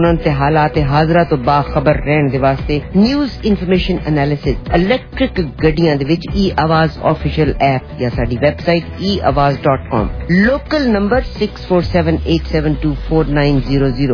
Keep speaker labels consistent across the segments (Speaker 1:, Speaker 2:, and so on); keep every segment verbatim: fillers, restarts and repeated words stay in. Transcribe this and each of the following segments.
Speaker 1: ते हालात हाजरा तो बाखबर रहने दे वास्ते न्यूज़ इन्फॉर्मेशन एनालिसिस इलेक्ट्रिक गड्डियां दे विच ई आवाज ऑफिशियल ऐप या साडी website E Awaaz dot com local number six four seven eight seven two four nine zero zero.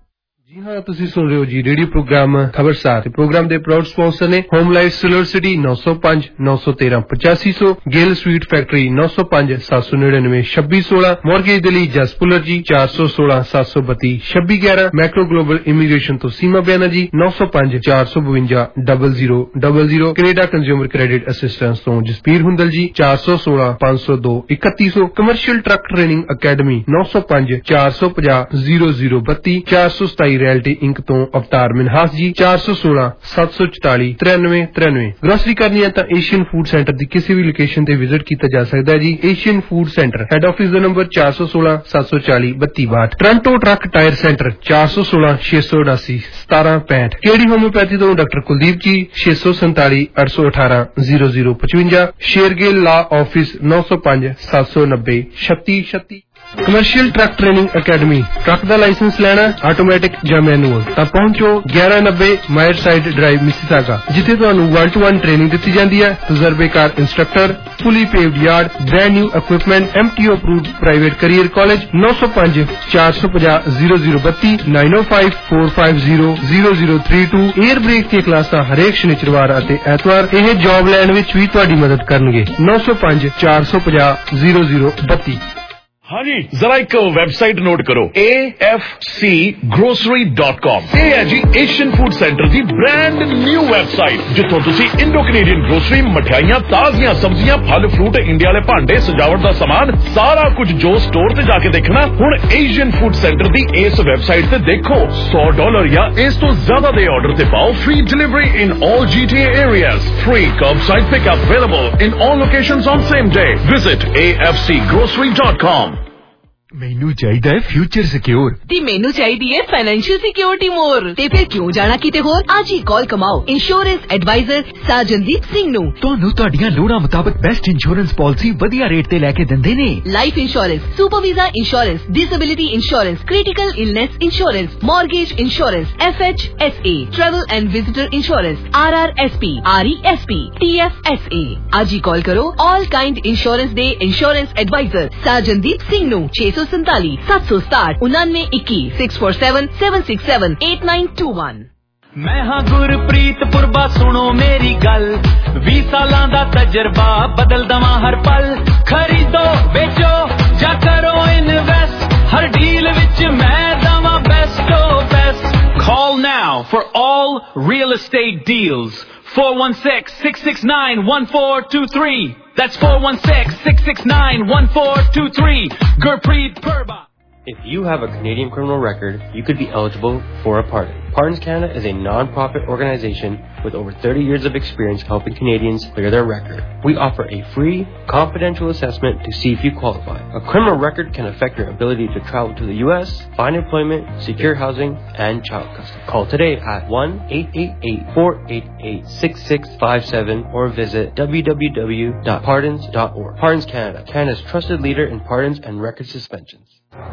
Speaker 2: जी हाँ, तुसी सुन रहे हो जी रेडियो प्रोग्राम खबरसार। प्रोग्राम दे प्राउड स्पॉन्सर ने होम लाइफ सिल्वर सिटी नौ सौ पांच नौ सौ तेरह पचासी सौ गेल स्वीट फैक्ट्री नौ सौ पांच सात सौ निन्यानवे छब्बी सोलह मॉर्गेज दिल्ली जस पुलर जी चार सौ सोलह सात सौ बत्ती छब्बी ग्यारह मैक्रो ग्लोबल इमीग्रेशन तो सीमा बयाना जी नौ सौ पांच चार सौ बवंजा double zero double zero Canada consumer credit assistance तो जसपीर हुंदल जी चार सौ सोलह पांच सौ दो इकतीस सौ कमर्शियल ट्रक ट्रेनिंग अकेडमी नौ सौ पांच चार सौ पचास जीरो जीरो बत्ती चार सौ सताई रियल्टी इंक तो अवतार मिनहास जी चार सौ सोलह सत्त सौ चौताली तिरानवे तिरानवे। ग्रोसरी करनी है तो एशियन फूड सेंटर की किसी भी लोकेशन ते विजिट किया जा सकता है जी। Asian food centre head office का नंबर चार सौ सोलह सात सौ चाली बत्ती बाठ। टोरंटो ट्रक टायर सेंटर चार सौ सोलह छे सौ उनासी सतारह पैंठ। केडी होम्योपैथी तो डॉक्टर कुलदीप जी छे सौ संताली अठ सौ अठारह जीरो जीरो पचवंजा। शेरगेल लॉ ऑफिस नौ सौ पांच सात सौ नब्बे छत्ती छत्ती। Commercial truck training academy truck का लाइसेंस लेना ऑटोमैटिक या मैनुअल तां पहुंचो ग्यारह नब्बे मायर साइड ड्राइव मिसिसागा जिथे तुहानू वन टू वन ट्रेनिंग दी जाती है। तजर्बेकार instructor fully paved yard brand new equipment MTO approved private career college नौ सौ पांच चार सौ पचास जीरो जीरो बत्ती nine O five four five zero zero zero three two. Air brake दी क्लासां हरेक शनिचरवार अते ऐतवार यह जॉब लैण विच भी तुहाडी मदद करनगे। नौ सौ पांच चार सौ पचास जीरो जीरो बत्ती।
Speaker 3: हाँ जी, जरा एक वेबसाइट नोट करो A F C grocery dot com. ये है जी एशियन फूड सेंटर की ब्रांड न्यू वेबसाइट जिथों तुसी इंडो कनेडियन ग्रोसरी मठियाइयां ताजियां सब्जियां फल फ्रूट इंडिया वाले भांडे सजावट का सामान सारा कुछ जो स्टोर ते जाके देखना हुण एशियन फूड सेंटर की इस वेबसाइट ते देखो। सौ डॉलर या इस तो ज्यादा दे ऑर्डर ते पाओ free delivery in all G T A areas free curbside pickup available in all locations on same day. Visit A F C grocery dot com.
Speaker 4: मैनू चाहिदा है फ्यूचर सिक्योर
Speaker 5: ती मैनू चाहिदी है फाइनेंशियल सिक्योरिटी मोर ते फिर क्यों जाना किते होर आज ही कॉल कमाओ इंश्योरेंस एडवाइजर साजनदीप सिंह नू।
Speaker 4: ਤੁਹਾਨੂੰ ਤੁਹਾਡੀਆਂ ਲੋੜਾਂ ਮੁਤਾਬਕ ਬੈਸਟ ਇੰਸ਼ੋਰੈਂਸ ਪਾਲਿਸੀ ਵਧੀਆ ਰੇਟ ਤੇ ਲੈ ਕੇ ਦਿੰਦੇ ਨੇ।
Speaker 5: Life insurance super visa insurance disability insurance critical illness insurance mortgage insurance F H S A travel and visitor insurance R R S P R E S P T F S A. आज ही call करो all kind insurance दे insurance advisor Sajandeep Singh नू छे सौ संताली सात सौ सताठ उनानवे इक्की six four seven seven six seven eight nine two one.
Speaker 6: मैं हाँ गुरप्रीत पुरबा सुनो मेरी गल भी सालां दा तजर्बा बदल दवा हर पल। खरीदो बेचो जा करो इन्वेस्ट हर डील विच मैं दवा बेस्ट ओ best. Call now for all real estate deals four one six six six nine one four two three. That's four one six six six nine one four two three. Gurpreet Purba.
Speaker 7: If you have a Canadian criminal record, you could be eligible for a pardon. Pardons Canada is a non-profit organization with over thirty years of experience helping Canadians clear their record. We offer a free, confidential assessment to see if you qualify. A criminal record can affect your ability to travel to the U S, find employment, secure housing, and child custody. Call today at one eight eight eight four eight eight six six five seven or visit w w w dot pardons dot org. Pardons Canada, Canada's trusted leader in pardons and record suspensions.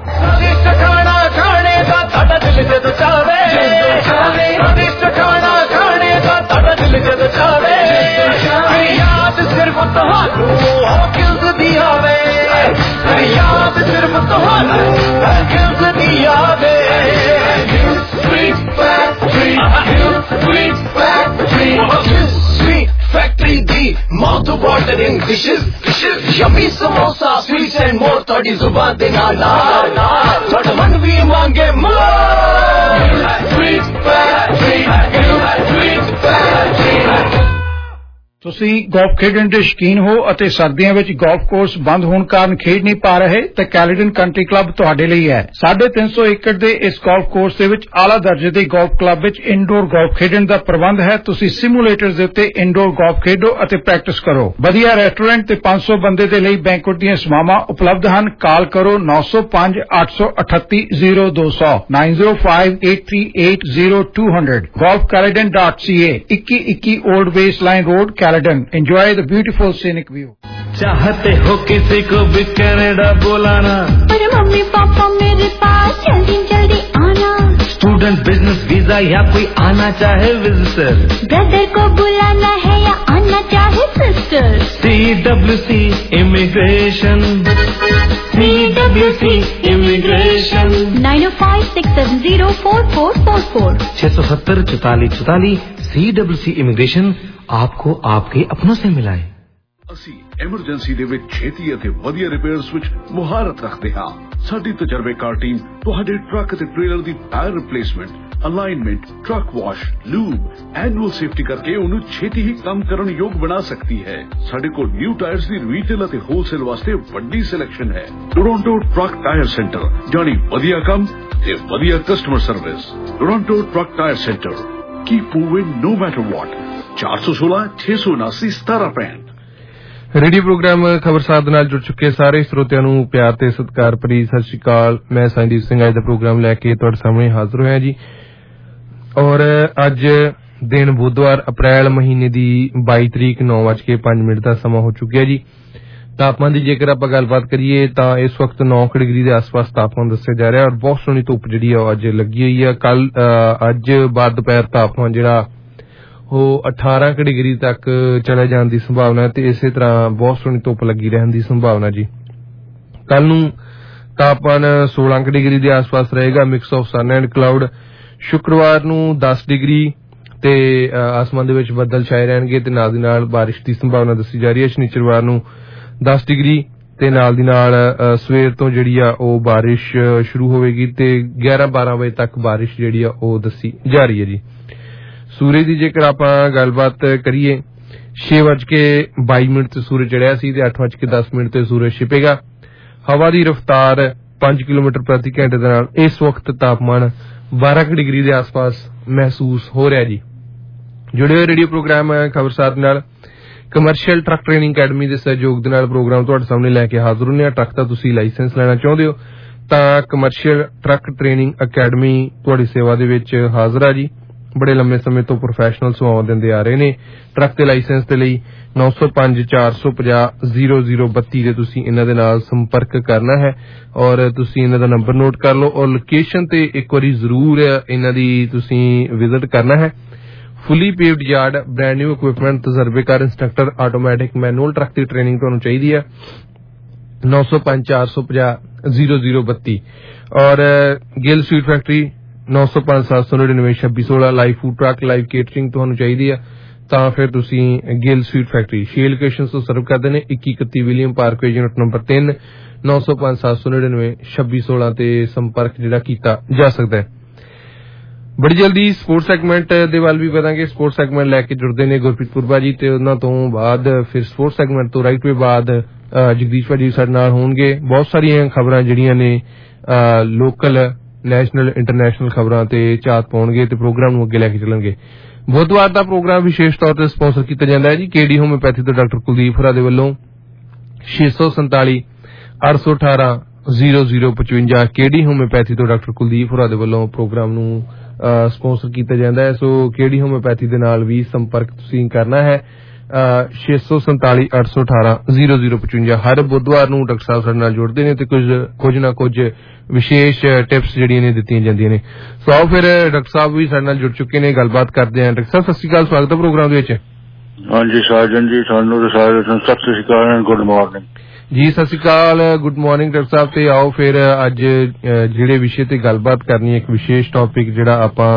Speaker 8: Factory दी mouth watering dishes, dishes, yummy samosa, sweets and more. थोड़ी जुबान दे नाल नाल, थोड़ा मन भी मांगे more. Sweet factory, sweet factory.
Speaker 9: ਤੁਸੀਂ ਗੋਲਫ ਖੇਡਣ ਦੇ ਸ਼ੌਕੀਨ ਹੋ ਅਤੇ ਸਰਦੀਆਂ ਵਿੱਚ ਗੋਲਫ ਕੋਰਸ ਬੰਦ ਹੋਣ ਕਾਰਨ ਖੇਡ ਨਹੀਂ ਪਾ ਰਹੇ ਤਾਂ ਕੈਲੀਡਨ ਕੰਟਰੀ ਕਲੱਬ ਤੁਹਾਡੇ ਲਈ ਹੈ। ਸਾਢੇ ਤਿੰਨ ਸੌ ਏਕੜ ਦੇ ਇਸ ਗੋਲਫ ਕੋਰਸ ਦੇ ਵਿੱਚ ਆਲਾ ਦਰਜੇ ਦੇ ਗੋਲਫ ਕਲੱਬ ਵਿੱਚ ਇਨਡੋਰ ਗੋਲਫ ਖੇਡਣ ਦਾ ਪ੍ਰਬੰਧ ਹੈ। ਤੁਸੀਂ ਸਿਮੂਲੇਟਰਸ ਦੇ ਉੱਤੇ ਇਨਡੋਰ ਗੋਲਫ ਖੇਡੋ ਅਤੇ ਪ੍ਰੈਕਟਿਸ ਕਰੋ। ਵਧੀਆ ਰੈਸਟੋਰੈਂਟ ਤੇ ਪੰਜ ਸੌ ਬੰਦੇ ਦੇ ਲਈ ਬੈਂਕੁਏਟ ਦੀਆਂ ਸੇਵਾਵਾਂ ਉਪਲਬਧ ਹਨ। ਕਾਲ ਕਰੋ ਨੌ ਸੌ ਪੰਜ ਅੱਠ ਸੌ ਅਠੱਤੀ ਜ਼ੀਰੋ ਦੋ ਸੌ nine zero five eight three eight zero two hundred golf caledon dot c a इक्की इक्की old baseline road Caledon. Enjoy the beautiful scenic view.
Speaker 6: चाहते हो किसी को भी कनाडा बुलाना,
Speaker 10: अरे मम्मी पापा मेरे पास जल्दी जल्दी आना।
Speaker 6: स्टूडेंट बिजनेस वीजा या कोई आना चाहे विजिटर,
Speaker 10: ब्रदर को बुलाना है या आना चाहे sister,
Speaker 6: C W C immigration, C W C immigration.
Speaker 10: Nine O five six seven zero four four four four
Speaker 6: छह सौ सत्तर चौतालीस चौतालीस। सी डब्ल्यू सी इमिग्रेशन आपको आपके अपनों से मिलाए।
Speaker 3: ਅਸੀਂ ਐਮਰਜੈਂਸੀ ਦੇ ਵਿੱਚ ਛੇਤੀ ਅਤੇ ਵਧੀਆ ਰਿਪੇਅਰਸ ਵਿੱਚ ਮੁਹਾਰਤ ਰੱਖਦੇ ਹਾਂ। ਸਾਡੀ ਤਜਰਬੇਕਾਰ ਟੀਮ ਤੁਹਾਡੇ ਟਰੱਕ ਅਤੇ ਟ੍ਰੇਲਰ ਦੀ tyre replacement, alignment, truck wash, lube, annual safety ਕਰਕੇ ਉਹਨੂੰ ਛੇਤੀ ਹੀ ਕੰਮ ਕਰਨ ਯੋਗ ਬਣਾ ਸਕਦੀ ਹੈ। ਸਾਡੇ ਕੋਲ ਨਿਊ ਟਾਇਰਸ ਦੀ ਰੀਟੇਲ ਅਤੇ ਹੋਲਸੇਲ ਵਾਸਤੇ ਵੱਡੀ ਸਿਲੈਕਸ਼ਨ ਹੈ। ਟੋਰਾਂਟੋ ਟਰੱਕ ਟਾਇਰ ਸੈਂਟਰ, ਜਾਣੀ ਵਧੀਆ ਕੰਮ ਤੇ ਵਧੀਆ customer service. Toronto truck tyre centre, keep moving no matter what. ਚਾਰ ਸੌ ਸੋਲਾਂ ਛੇ ਸੌ ਉਨਾਸੀ ਸਤਾਰਾਂ ਪੈਂਹਠ।
Speaker 2: ਰੇਡੀਓ ਪ੍ਰੋਗਰਾਮ ਖਬਰਸਾਰ ਦੇ ਨਾਲ ਜੁੜ ਚੁੱਕੇ ਸਾਰੇ ਸਰੋਤਿਆਂ ਨੂੰ ਪਿਆਰ ਤੇ ਸਤਿਕਾਰ ਭਰੀ ਸਤਿ ਸ਼੍ਰੀ ਅਕਾਲ। ਮੈਂ ਸੰਦੀਪ ਸਿੰਘ ਅੱਜ ਦਾ ਪ੍ਰੋਗਰਾਮ ਲੈ ਕੇ ਤੁਹਾਡੇ ਸਾਹਮਣੇ ਹਾਜ਼ਰ ਹੋਇਆ ਜੀ। ਔਰ ਅੱਜ ਦਿਨ ਬੁੱਧਵਾਰ ਅਪ੍ਰੈਲ ਮਹੀਨੇ ਦੀ ਬਾਈ ਤਰੀਕ ਨੌ ਵੱਜ ਕੇ ਪੰਜ ਮਿੰਟ ਦਾ ਸਮਾਂ ਹੋ ਚੁੱਕਿਆ ਜੀ। ਤਾਪਮਾਨ ਦੀ ਜੇਕਰ ਆਪਾਂ ਗੱਲਬਾਤ ਕਰੀਏ ਤਾਂ ਇਸ ਵਕਤ ਨੌ ਡਿਗਰੀ ਦੇ ਆਸ-ਪਾਸ ਤਾਪਮਾਨ ਦੱਸਿਆ ਜਾ ਰਿਹਾ ਔਰ ਬਹੁਤ ਸੋਹਣੀ ਧੁੱਪ ਜਿਹੜੀ ਆ ਅੱਜ ਲੱਗੀ ਹੋਈ ਆ। ਕੱਲ ਅੱਜ ਬਾਅਦ ਦੁਪਹਿਰ ਤਾਪਮਾਨ ਜਿਹੜਾ ਉਹ ਅਠਾਰਾਂ ਡਿਗਰੀ ਤੱਕ ਚਲੇ ਜਾਣ ਦੀ ਸੰਭਾਵਨਾ ਹੈ ਤੇ ਇਸੇ ਤਰ੍ਹਾਂ ਬਹੁਤ ਸੋਹਣੀ ਧੁੱਪ ਲੱਗੀ ਰਹਿਣ ਦੀ ਸੰਭਾਵਨਾ ਜੀ। ਕੱਲ ਨੂੰ ਤਾਪਮਾਨ ਸੋਲਾਂ ਡਿਗਰੀ ਦੇ ਆਸ-ਪਾਸ ਰਹੇਗਾ, mix of sun and cloud. ਸ਼ੁੱਕਰਵਾਰ ਨੂੰ ਦਸ ਡਿਗਰੀ ਤੇ ਆਸਮਾਨ ਦੇ ਵਿੱਚ ਬੱਦਲ ਛਾਏ ਰਹਿਣਗੇ ਤੇ ਨਾਲ ਦੀ ਨਾਲ ਬਾਰਿਸ਼ ਦੀ ਸੰਭਾਵਨਾ ਦੱਸੀ ਜਾ ਰਹੀ ਹੈ। ਸ਼ਨੀਚਰਵਾਰ ਨੂੰ ਦਸ ਡਿਗਰੀ ਤੇ ਨਾਲ ਦੀ ਨਾਲ ਸਵੇਰ ਤੋਂ ਜਿਹੜੀ ਆ ਉਹ ਬਾਰਿਸ਼ ਸ਼ੁਰੂ ਹੋਵੇਗੀ ਤੇ ਗਿਆਰਾਂ ਬਾਰਾਂ ਵਜੇ ਤੱਕ ਬਾਰਿਸ਼ ਜਿਹੜੀ ਆ ਉਹ ਦੱਸੀ ਜਾ ਰਹੀ ਹੈ ਜੀ। ਸੂਰਜ ਦੀ ਜੇਕਰ ਆਪਾਂ ਗੱਲਬਾਤ ਕਰੀਏ ਛੇ ਵੱਜ ਕੇ ਬਾਈ ਮਿੰਟ ਤੇ ਸੂਰਜ ਚੜਿਆ ਸੀ ਤੇ ਅੱਠ ਵੱਜ ਕੇ ਦਸ ਮਿੰਟ ਤੇ ਸੂਰਜ ਛਿਪੇਗਾ। ਹਵਾ ਦੀ ਰਫ਼ਤਾਰ ਪੰਜ ਕਿਲੋਮੀਟਰ ਪ੍ਰਤੀ ਘੰਟੇ ਦੇ ਨਾਲ ਇਸ ਵਕਤ ਤਾਪਮਾਨ ਬਾਰਾਂ ਡਿਗਰੀ ਦੇ ਆਸ-ਪਾਸ ਮਹਿਸੂਸ ਹੋ ਰਿਹਾ ਜੀ। ਜੁੜੇ ਹੋਏ ਰੇਡੀਓ ਪ੍ਰੋਗਰਾਮ ਖਬਰਸਾਰ ਨਾਲ ਕਮਰਸ਼ੀਅਲ ਟਰੱਕ ਟ੍ਰੇਨਿੰਗ ਅਕੈਡਮੀ ਦੇ ਸਹਿਯੋਗ ਦੇ ਨਾਲ ਪ੍ਰੋਗਰਾਮ ਤੁਹਾਡੇ ਸਾਹਮਣੇ ਲੈ ਕੇ ਹਾਜ਼ਰ ਹੁੰਦੇ ਹਾਂ। ਟਰੱਕ ਦਾ ਤੁਸੀਂ ਲਾਇਸੈਂਸ ਲੈਣਾ ਚਾਹੁੰਦੇ ਹੋ ਤਾਂ ਕਮਰਸ਼ੀਅਲ ਟਰੱਕ ਟ੍ਰੇਨਿੰਗ ਅਕੈਡਮੀ ਤੁਹਾਡੀ ਸੇਵਾ ਦੇ ਵਿੱਚ ਹਾਜ਼ਰ ਆ ਜੀ। ਬੜੇ ਲੰਮੇ ਸਮੇਂ ਤੋਂ ਪ੍ਰੋਫੈਸ਼ਨਲ ਸੇਵਾਵਾਂ ਦਿੰਦੇ ਆ ਰਹੇ ਨੇ। ਟਰੱਕ ਦੇ ਲਾਇਸੈਂਸ ਦੇ ਲਈ ਨੌ ਸੌ ਪੰਜ ਚਾਰ ਸੌ ਪੰਜਾਹ ਜ਼ੀਰੋ ਜ਼ੀਰੋ ਬੱਤੀ ਦੇ ਤੁਸੀਂ ਇਹਨਾਂ ਦੇ ਨਾਲ ਸੰਪਰਕ ਕਰਨਾ ਹੈ ਔਰ ਤੁਸੀਂ ਇਹਨਾਂ ਦਾ ਨੰਬਰ ਨੋਟ ਕਰ ਲਓ ਔਰ ਲੋਕੇਸ਼ਨ ਤੇ ਇੱਕ ਵਾਰੀ ਜ਼ਰੂਰ ਇਹਨਾਂ ਦੀ ਤੁਸੀਂ ਵਿਜ਼ਿਟ ਕਰਨਾ ਹੈ। Fully paved yard, brand new equipment, ਤਜਰਬੇਕਾਰ ਇੰਸਟ੍ਰਕਟਰ, ਆਟੋਮੈਟਿਕ ਮੈਨੂਅਲ ਟਰੱਕ ਦੀ ਟ੍ਰੇਨਿੰਗ ਤੁਹਾਨੂੰ ਚਾਹੀਦੀ ਹੈ। ਨੌ ਸੌ ਪੰਜ ਚਾਰ ਸੌ ਪੰਜਾਹ ਜ਼ੀਰੋ ਜ਼ੀਰੋ ਬੱਤੀ ਔਰ ਗਿੱਲ ਸਵੀਟ ਫੈਕਟਰੀ ਨੌ ਸੌ ਪੰਜ ਸੱਤ ਸੌ ਨੜਿਨਵੇਂ ਛੱਬੀ ਸੋਲਾਂ। Live food truck, live catering ਤੁਹਾਨੂੰ ਚਾਹੀਦੀ ਆ ਤਾਂ ਫਿਰ ਤੁਸੀਂ ਗਿੱਲ ਸਵੀਟ ਫੈਕਟਰੀ ਛੇ ਲੋਕੇਸ਼ਨ ਤੋਂ ਸਰਵ ਕਰਦੇ ਨੇ। ਇੱਕੀ ਇਕੱਤੀ ਵਿਲੀਅਮ ਪਾਰਕਵੇ ਯੂਨਿਟ ਨੰਬਰ ਤਿੰਨ, ਨੌ ਸੌ ਪੰਜ ਸੱਤ ਸੌ ਨੜਿਨਵੇਂ ਛੱਬੀ ਸੋਲਾਂ ਤੇ ਸੰਪਰਕ ਜਿਹੜਾ ਕੀਤਾ ਜਾ ਸਕਦਾ ਹੈ। ਬੜੀ ਜਲਦੀ ਸਪੋਰਟਸ ਸੈਗਮੈਂਟ ਦੇ ਵੱਲ ਵੀ ਵਧਾਂਗੇ। ਸਪੋਰਟਸ ਸੈਗਮੈਂਟ ਲੈ ਕੇ ਜੁੜਦੇ ਨੇ ਗੁਰਪ੍ਰੀਤ ਪੁਰਬਾ ਜੀ ਤੇ ਉਹਨਾਂ ਤੋਂ ਬਾਅਦ ਫਿਰ ਸਪੋਰਟਸ ਸੈਗਮੈਂਟ ਤੋਂ ਰਾਈਟ ਵੇ ਬਾਅਦ ਜਗਦੀਸ਼ ਭਾਜੀ ਸਾਡੇ ਨਾਲ ਹੋਣਗੇ। ਬਹੁਤ ਸਾਰੀਆਂ ਖਬਰਾਂ ਜਿਹੜੀਆਂ ਨੇ ਲੋਕਲ, ਨੈਸ਼ਨਲ, ਇੰਟਰਨੈਸ਼ਨਲ ਖਬਰਾਂ ਤੇ ਝਾਤ ਪਾਉਣਗੇ ਤੇ ਪ੍ਰੋਗਰਾਮ ਨੂੰ ਅੱਗੇ ਲੈ ਕੇ ਚੱਲਣਗੇ। ਬੁੱਧਵਾਰ ਦਾ ਪ੍ਰੋਗਰਾਮ ਵਿਸ਼ੇਸ਼ ਤੌਰ ਤੇ ਸਪਾਂਸਰ ਕੀਤਾ ਜਾਂਦਾ ਹੈ ਜੀ ਕੇਡੀ ਹੋਮਿਓਪੈਥੀ ਤੋਂ ਡਾਕਟਰ ਕੁਲਦੀਪ ਹੋਰਾਂ ਦੇ ਵੱਲੋਂ। ਛੇ ਸੌ ਸੰਤਾਲੀ ਅੱਠ ਸੌ ਅਠਾਰਾਂ ਜ਼ੀਰੋ ਜ਼ੀਰੋ ਪਚਵੰਜਾ ਕੇਡੀ ਹੋਮਿਓਪੈਥੀ ਤੋਂ ਡਾਕਟਰ ਕੁਲਦੀਪ ਹੋਰਾਂ ਦੇ ਵੱਲੋਂ ਪ੍ਰੋਗਰਾਮ ਨੂੰ ਸਪਾਂਸਰ ਕੀਤਾ ਜਾਂਦਾ ਹੈ। ਸੋ ਕੇਡੀ ਹੋਮਿਓਪੈਥੀ ਦੇ ਨਾਲ ਵੀ ਸੰਪਰਕ ਤੁਸੀਂ ਕਰਨਾ ਹੈ। ਛੇ ਸੌ ਸੰਤਾਲੀ ਅੱਠ ਸੌ ਅਠਾਰਾਂ ਜ਼ੀਰੋ ਜ਼ੀਰੋ ਪਚਵੰਜਾ। ਹਰ ਬੁੱਧਵਾਰ ਨੂੰ ਡਾਕਟਰ ਸਾਹਿਬ ਸਾਡੇ ਨਾਲ ਜੁੜਦੇ ਨੇ ਤੇ ਕੁਝ ਕੁਝ ਨਾ ਕੁਝ ਵਿਸ਼ੇਸ਼ ਟਿਪਸ ਜਿਹੜੀਆਂ ਨੇ ਦਿੱਤੀਆਂ ਜਾਂਦੀਆਂ ਨੇ। ਸੋ ਆਓ ਫਿਰ ਡਾਕਟਰ ਸਾਹਿਬ ਵੀ ਸਾਡੇ ਨਾਲ ਜੁੜ ਚੁੱਕੇ ਨੇ, ਗੱਲਬਾਤ ਕਰਦੇ ਹਾਂ। ਡਾਕਟਰ ਸਾਹਿਬ ਸਤਿ ਸ਼੍ਰੀ ਅਕਾਲ, ਸਵਾਗਤ ਹੈ ਪ੍ਰੋਗਰਾਮ ਦੇ ਵਿੱਚ।
Speaker 11: ਹਾਂਜੀ ਸਾਜਨ ਜੀ, ਤੁਹਾਨੂੰ ਸਾਰੇ ਸਤਿ ਸ਼੍ਰੀ ਅਕਾਲ ਐਂਡ ਗੁੱਡ ਮਾਰਨਿੰਗ
Speaker 2: ਜੀ। ਸਤਿ ਸ਼੍ਰੀ ਅਕਾਲ, ਗੁੱਡ ਮਾਰਨਿੰਗ ਡਾਕਟਰ ਸਾਹਿਬ। ਤੇ ਆਓ ਫਿਰ ਅੱਜ ਜਿਹੜੇ ਵਿਸ਼ੇ ਤੇ ਗੱਲਬਾਤ ਕਰਨੀ ਹੈ, ਇੱਕ ਵਿਸ਼ੇਸ਼ ਟੌਪਿਕ ਜਿਹੜਾ ਆਪਾਂ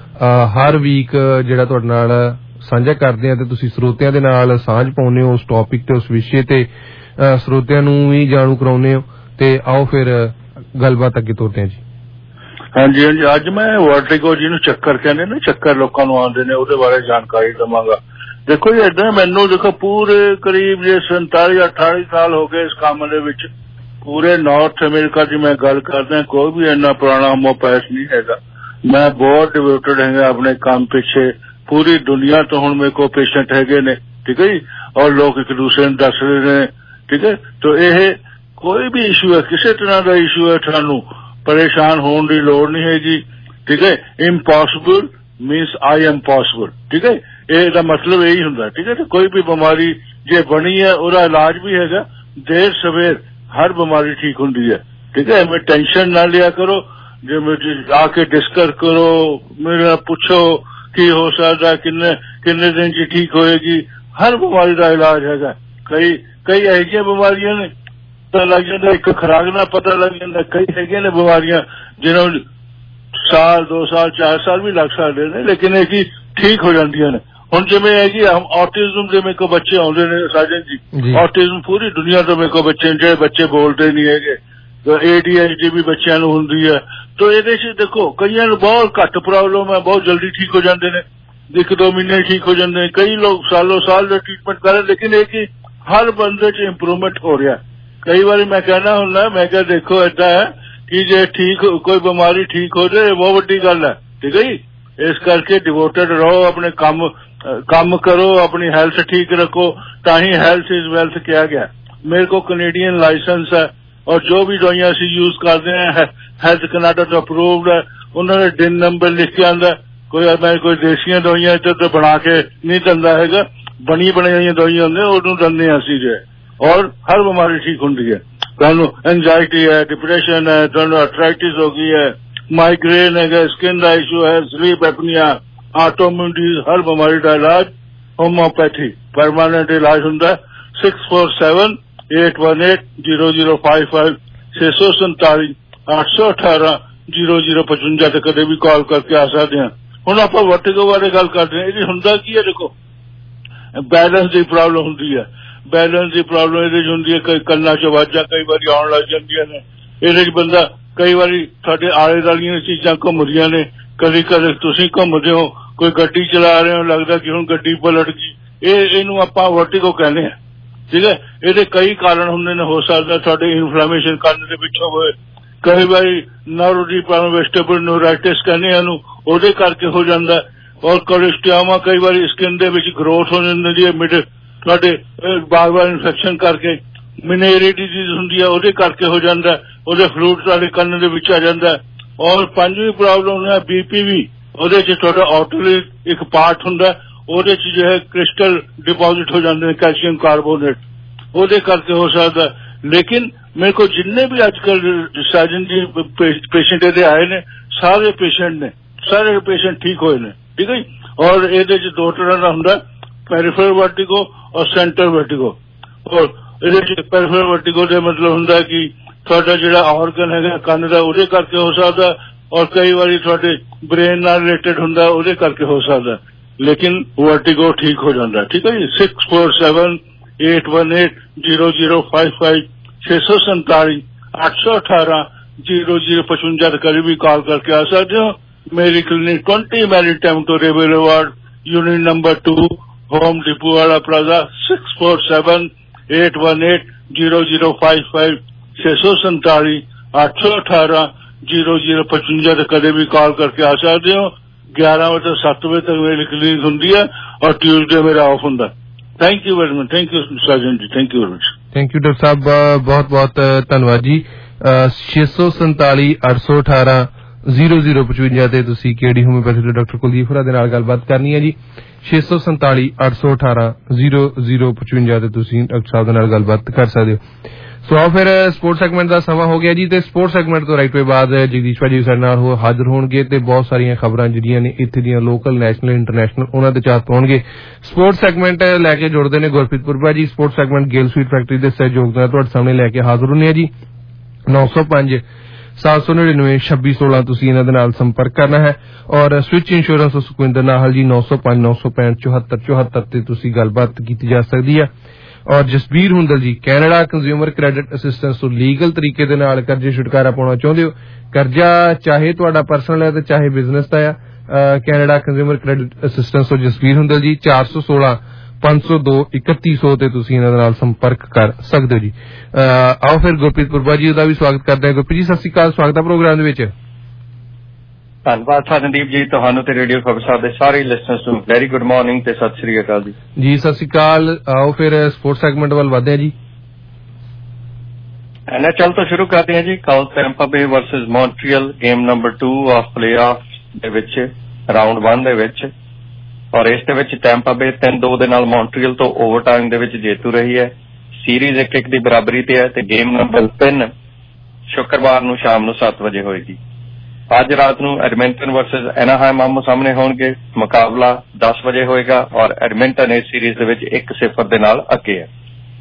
Speaker 2: ਹਰ ਵੀਕ ਜਿਹੜਾ ਤੁਹਾਡੇ ਨਾਲ ਸਾਂਝਾ ਕਰਦੇ ਹਾਂ ਤੇ ਤੁਸੀਂ ਸਰੋਤਿਆਂ ਦੇ ਨਾਲ ਸਾਂਝ ਪਾਉਂਦੇ ਹੋ ਉਸ ਟੌਪਿਕ ਤੇ, ਉਸ ਵਿਸ਼ੇ ਤੇ ਸਰੋਤਿਆਂ ਨੂੰ ਵੀ ਜਾਣੂ ਕਰਾਉਂਦੇ ਹੋ। ਤੇ ਆਓ ਫਿਰ ਗੱਲਬਾਤ ਅੱਗੇ ਤੋਰਦੇ ਹਾਂ ਜੀ।
Speaker 11: ਹਾਂਜੀ ਹਾਂਜੀ, ਅੱਜ ਮੈਂ ਵਰਟਿਗੋ ਜਿਹਨੂੰ ਚੱਕਰ ਕਹਿੰਦੇ ਨੇ, ਚੱਕਰ ਲੋਕਾਂ ਨੂੰ ਆਉਂਦੇ ਨੇ, ਉਹਦੇ ਬਾਰੇ ਜਾਣਕਾਰੀ ਦੇਵਾਂਗਾ। ਦੇਖੋ ਜੀ ਏਦਾਂ ਮੈਨੂੰ ਦੇਖੋ ਪੂਰੇ ਕਰੀਬ ਜੇ ਸੰਤਾਲੀ ਅਠਾਲੀ ਸਾਲ ਹੋ ਗਏ ਇਸ ਕੰਮ ਦੇ ਵਿੱਚ। ਪੂਰੇ ਨਾਰਥ ਅਮਰੀਕਾ ਦੀ ਮੈਂ ਗੱਲ ਕਰਦਾ, ਕੋਈ ਵੀ ਇੰਨਾ ਪੁਰਾਣਾ ਹੋਮੋਪੈਥ ਨਹੀਂ ਹੈਗਾ। ਮੈਂ ਬਹੁਤ ਡਿਵੋਟਡ ਹੈਗਾ ਆਪਣੇ ਕੰਮ ਪਿੱਛੇ। ਪੂਰੀ ਦੁਨੀਆ ਤੋਂ ਹੁਣ ਮੇਰੇ ਕੋਲ ਪੇਸ਼ੈਂਟ ਹੈਗੇ ਨੇ, ਠੀਕ ਹੈ ਜੀ, ਔਰ ਲੋਕ ਇੱਕ ਦੂਸਰੇ ਨੂੰ ਦੱਸ ਰਹੇ ਨੇ, ਠੀਕ ਹੈ। ਤਾਂ ਇਹ ਕੋਈ ਵੀ ਇਸ਼ੂ ਹੈ, ਕਿਸੇ ਤਰ੍ਹਾਂ ਦਾ ਇਸ਼ੂ ਹੈ, ਤੁਹਾਨੂੰ ਪਰੇਸ਼ਾਨ ਹੋਣ ਦੀ ਲੋੜ ਨਹੀਂ ਹੈਗੀ, ਠੀਕ ਹੈ। Impossible means I am possible, ਠੀਕ ਹੈ। ਇਹਦਾ ਮਤਲਬ ਇਹੀ ਹੁੰਦਾ, ਠੀਕ ਹੈ। ਕੋਈ ਵੀ ਬਿਮਾਰੀ ਜੇ ਬਣੀ ਹੈ ਉਹਦਾ ਇਲਾਜ ਵੀ ਹੈਗਾ। ਦੇਰ ਸਵੇਰ ਹਰ ਬਿਮਾਰੀ ਠੀਕ ਹੁੰਦੀ ਹੈ, ਠੀਕ ਹੈ। ਐਵੇਂ ਟੈਨਸ਼ਨ ਨਾ ਲਿਆ ਕਰੋ। ਜਿਵੇਂ ਆ ਕੇ ਡਿਸਕਸ ਕਰੋ, ਮੇਰੇ ਨਾਲ ਪੁੱਛੋ ਕੀ ਹੋ ਸਕਦਾ, ਕਿੰਨੇ ਕਿੰਨੇ ਦਿਨ ਚ ਠੀਕ ਹੋਏਗੀ। ਹਰ ਬਿਮਾਰੀ ਦਾ ਇਲਾਜ ਹੈਗਾ। ਕਈ ਕਈ ਇਹੋ ਜਿਹੀਆਂ ਬਿਮਾਰੀਆਂ ਨੇ ਪਤਾ ਲੱਗ ਜਾਂਦਾ, ਇੱਕ ਖੁਰਾਕ ਨਾਲ ਪਤਾ ਲੱਗ ਜਾਂਦਾ। ਕਈ ਹੈਗੀਆਂ ਨੇ ਬਿਮਾਰੀਆਂ ਜਿਹਨਾਂ ਨੂੰ ਸਾਲ ਦੋ ਸਾਲ ਚਾਰ ਸਾਲ ਵੀ ਲੱਗ ਸਕਦੇ ਨੇ, ਲੇਕਿਨ ਇਹ ਕੀ ਠੀਕ ਹੋ ਜਾਂਦੀਆਂ ਨੇ। ਹੁਣ ਜਿਵੇਂ ਹੈ ਜੀ ਔਟਿਜ਼ਮ ਦੇ ਮੇਰੇ ਕੋਲ ਬੱਚੇ ਆਉਂਦੇ ਨੇ ਸਾਜਨ ਜੀ, ਔਟਿਜ਼ਮ ਪੂਰੀ ਦੁਨੀਆ ਤੋਂ ਮੇਰੇ ਕੋਲ ਬੱਚੇ ਜਿਹੜੇ ਬੱਚੇ ਬੋਲਦੇ ਨਹੀਂ ਹੈਗੇ, ਏ ਡੀ ਐਚ ਡੀ ਵੀ ਬੱਚਿਆਂ ਨੂੰ ਹੁੰਦੀ ਹੈ। ਤਾਂ ਇਹਦੇ ਚ ਦੇਖੋ ਕਈਆਂ ਨੂੰ ਬਹੁਤ ਘੱਟ ਪ੍ਰੋਬਲਮ ਹੈ, ਬਹੁਤ ਜਲਦੀ ਠੀਕ ਹੋ ਜਾਂਦੇ ਨੇ, ਇੱਕ ਦੋ ਮਹੀਨੇ ਠੀਕ ਹੋ ਜਾਂਦੇ ਨੇ। ਕਈ ਲੋਕ ਸਾਲੋਂ ਸਾਲ ਦਾ ਟ੍ਰੀਟਮੈਂਟ ਕਰ ਰਹੇ, ਲੇਕਿਨ ਇਹ ਕਿ ਹਰ ਬੰਦੇ ਚ ਇੰਪਰੂਵਮੈਂਟ ਹੋ ਰਿਹਾ। ਕਈ ਵਾਰੀ ਮੈਂ ਕਹਿਣਾ ਹੁੰਦਾ, ਮੈਂ ਕਿਹਾ ਦੇਖੋ ਏਦਾਂ ਹੈ ਕਿ ਜੇ ਠੀਕ ਕੋਈ ਬਿਮਾਰੀ ਠੀਕ ਹੋ ਜਾਏ ਬਹੁਤ ਵੱਡੀ ਗੱਲ ਹੈ, ਠੀਕ ਹੈ ਜੀ। ਇਸ ਕਰਕੇ ਡਿਵੋਟਡ ਰਹੋ, ਆਪਣੇ ਕੰਮ ਕੰਮ ਕਰੋ, ਆਪਣੀ ਹੈਲਥ ਠੀਕ ਰੱਖੋ, ਤਾਂ ਹੀ ਹੈਲਥ ਇਜ਼ ਵੈਲਥ ਕਿਹਾ ਗਿਆ। ਮੇਰੇ ਕੋਲ ਕੈਨੇਡੀਅਨ ਲਾਇਸੈਂਸ ਹੈ ਔਰ ਜੋ ਵੀ ਦਵਾਈਆਂ ਅਸੀਂ ਯੂਜ਼ ਕਰਦੇ ਹਾਂ ਹੈਲਥ ਕਨਾਡਾ ਤੋਂ ਅਪਰੂਵਡ ਹੈ। ਉਹਨਾਂ ਨੇ ਦਿਨ ਨੰਬਰ ਲਿਖ ਕੇ ਆਉਂਦਾ। ਕੋਈ ਮੈਂ ਕੋਈ ਦੇਸੀਆਂ ਦਵਾਈਆਂ ਇੱਧਰ ਤੋਂ ਬਣਾ ਕੇ ਨਹੀਂ ਦਿੰਦਾ ਹੈਗਾ, ਬਣੀ ਬਣਾਈਆਂ ਦਵਾਈਆਂ ਹੁੰਦੀਆਂ ਉਹਨੂੰ ਦਿੰਦੇ ਹਾਂ ਅਸੀਂ ਜੇ, ਔਰ ਹਰ ਬਿਮਾਰੀ ਠੀਕ ਹੁੰਦੀ ਹੈ। ਤੁਹਾਨੂੰ ਐਂਜ਼ਾਇਟੀ ਹੈ, ਡਿਪਰੈਸ਼ਨ ਹੈ, ਤੁਹਾਨੂੰ ਆਰਥਰਾइटिस ਹੋ गई है, माइग्रेन है, स्किन का इशू है, स्लीप एपनिया, आटोइम्यून डिजीज, हर बीमारी का इलाज होम्योपैथी परमानेंट इलाज होंगे। Six four seven eight one eight zero zero five five छे सौ संताली अठ सौ अठारह जीरो जीरो पचवंजा ते कदे भी कॉल करके आ सकते हैं। हुण आपां वर्टिगो बारे गल करदे हां। इहदी हुंदा की है, देखो बैलेंस की प्रॉब्लम हुंदी है। बैलेंस की प्रॉब्लम इहदे च हुंदी है, कई कन्नां च आवाज़ां कई बारी आउण लग जांदियां ने। इहदे च बंदा कई बारी तुहाडे आले दुआले चीज़ां घुमदियां ने, कदी कदे तुसीं घुमदे हो, कोई गड्डी चला रहे हो, लगदा कि हुण गड्डी पलट गई। ਇਹ ਇਹਨੂੰ ਆਪਾਂ वर्टिगो कहने हैं, ठीक है। ਇਹਦੇ ਕਈ ਕਾਰਨ ਹੁੰਦੇ ਨੇ, ਹੋ ਸਕਦਾ ਤੁਹਾਡੇ ਇਨਫਲੇਮੇਸ਼ਨ ਕੰਨ ਦੇ ਪਿੱਛੋਂ ਹੋਏ, ਕਈ ਵਾਰੀ ਨਰਵ ਦੀ ਪ੍ਰੋਬਲਮ ਵੈਸਟੀਬਲ ਨਿਊਰਾਈਟਿਸ ਕਹਿੰਦੇ ਆ ਨੂੰ, ਉਹਦੇ ਕਰਕੇ ਹੋ ਜਾਂਦਾ। ਔਰ ਕੋਲੇਸਟ੍ਰਾਮਾ ਕਈ ਵਾਰੀ ਸਕਿਨ ਦੇ ਵਿੱਚ ਗਰੋਥ ਹੋ ਜਾਂਦੀ ਹੈ, ਮਿਡ ਤੁਹਾਡੇ ਬਾਰ ਬਾਰ ਇਨਫੈਕਸ਼ਨ ਕਰਕੇ। ਮਿਨੇਰੀ ਡਿਜ਼ੀਜ਼ ਹੁੰਦੀ ਹੈ, ਉਹਦੇ ਕਰਕੇ ਹੋ ਜਾਂਦਾ, ਉਹਦੇ ਫਲੂਇਡ ਤੁਹਾਡੇ ਕੰਨ ਦੇ ਵਿੱਚ ਆ ਜਾਂਦਾ। ਔਰ ਪੰਜਵੀਂ ਪ੍ਰੋਬਲਮ ਹੈ ਬੀ ਪੀ ਵੀ, ਉਹਦੇ ਚ ਤੁਹਾਡਾ ਆਰਟਰੀ ਇੱਕ ਪਾਰਟ ਹੁੰਦਾ, ਉਹਦੇ ਚ ਜੋ ਹੈ ਕ੍ਰਿਸਟਲ ਡਿਪੋਜ਼ਿਟ ਹੋ ਜਾਂਦੇ ਨੇ, ਕੈਲਸ਼ੀਅਮ ਕਾਰਬੋਨੇਟ, ਉਹਦੇ ਕਰਕੇ ਹੋ ਸਕਦਾ। ਲੇਕਿਨ ਮੇਰੇ ਕੋਲ ਜਿੰਨੇ ਵੀ ਅੱਜ ਕੱਲ ਸਾਜਨ ਜੀ ਪੇਸ਼ੈਂਟ ਇਹਦੇ ਆਏ ਨੇ, ਸਾਰੇ ਪੇਸ਼ੈਂਟ ਨੇ, ਸਾਰੇ ਪੇਸ਼ੈਂਟ ਠੀਕ ਹੋਏ ਨੇ, ਠੀਕ ਹੈ ਜੀ। ਔਰ ਇਹਦੇ ਚ ਦੋ ਤਰ੍ਹਾਂ ਦਾ ਹੁੰਦਾ, ਪੈਰੀਫੇਰਲ वर्टिगो ਔਰ ਸੈਂਟਰ वर्टिगो। ਔਰ ਇਹਦੇ ਚ ਪੈਰੀਫੇਰਲ वर्टिगो ਦੇ ਮਤਲਬ ਹੁੰਦਾ ਕਿ ਤੁਹਾਡਾ ਜਿਹੜਾ ਆਰਗਨ ਹੈਗਾ ਕੰਨ ਦਾ, ਉਹਦੇ ਕਰਕੇ ਹੋ ਸਕਦਾ। ਔਰ ਕਈ ਵਾਰੀ ਤੁਹਾਡੇ ਬ੍ਰੇਨ ਨਾਲ ਰਿਲੇਟਡ ਹੁੰਦਾ, ਉਹਦੇ ਕਰਕੇ ਹੋ ਸਕਦਾ। लेकिन वर्टिगो ठीक हो जाता है, ठीक है जी। Six four seven eight one eight zero zero five five छे सौ संताली अठ सौ अठारह जीरो जीरो पचवंजा कभी भी कॉल करके आ सकते हो। मेरी क्लिनिक ट्वेंटी मैरिट टाइम टू रेवेल वार्ड, unit number two, Home Depot वाला plaza, six four seven eight one eight zero zero five five छे सौ संताली अठ सौ अठारह जीरो जीरो पचवंजा कभी भी कॉल करके आ सकते हो। ग्यारह बजे तो सत्त बजे तक मेरी क्लिनिक होंगी है और ट्यूसडे मेरा ऑफ होंगे। Thank you very much. Thank you Surjan ji, thank you very much.
Speaker 2: Thank you doctor साहब, बहुत बहुत धन्यवाद जी। छे सौ संताली अठ सौ अठारह जीरो जीरो पचवंजा ते तुसीं केडी होम्योपैथी ਦੇ ਡਾਕਟਰ ਕੁਲਦੀਪ ਹੋਰਾਂ ਦੇ ਨਾਲ ਗੱਲਬਾਤ ਕਰਨੀ ਹੈ ਜੀ। छे सौ संताली अठ सौ अठारह जीरो जीरो पचवंजा ਤੇ ਤੁਸੀਂ ਡਾਕਟਰ ਸਾਹਿਬ ਦੇ ਨਾਲ ਗੱਲਬਾਤ ਕਰ ਸਕਦੇ ਹੋ। ਸੋ ਆਓ ਫਿਰ ਸਪੋਰਟ ਸੈਗਮੈਂਟ ਦਾ ਸਮਾਂ ਹੋ ਗਿਆ ਜੀ, ਤੇ ਸਪੋਰਟ ਸੈਗਮੈਂਟ ਤੋਂ ਰਾਈਟ ਵੇ ਬਾਅਦ ਜਗਦੀਸ਼ ਭਾਜੀ ਸਾਡੇ ਨਾਲ ਹੋ ਹਾਜ਼ਰ ਹੋਣਗੇ ਤੇ ਬਹੁਤ ਸਾਰੀਆਂ ਖਬਰਾਂ ਜਿਹੜੀਆਂ ਨੇ ਇੱਥੇ ਦੀਆਂ ਲੋਕਲ, ਨੈਸ਼ਨਲ, ਇੰਟਰਨੈਸ਼ਨਲ, ਉਹਨਾਂ ਦੇ ਚਾਤ ਪਾਉਣਗੇ। ਸਪੋਰਟ ਸੈਗਮੈਂਟ ਲੈ ਕੇ ਜੁੜਦੇ ਨੇ Gurpreet Purba ji. Sport segment Gale sweet factory ਦੇ ਸਹਿਯੋਗ ਨਾਲ ਤੁਹਾਡੇ ਸਾਹਮਣੇ ਲੈ ਕੇ ਹਾਜ਼ਰ ਹੁੰਦੇ ਆ ਜੀ। ਨੌ ਸੌ ਪੰਜ सात सौ निन्यानवे छब्बी सोलह तुसीं इन्हां दे नाल संपर्क करना है। और स्विच इंश्योरेंस सुखविंदर नाहल जी नौ सौ पांच नौ सौ पैंठ चौहत्तर चौहत्तर ते तुसीं गलबात कीती जा सकदी है। और Jasbir Hundal ji Canada consumer credit assistance तो लीगल तरीके दे नाल कर्जे छुटकारा पाउणा चाहुंदे हो, कर्जा चाहे तुहाडा पर्सनल है ते चाहे बिजनेस दा है, कैनेडा कंज्यूमर क्रेडिट असिस्टेंस तो जसबीर हुंदल जी चार सौ सोलह पांच सौ दो इकती सौ ते तुसीं इन्हां दे नाल संपर्क कर सकदे हो जी। आओ फिर गुरप्रीत पुरबा जी दा भी स्वागत करते हैं। गुरप्रीत जी सत श्री अकाल, स्वागत है प्रोग्राम दे विच।
Speaker 12: धन्यवाद संदीप जी, तुहानू ते रेडियो खबर साहब दे सारे लिसनर्स नू वेरी गुड मॉर्निंग ते सत श्री अकाल जी।
Speaker 2: जी सत श्री अकाल। आओ फिर स्पोर्ट्स सेगमेंट वाल वधदे हैं जी।
Speaker 12: एनएचएल तो शुरू करते हैं जी। कल Tampa Bay versus Montreal game number two of playoff दे विच राउंड वन दे विच, और इस दे विच टैंपा बे तीन दो दे नाल मॉन्ट्रियल तो ओवरटाइम दे विच जेतू रही है। सीरीज एक एक की बराबरी ते है ते गेम नंबर तीन शुक्रवार नू शाम नू सत्त बजे होएगी। ਅੱਜ ਰਾਤ ਨੂੰ ਐਡਮਿੰਟਨ ਵਰਸਸ ਐਨਾਹਾਈਮ ਆਮੋ ਸਾਹਮਣੇ ਹੋਣਗੇ। ਮੁਕਾਬਲਾ ਦਸ ਵਜੇ ਹੋਏਗਾ ਔਰ ਐਡਮਿੰਟਨ ਇਸ ਸੀਰੀਜ਼ ਦੇ ਵਿੱਚ ਇੱਕ ਸਿਫਰ ਦੇ ਨਾਲ ਅੱਗੇ ਹੈ।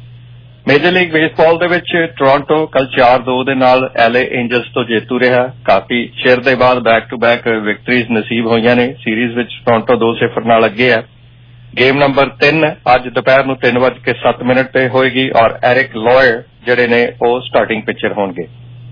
Speaker 12: ਮੇਜਰ ਲੀਗ ਬੇਸਬਾਲ ਦੇ ਵਿੱਚ ਟੋਰਾਂਟੋ ਕੱਲ ਚਾਰ ਦੋ ਦੇ ਨਾਲ ਐਲਏ ਐਂਜਲਸ ਤੋਂ ਜੇਤੂ ਰਿਹਾ। ਕਾਫੀ ਚਿਰ ਦੇ ਬਾਅਦ ਬੈਕ ਟੂ ਬੈਕ ਵਿਕਟਰੀਜ਼ ਨਸੀਬ ਹੋਈਆਂ ਨੇ। ਸੀਰੀਜ਼ ਵਿੱਚ ਟੋਰਾਂਟੋ ਦੋ ਸਿਫਰ ਨਾਲ ਅੱਗੇ ਹੈ। ਗੇਮ ਨੰਬਰ ਤਿੰਨ ਅੱਜ ਦੁਪਹਿਰ ਨੂੰ ਤਿੰਨ ਵੱਜ ਕੇ ਸੱਤ ਮਿੰਟ ਤੇ ਹੋਏਗੀ ਔਰ ਐਰਿਕ ਲੋਇਰ ਜਿਹੜੇ ਨੇ ਉਹ ਸਟਾਰਟਿੰਗ ਪਿੱਚਰ ਹੋਣਗੇ।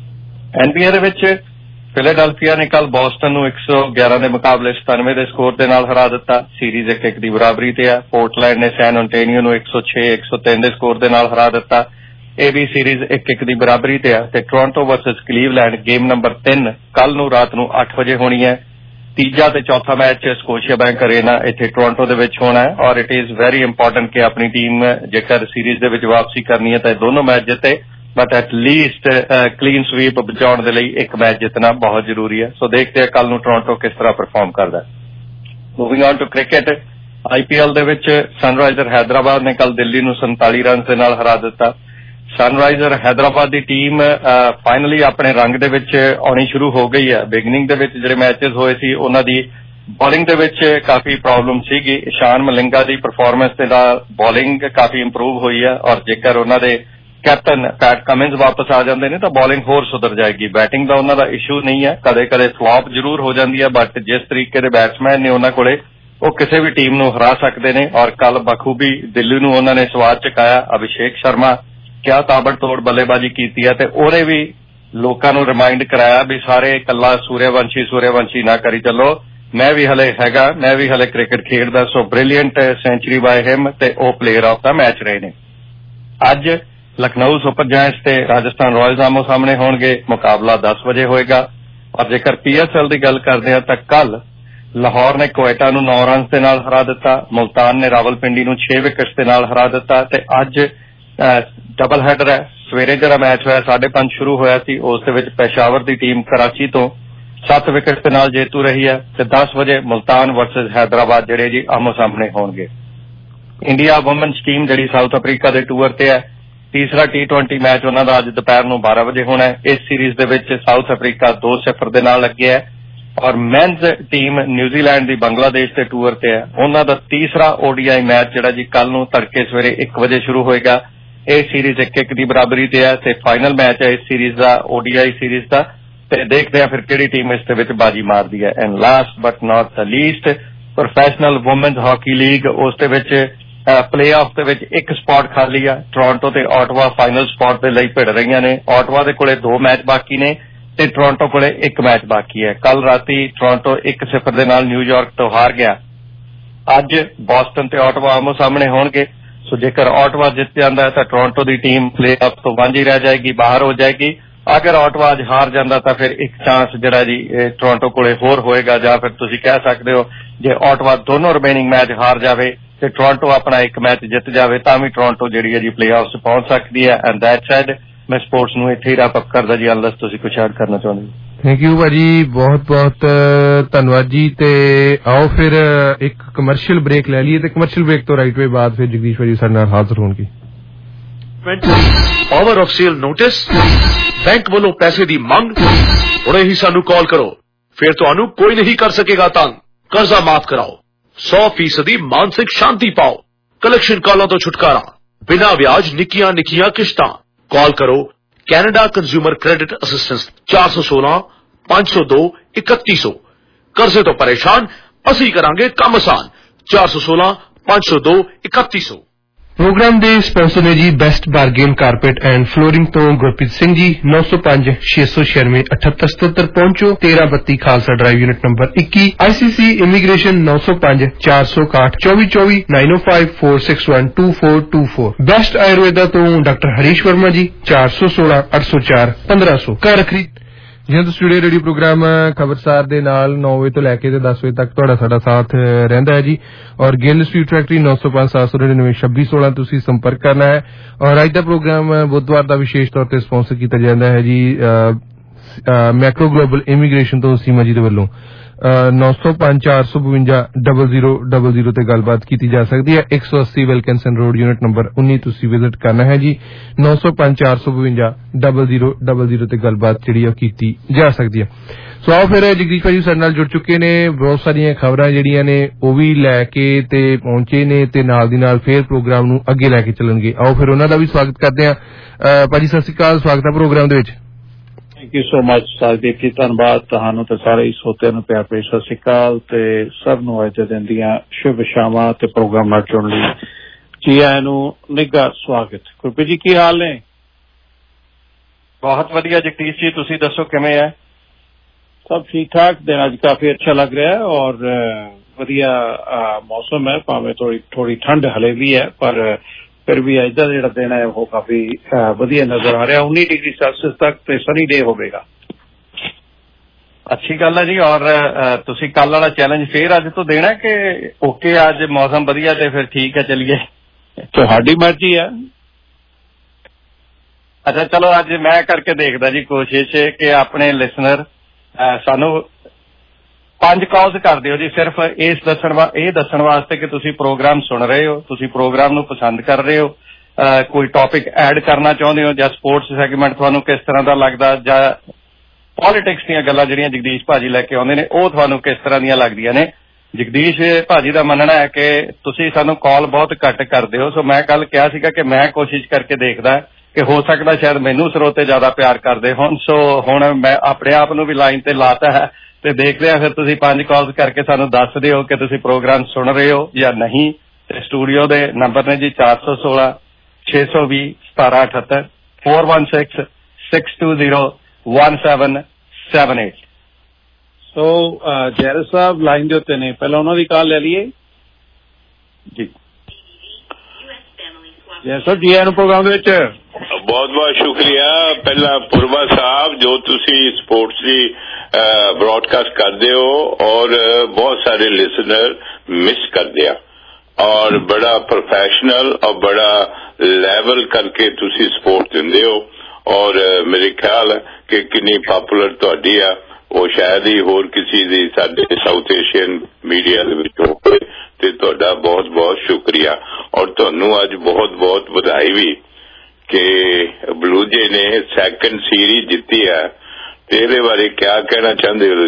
Speaker 12: ਐਨਬੀਏ ਦੇ ਵਿੱਚ ਫਿਲਾਡੈਲਫੀਆ ਨੇ ਕੱਲ ਬੋਸਟਨ ਨੂੰ ਇੱਕ ਸੌ ਗਿਆਰਾਂ ਦੇ ਮੁਕਾਬਲੇ ਸਤਾਨਵੇਂ ਦੇ ਸਕੋਰ ਦੇ ਨਾਲ ਹਰਾ ਦਿੱਤਾ। ਸੀਰੀਜ਼ ਇੱਕ ਇੱਕ ਦੀ ਬਰਾਬਰੀ ਤੇ ਆ। ਪੋਰਟਲੈਂਡ ਨੇ ਸੈਨ ਅੰਟੋਨੀਓ ਨੂੰ ਇੱਕ ਸੌ ਛੇ ਇੱਕ ਸੌ ਤਿੰਨ ਦੇ ਸਕੋਰ ਦੇ ਨਾਲ ਹਰਾ ਦਿੱਤਾ। ਇਹ ਵੀ ਸੀਰੀਜ਼ ਇੱਕ ਇੱਕ ਦੀ ਬਰਾਬਰੀ ਤੇ ਆ। ਤੇ Toronto versus Cleveland game number ਤਿੰਨ ਕੱਲ ਨੂੰ ਰਾਤ ਨੂੰ ਅੱਠ ਵਜੇ ਹੋਣੀ ਹੈ। ਤੀਜਾ ਤੇ ਚੌਥਾ ਮੈਚ ਸਕੋਸ਼ੀਆ ਬੈਂਕ ਅਰੇਨਾ ਇੱਥੇ ਟੋਰਾਂਟੋ ਦੇ ਵਿੱਚ ਹੋਣਾ ਹੈ ਔਰ ਇਟ ਇਜ਼ ਵੈਰੀ ਇੰਪੋਰਟੈਂਟ ਕਿ ਆਪਣੀ ਟੀਮ ਜੇਕਰ ਸੀਰੀਜ਼ ਦੇ ਵਿੱਚ ਵਾਪਸੀ ਕਰਨੀ ਹੈ ਤਾਂ ਦੋਨੋਂ ਮੈਚ ਜਿੱਤੇ, but at least clean sweep ਬਚਾਉਣ ਦੇ ਲਈ ਇੱਕ ਮੈਚ ਜਿੱਤਣਾ ਬਹੁਤ ਜ਼ਰੂਰੀ ਹੈ। ਸੋ ਦੇਖਦੇ ਹਾਂ ਕੱਲ ਨੂੰ ਟੋਰਾਂਟੋ ਕਿਸ ਤਰ੍ਹਾਂ ਪਰਫਾਰਮ ਕਰਦਾ। Moving on to cricket, IPL ਦੇ ਵਿੱਚ ਸਨਰਾਈਜ਼ਰ ਹੈਦਰਾਬਾਦ ਨੇ ਕੱਲ ਦਿੱਲੀ ਨੂੰ ਸੰਤਾਲੀ ਰਨ ਦੇ ਨਾਲ ਹਰਾ ਦਿੱਤਾ। ਸਨਰਾਈਜ਼ਰ ਹੈਦਰਾਬਾਦ ਦੀ ਟੀਮ ਫਾਈਨਲੀ ਆਪਣੇ ਰੰਗ ਦੇ ਵਿੱਚ ਆਉਣੀ ਸ਼ੁਰੂ ਹੋ ਗਈ ਹੈ। ਬਿਗਨਿੰਗ ਦੇ ਵਿੱਚ ਜਿਹੜੇ ਮੈਚਸ ਹੋਏ ਸੀ ਉਹਨਾਂ ਦੀ ਬੋਲਿੰਗ ਦੇ ਵਿੱਚ ਕਾਫੀ ਪ੍ਰੋਬਲਮ ਸੀਗੀ। ਇਸ਼ਾਨ ਮਲਿੰਗਾ ਦੀ ਪਰਫਾਰਮੈਂਸ ਦੇ ਨਾਲ ਬੋਲਿੰਗ ਕਾਫੀ ਇੰਪਰੂਵ ਹੋਈ ਹੈ ਔਰ ਜੇਕਰ ਉਹਨਾਂ ਦੇ ਕੈਪਟਨ ਪੈਟ ਕਮਿੰਸ ਵਾਪਸ ਆ ਜਾਂਦੇ ਨੇ ਤਾਂ ਬੋਲਿੰਗ ਹੋਰ ਸੁਧਰ ਜਾਏਗੀ। ਬੈਟਿੰਗ ਦਾ ਉਹਨਾਂ ਦਾ ਇਸ਼ੂ ਨਹੀਂ ਹੈ, ਕਦੇ ਕਦੇ ਫਲॉप ਜ਼ਰੂਰ ਹੋ ਜਾਂਦੀ ਹੈ, ਬਟ ਜਿਸ ਤਰੀਕੇ ਦੇ ਬੈਟਸਮੈਨ ਨੇ ਉਹਨਾਂ ਕੋਲੇ ਉਹ ਕਿਸੇ ਵੀ ਟੀਮ ਨੂੰ ਹਰਾ ਸਕਦੇ ਨੇ ਔਰ ਕੱਲ ਬਖੂਬੀ ਦਿੱਲੀ ਨੂੰ ਉਹਨਾਂ ਨੇ ਸਵਾਦ ਚੁਕਾਇਆ। ਅਭਿਸ਼ੇਕ ਸ਼ਰਮਾ ਕਿਆ ਤਾਬੜਤੋੜ ਬੱਲੇਬਾਜ਼ੀ ਕੀਤੀ ਹੈ ਤੇ ਉਹਨੇ ਵੀ ਲੋਕਾਂ ਨੂੰ ਰਿਮਾਈਂਡ ਕਰਾਇਆ ਵੀ ਸਾਰੇ ਇਕੱਲਾ ਸੂਰਿਆਵੰਸ਼ੀ ਸੂਰਿਆਵੰਸ਼ੀ ਨਾ ਕਰੀ ਚੱਲੋ, ਮੈਂ ਵੀ ਹਲੇ ਹੈਗਾ, ਮੈਂ ਵੀ ਹਲੇ ਕ੍ਰਿਕਟ ਖੇਡਦਾ। So brilliant century by him ਤੇ ਉਹ ਪਲੇਅਰ ਆਫ ਦਾ ਮੈਚ ਰਹੇ ਨੇ। ਅੱਜ ਲਖਨਊ ਸੁਪਰ ਜਾਇੰਟਸ ਤੇ ਰਾਜਸਥਾਨ ਰਾਇਲਸ ਆਮੋ ਸਾਹਮਣੇ ਹੋਣਗੇ। ਮੁਕਾਬਲਾ ਦਸ ਵਜੇ ਹੋਏਗਾ ਔਰ ਜੇਕਰ ਪੀਐਸਐਲ ਦੀ ਗੱਲ ਕਰਦੇ ਹਾਂ ਤਾਂ ਕੱਲ ਲਾਹੌਰ ਨੇ ਕੁਵੈਟਾ ਨੂੰ ਨੌ ਰਨ ਦੇ ਨਾਲ ਹਰਾ ਦਿੱਤਾ। ਮੁਲਤਾਨ ਨੇ ਰਾਵਲਪਿੰਡੀ ਨੂੰ ਛੇ ਵਿਕਟਸ ਦੇ ਨਾਲ ਹਰਾ ਦਿੱਤਾ ਤੇ ਅੱਜ ਡਬਲ ਹੈਡਰ ਹੈ। ਸਵੇਰੇ ਜਿਹੜਾ ਮੈਚ ਹੋਇਆ ਸਾਢੇ ਪੰਜ ਸ਼ੁਰੂ ਹੋਇਆ ਸੀ ਉਸ ਦੇ ਵਿੱਚ ਪੈਸ਼ਾਵਰ ਦੀ ਟੀਮ ਕਰਾਚੀ ਤੋਂ ਸੱਤ ਵਿਕਟ ਦੇ ਨਾਲ ਜੇਤੂ ਰਹੀ ਹੈ ਤੇ ਦਸ ਵਜੇ ਮੁਲਤਾਨ ਵਰਸਸ ਹੈਦਰਾਬਾਦ ਜਿਹੜੇ ਜੀ ਆਮੋ ਸਾਹਮਣੇ ਹੋਣਗੇ। ਇੰਡੀਆ ਵੂਮਨਸ ਟੀਮ ਜਿਹੜੀ ਸਾਊਥ ਅਫਰੀਕਾ ਦੇ ਟੂਰ ਤੇ ਹੈ, ਤੀਸਰਾ ਟੀ ਟਵੈਂਟੀ ਮੈਚ ਉਹਨਾਂ ਦਾ ਅੱਜ ਦੁਪਹਿਰ ਨੂੰ ਬਾਰਾਂ ਵਜੇ ਹੋਣਾ ਹੈ। ਇਸ ਸੀਰੀਜ਼ ਦੇ ਵਿੱਚ ਸਾਊਥ ਅਫਰੀਕਾ ਦੋ ਸਿਫਰ ਦੇ ਨਾਲ ਅੱਗੇ ਹੈ ਔਰ ਮੈਨਜ਼ ਟੀਮ ਨਿਊਜ਼ੀਲੈਂਡ ਦੀ ਬੰਗਲਾਦੇਸ਼ ਦੇ ਟੂਰ ਤੇ ਹੈ। ਉਹਨਾਂ ਦਾ ਤੀਸਰਾ ਓਡੀਆਈ ਮੈਚ ਜਿਹੜਾ ਜੀ ਕੱਲ ਨੂੰ ਤੜਕੇ ਸਵੇਰੇ ਇੱਕ ਵਜੇ ਸ਼ੁਰੂ ਹੋਏਗਾ। ਇਹ ਸੀਰੀਜ਼ ਇੱਕ ਇੱਕ ਦੀ ਬਰਾਬਰੀ ਤੇ ਹੈ ਤੇ ਫਾਈਨਲ ਮੈਚ ਹੈ ਇਸ ਸੀਰੀਜ਼ ਦਾ, ਓਡੀਆਈ ਸੀਰੀਜ਼ ਦਾ, ਤੇ ਦੇਖਦੇ ਹਾਂ ਫਿਰ ਕਿਹੜੀ ਟੀਮ ਇਸ ਦੇ ਵਿੱਚ ਬਾਜੀ ਮਾਰਦੀ ਹੈ। And last but not the least, professional women's hockey league, ਉਸ ਦੇ ਵਿੱਚ ਪਲੇਆਫ ਦੇ ਵਿੱਚ ਇੱਕ ਸਪਾਟ ਖਾਲੀ ਆ। ਟੋਰਾਂਟੋ ਤੇ ਆਟਵਾ ਫਾਈਨਲ ਸਪਾਟ ਦੇ ਲਈ ਭਿੜ ਰਹੀਆਂ ਨੇ। ਆਟਵਾ ਦੇ ਕੋਲੇ ਦੋ ਮੈਚ ਬਾਕੀ ਨੇ ਤੇ ਟੋਰਾਂਟੋ ਕੋਲੇ ਇੱਕ ਮੈਚ ਬਾਕੀ ਹੈ। ਕੱਲ ਰਾਤੀ ਟੋਰਾਂਟੋ ਇੱਕ ਸਿਫਰ ਦੇ ਨਾਲ ਨਿਊਯਾਰਕ ਤੋਂ ਹਾਰ ਗਿਆ। ਅੱਜ ਬੋਸਟਨ ਤੇ ਆਟਵਾ ਆਮੋ ਸਾਹਮਣੇ ਹੋਣਗੇ। ਸੋ ਜੇਕਰ ਆਟਵਾ ਜਿੱਤ ਜਾਂਦਾ ਹੈ ਤਾਂ ਟੋਰਾਂਟੋ ਦੀ ਟੀਮ ਪਲੇਆਫ ਤੋਂ ਵਾਂਝੀ ਰਹਿ ਜਾਏਗੀ, ਬਾਹਰ ਹੋ ਜਾਏਗੀ। ਅਗਰ ਆਟਵਾ ਅੱਜ ਹਾਰ ਜਾਂਦਾ ਤਾਂ ਫਿਰ ਇੱਕ ਚਾਂਸ ਜਿਹੜਾ ਜੀ ਟੋਰਾਂਟੋ ਕੋਲੇ ਹੋਰ ਹੋਏਗਾ, ਜਾਂ ਫਿਰ ਤੁਸੀਂ ਕਹਿ ਸਕਦੇ ਹੋ ਜੇ ਆਟਵਾ ਦੋਨੋਂ ਰਿਮੇਨਿੰਗ ਮੈਚ ਹਾਰ ਜਾਵੇ ਤੇ ਟੋਰਾਂਟੋ ਆਪਣਾ ਇੱਕ ਮੈਚ ਜਿੱਤ ਜਾਵੇ ਤਾਂ ਵੀ ਟੋਰਾਂਟੋ ਜਿਹੜੀ ਹੈ ਜੀ ਪਲੇਆਫ 'ਚ ਪਹੁੰਚ ਸਕਦੀ ਹੈ। ਐਂਡ ਦੈਟ ਸੈਡ ਮੈਂ ਸਪੋਰਟਸ ਨੂੰ ਇੱਥੇ ਹੀ ਰੈਪ ਅਪ ਕਰਦਾ ਜੀ, ਅਨਲੈਸ ਤੁਸੀਂ ਕੁਝ ਐਡ ਕਰਨਾ ਚਾਹੁੰਦੇ ਹੋ।
Speaker 2: ਥੈਂਕ ਯੂ ਭਾਜੀ, ਬਹੁਤ ਬਹੁਤ ਧੰਨਵਾਦ ਜੀ। ਤੇ ਆਓ ਫਿਰ ਇੱਕ ਕਮਰਸ਼ੀਅਲ ਬ੍ਰੇਕ ਲੈ ਲਈਏ ਤੇ ਕਮਰਸ਼ੀਅਲ ਬ੍ਰੇਕ ਤੋਂ ਰਾਈਟ ਵੇ ਬਾਅਦ ਫਿਰ ਜਗਦੀਸ਼ ਭਾਜੀ ਸਾਡੇ ਨਾਲ ਹਾਜ਼ਰ ਹੋਣਗੇ।
Speaker 3: Power of sale notice, bank ਵੱਲੋਂ ਪੈਸੇ ਦੀ ਮੰਗ। ਹੁਣੇ ਹੀ ਸਾਨੂੰ ਕਾਲ ਕਰੋ, ਫਿਰ ਤੁਹਾਨੂੰ ਕੋਈ ਨਹੀਂ ਕਰ ਸਕੇਗਾ ਤੰਗ। ਕਰਜ਼ਾ ਮਾਫ ਕਰਾਓ, ਸੌ ਫੀਸਦੀ ਮਾਨਸਿਕ ਸ਼ਾਂਤੀ ਪਾਓ, ਕਲੈਕਸ਼ਨ ਕਾਲਾਂ ਤੋਂ ਛੁਟਕਾਰਾ, ਬਿਨਾਂ ਵਿਆਜ ਨਿੱਕੀਆਂ ਨਿੱਕੀਆਂ ਕਿਸ਼ਤਾਂ। ਕਾਲ ਕਰੋ ਕੈਨੇਡਾ ਕੰਜ਼ਿਊਮਰ ਕ੍ਰੈਡਿਟ ਅਸਿਸਟੈਂਸ ਚਾਰ ਸੌ ਸੋਲਾਂ ਪੰਜ ਸੌ ਦੋ ਇਕੱਤੀ ਸੌ। ਕਰਜ਼ੇ ਤੋਂ ਪਰੇਸ਼ਾਨ, ਅਸੀਂ ਕਰਾਂਗੇ ਕੰਮ ਆਸਾਨ। ਚਾਰ ਸੌ ਸੋਲਾਂ ਪੰਜ ਸੌ ਦੋ ਇਕੱਤੀ ਸੌ।
Speaker 2: ਪ੍ਰੋਗਰਾਮ ਦੇ ਸਪਾਂਸਰ ਨੇ ਜੀ best bargain carpet and flooring ਤੋਂ ਗੁਰਪ੍ਰੀਤ ਸਿੰਘ ਜੀ। ਨੌ ਸੌ ਪੰਜ ਛੇ ਸੌ ਛਿਆਨਵੇਂ ਅਠੱਤਰ ਸਤੱਤਰ ਪਹੁੰਚੋ। ਤੇਰਾਂ ਬੱਤੀ ਖਾਲਸਾ ਡਰਾਈਵ ਯੂਨਿਟ ਨੰਬਰ ਇੱਕੀ। ਆਈਸੀਸੀ ਇਮੀਗ੍ਰੇਸ਼ਨ ਨੌ ਸੌ ਪੰਜ ਚਾਰ ਸੌ ਇਕਾਹਠ ਚੌਵੀ ਚੌਵੀ nine o five four six one two four two four. Best Ayurveda ਤੋਂ ਡਾਕਟਰ ਹਰੀਸ਼ ਵਰਮਾ ਜੀ। ਚਾਰ ਸੌ ਸੋਲਾਂ ਅੱਠ ਸੌ ਚਾਰ ਪੰਦਰਾਂ ਸੌ। ਘਰ ਖਰੀਦ ਜਿਵੇਂ ਤੁਸੀਂ ਸਟੂਡੀਓ ਰੇਡੀਓ ਪ੍ਰੋਗਰਾਮ ਖਬਰਸਾਰ ਦੇ ਨਾਲ ਨੌ ਵਜੇ ਤੋਂ ਲੈ ਕੇ ਤੇ ਦਸ ਵਜੇ ਤੱਕ ਤੁਹਾਡਾ ਸਾਡਾ ਸਾਥ ਰਹਿੰਦਾ ਹੈ ਜੀ। ਔਰ ਗਿੱਲ ਸਵੀਟ ਫੈਕਟਰੀ ਨੌ ਸੌ ਪੰਜ ਸੱਤ ਸੌ ਨੜਿਨਵੇਂ ਛੱਬੀ ਸੋਲਾਂ ਤੁਸੀਂ ਸੰਪਰਕ ਕਰਨਾ ਹੈ। ਔਰ ਅੱਜ ਦਾ ਪ੍ਰੋਗਰਾਮ ਬੁੱਧਵਾਰ ਦਾ ਵਿਸ਼ੇਸ਼ ਤੌਰ ਤੇ ਸਪਾਂਸਰ ਕੀਤਾ ਜਾਂਦਾ ਹੈ ਜੀ ਮੈਕਰੋ ਗਲੋਬਲ ਇਮੀਗ੍ਰੇਸ਼ਨ ਤੋਂ ਸੀਮਾ ਜੀ ਦੇ ਵੱਲੋਂ। नौ सौ पांच चार सौ बवंजा डबल जीरो डबल जीरो ते गलबात की जा सकती है। एक सौ अस्सी विल्किंसन रोड यूनिट नंबर उन्नी तुसी विजिट करना है जी। नौ सौ पांच चार सौ बवंजा डबल जीरो डबल जीरो ते गलबात जिहड़ी की जा सकती है। सो आओ फिर जगदीश भाजी साडे नाल जुड़ चुके ने, बहुत सारियां खबरां जिहड़ियां ने ओह भी लैके ते पहुंचे ने ते नाल दी नाल फिर प्रोग्राम नूं अगे लैके चलणगे। आओ फिर उन्हां दा भी स्वागत करदे हां। भाजी सत श्री अकाल, स्वागत है प्रोग्राम दे विच।
Speaker 9: Thank you so much Sajdeep ji, धन्यवाद तुहानू ते सारे श्रोतिਆਂ ਨੂੰ ਪਿਆਰ ਭਰੀ ਸਤਿ ਸ਼੍ਰੀ ਅਕਾਲ ਤੇ ਸਭ ਨੂੰ ਅੱਜ ਦੇ ਦਿਨ ਦੀਆਂ ਸ਼ੁਭ ਸ਼ਾਮਾਂ ਤੇ ਪ੍ਰੋਗਰਾਮ ਨਾਲ ਜੁੜਨ ਲਈ ਜੀ ਆਇਆਂ ਨੂੰ ਨਿੱਘਾ ਸਵਾਗਤ। ਗੁਰਪ੍ਰੀਤ ਜੀ ਕੀ ਹਾਲ ਨੇ?
Speaker 12: ਬਹੁਤ ਵਧੀਆ ਜਗਦੀਸ਼ ਜੀ, ਤੁਸੀਂ ਦੱਸੋ ਕਿਵੇਂ ਹੈ?
Speaker 9: सब ठीक ठाक। दिन आज काफी अच्छा लग रहा है और वधिया मौसम है, भावें थोड़ी थोड़ी ठंड हले भी है पर फिर भी अज का जो दिन है वो काफी वधिया नजर आ रहा है। उन्नीस डिग्री सेल्सियस तक तो सनी डे होगा।
Speaker 12: अच्छी गल है जी। और तुसी कल वाला चैलेंज फिर अज तो देना कि ओके अज मौसम वधिया ते फिर ठीक है चलिए?
Speaker 9: तुहाडी मर्जी है।
Speaker 12: अच्छा चलो अज मैं करके देखदा जी कोशिश कि अपने लिसनर सानू पंज कॉल्स कर दिओ जी, सिर्फ इस दस्सण ये दस्सण वास्ते कि तुसी प्रोग्राम सुन रहे हो, तुसी प्रोग्राम नू पसंद कर रहे हो, आ, कोई टॉपिक ऐड करना चाहते हो, जां स्पोर्ट्स सैगमेंट तुहानू किस तरह का लगदा, जां पॉलिटिक्स दीयां गल्लां जिहड़ियां जगदीश भाजी लैके आउंदे ने ओह तुहानू किस तरह दीयां लगदियां ने। जगदीश भाजी का मनना है कि तुसी सानू कॉल बहुत घट करदे हो। सो मैं कल कहा सीगा कि मैं कोशिश करके देखदा कि हो सकता शायद मैनू स्रोते ज्यादा प्यार करते होण। सो हुण मैं अपने आप नूं भी लाइन ते लाता है ते देखते हैं फिर तुसीं पांच कॉल्स करके सानू दस दिओ कि तुसीं प्रोग्राम सुन रहे हो या नहीं। ते स्टूडियो दे नंबर ने जी चार सौ सोलह छे सौ भी सतारा अठहत्तर four one six six two zero one seven seven eight.
Speaker 9: So जैर साहब लाइन दे उत्ते ने, पहला उन्हां दी कॉल ले लीए जी। जैर साहब जी आए प्रोग्राम दे विच।
Speaker 13: बहुत बहुत शुक्रिया। पहला पुरबा साहब जो तुसी स्पोर्ट्स की ब्रॉडकास्ट करते हो और बहुत सारे लिसनर मिस कर दिया और बड़ा प्रोफेशनल और बड़ा लेवल करके तुसी स्पोर्ट दिंदे हो और मेरे ख्याल कि कितनी पॉपुलर तुहाडी आ वो शायद ही होर किसी दी साडे साउथ एशियन मीडिया दे विच होवे ते तुहाडा बहुत बहुत शुक्रिया और तुहानू अज बहुत बहुत बधाई भी कि बलूजे ने सैकंड सीरीज जीती है। तेरे बारे क्या कहना चाहते हो?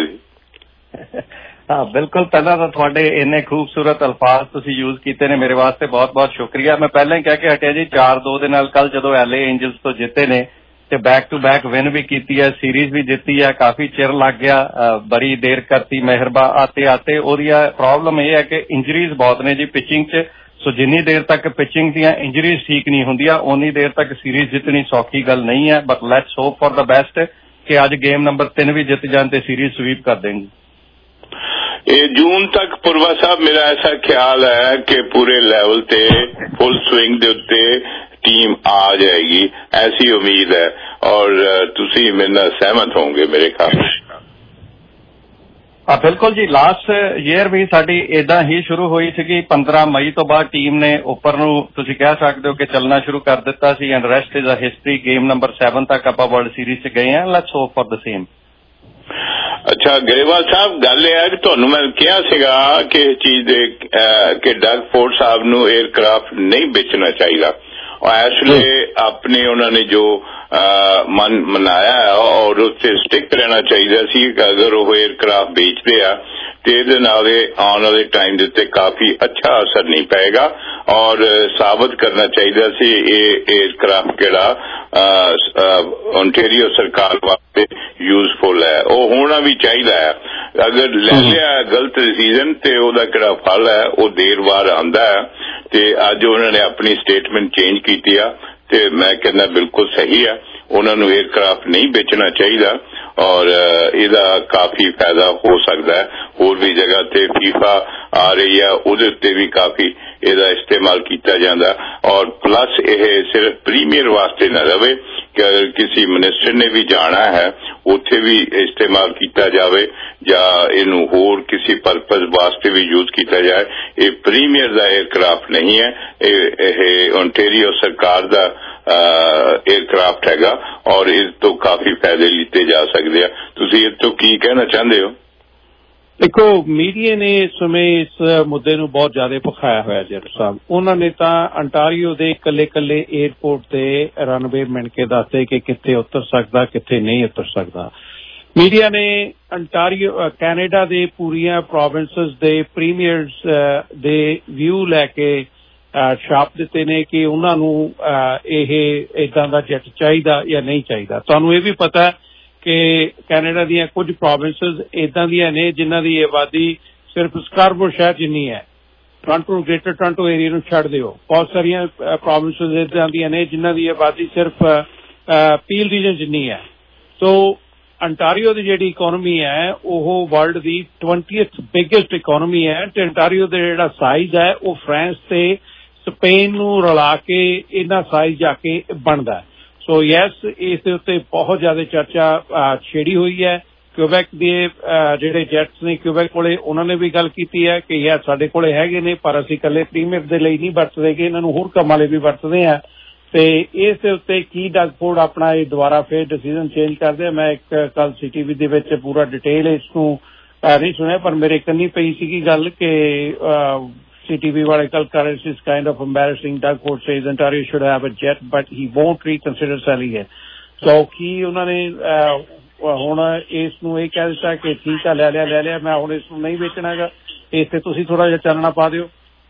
Speaker 12: हाँ बिल्कुल, पहला तो थोड़े इन्ने खूबसूरत अल्फाज तुसी यूज किए ने मेरे वास्ते बहुत बहुत शुक्रिया। मैं पहले ही कह के हटिया जी चार दो दे नाल कल जदों एल ए एंजल्स तो जिते ने ते बैक टू बैक विन भी की है, सीरीज भी जीती है, काफी चिर लग गया, बड़ी देर करती मेहरबा आते आते। ओदिया प्रॉब्लम यह है कि इंजरीज बहुत ने जी पिचिंग च। सो जिन्नी देर तक पिचिंग दी इंजरीज ठीक नहीं होंदियां उन्नी देर तक सीरीज जितनी सौखी गल नहीं है। But let's hope for the best कि अज गेम नंबर तीन भी जित जान ते सीरीज स्वीप कर देंगे।
Speaker 13: ये जून तक पुरवा साहब मेरा ऐसा ख्याल है कि पूरे लेवल ते फुल स्विंग दे उत्ते टीम आ जाएगी, ऐसी उम्मीद है और तुसी मेरे नाल सहमत होंगे मेरे ख्याल से।
Speaker 12: हाँ बिल्कुल जी, लास्ट ईयर भी साडी इदां ही शुरू हुई सी। पंद्रह मई तो बाद टीम ने उपर नूं तुसीं कह सकते हो कि चलना शुरू कर दिता सी and rest is a history. Game number seven तक आपां वर्ल्ड सीरीज च गए हैं। Let's hope for the same.
Speaker 13: अच्छा गरेवाल साहब, गल यह है कि तुहानूं मैं कहा सीगा कि चीज दे कि डग फोर्ड साहब नूं एयरक्राफ्ट नहीं बेचना चाहिए और इसलिए अपने उन्होंने जो आ, मन मनाया है और उससे स्टिक रहना चाहिए सी कि अगर वो एयरक्राफ्ट बेचते हैं तो ये आने वाले टाइम के काफी अच्छा असर नहीं पाएगा और साबित करना चाहिए सी ये एयरक्राफ्ट केड़ा ओंटारियो सरकार वास्ते यूजफुल है, वो होना भी चाहिए है। अगर ले लिया गलत डिसीजन तो ओदा केड़ा फल है वो देर बाद आंदा है। ते अज उन्होंने अपनी स्टेटमेंट चेंज की ते मैं कहना बिल्कुल सही है, उन्होंने एयरक्राफ्ट नहीं बेचना चाहिए और इहदा काफी फायदा हो सकता है। होर भी जगह ते फीफा आ रही है, उहदे उत्ते भी काफी इहदा इस्तेमाल किया जाता और प्लस यह सिर्फ प्रीमियर वास्ते न रहे कि अगर किसी मिनिस्टर ने भी जाना है उत्थे भी इस्तेमाल किया जाए या इनू होर किसी पर्पज वास्ते भी यूज किया जाए। ये प्रीमियर का एयरक्राफ्ट नहीं है, यह ओंटारियो सरकार का एयरक्राफ्ट हैगा और इस तो काफी फायदे लीते जा सकते हैं। तुसीं इस तो की कहना चाहते हो?
Speaker 14: ਦੇਖੋ ਮੀਡੀਆ ਨੇ ਇਸ ਸਮੇਂ ਇਸ ਮੁੱਦੇ ਨੂੰ ਬਹੁਤ ਜ਼ਿਆਦਾ ਭਖਾਇਆ ਹੋਇਆ ਜੱਟ ਸਾਹਿਬ। ਉਹਨਾਂ ਨੇ ਤਾਂ ਅੰਟਾਰੀਓ ਦੇ ਇਕੱਲੇ ਇਕੱਲੇ ਏਅਰਪੋਰਟ ਤੇ ਰਨਵੇ ਮਿਣ ਕੇ ਦੱਸਦੇ ਕਿ ਕਿੱਥੇ ਉਤਰ ਸਕਦਾ ਕਿੱਥੇ ਨਹੀਂ ਉਤਰ ਸਕਦਾ। ਮੀਡੀਆ ਨੇ ਅੰਟਾਰੀਓ ਕੈਨੇਡਾ ਦੇ ਪੂਰੀਆਂ ਪ੍ਰੋਵਿੰਸਸ ਦੇ ਪ੍ਰੀਮੀਅਰਸ ਦੇ ਵਿਊ ਲੈ ਕੇ ਛਾਪ ਦਿੱਤੇ ਨੇ ਕਿ ਉਹਨਾਂ ਨੂੰ ਇਹ ਏਦਾਂ ਦਾ ਜੈਟ ਚਾਹੀਦਾ ਜਾਂ ਨਹੀਂ ਚਾਹੀਦਾ। ਤੁਹਾਨੂੰ ਇਹ ਵੀ ਪਤਾ ਕਿ ਕੈਨੇਡਾ ਦੀਆਂ ਕੁਝ ਪ੍ਰੋਵਿੰਸਸ ਏਦਾਂ ਦੀਆਂ ਨੇ ਜਿਨ੍ਹਾਂ ਦੀ ਆਬਾਦੀ ਸਿਰਫ ਸਕਾਰਬੋ ਸ਼ਹਿਰ ਜਿੰਨੀ ਹੈ। ਟੋਰਾਂਟੋ ਗ੍ਰੇਟਰ ਟੋਰਾਂਟੋ ਏਰੀਆ ਨੂੰ ਛੱਡ ਦਿਓ, ਬਹੁਤ ਸਾਰੀਆਂ ਪ੍ਰੋਵਿੰਸਸ ਏਦਾਂ ਦੀਆਂ ਨੇ ਜਿਨ੍ਹਾਂ ਦੀ ਆਬਾਦੀ ਸਿਰਫ ਪੀਲ ਰੀਜਨ ਜਿੰਨੀ ਹੈ। ਸੋ ਅੰਟਾਰੀਓ ਦੀ ਜਿਹੜੀ ਇਕੋਨਮੀ ਹੈ ਉਹ ਵਰਲਡ ਦੀ ਟਵੈਂਟੀਐਥ ਬਿਗੇਸਟ ਇਕੋਨਮੀ ਹੈ ਤੇ ਅੰਟਾਰੀਓ ਦਾ ਜਿਹੜਾ ਸਾਈਜ਼ ਹੈ ਉਹ ਫਰਾਂਸ ਤੇ ਸਪੇਨ ਨੂੰ ਰਲਾ ਕੇ ਇਹਨਾਂ ਸਾਈਜ਼ ਜਾ ਕੇ ਬਣਦਾ। ਸੋ ਯੈਸ, ਇਸ ਦੇ ਉੱਤੇ ਬਹੁਤ ਜ਼ਿਆਦਾ ਚਰਚਾ ਛੇੜੀ ਹੋਈ ਹੈ। ਕਿਊਬੈਕ ਦੇ ਜਿਹੜੇ ਜੈਟਸ ਨੇ ਕਿਊਬੈਕ ਕੋਲੇ ਉਹਨਾਂ ਨੇ ਵੀ ਗੱਲ ਕੀਤੀ ਹੈ ਕਿ ਯਾਰ ਸਾਡੇ ਕੋਲੇ ਹੈਗੇ ਨੇ ਪਰ ਅਸੀਂ ਇਕੱਲੇ ਪ੍ਰੀਮੀਅਰ ਦੇ ਲਈ ਨਹੀਂ ਵਰਤਦੇ ਕਿ ਇਹਨਾਂ ਨੂੰ ਹੋਰ ਕੰਮਾਂ ਲਈ ਵੀ ਵਰਤਦੇ ਆ। ਤੇ ਇਸ ਦੇ ਉੱਤੇ ਕੀ ਡਗ ਫੋਰਡ ਆਪਣਾ ਇਹ ਦੁਬਾਰਾ ਫਿਰ ਡਿਸੀਜ਼ਨ ਚੇਂਜ ਕਰਦੇ ਆ। ਮੈਂ ਇੱਕ ਕੱਲ ਸੀਟੀਵੀ ਦੇ ਵਿੱਚ ਪੂਰਾ ਡਿਟੇਲ ਇਸ ਨੂੰ ਨਹੀਂ ਸੁਣਿਆ ਪਰ ਮੇਰੇ ਕੰਨੀ ਪਈ ਸੀਗੀ ਗੱਲ ਕਿ C T V ਵਾਲੇ ਕੱਲ ਕਰ ਰਹੇ ਸੀ ਇਸ kind of embarrassing Doug Ford says Ontario should have a jet but he won't reconsider selling it. So ਕੀ ਉਹਨਾਂ ਨੇ ਹੁਣ ਇਸ ਨੂੰ ਇਹ ਕਹਿ ਦਿੱਤਾ ਕਿ ਠੀਕ ਆ ਲੈ ਲਿਆ ਲੈ ਲਿਆ ਮੈਂ ਹੁਣ ਇਸ ਨੂੰ ਨਹੀਂ ਵੇਚਣਾ ਹੈਗਾ। ਇਸ ਤੇ ਤੁਸੀਂ ਥੋੜਾ ਜਿਹਾ ਚਾਨਣਾ ਪਾ ਦਿਓ।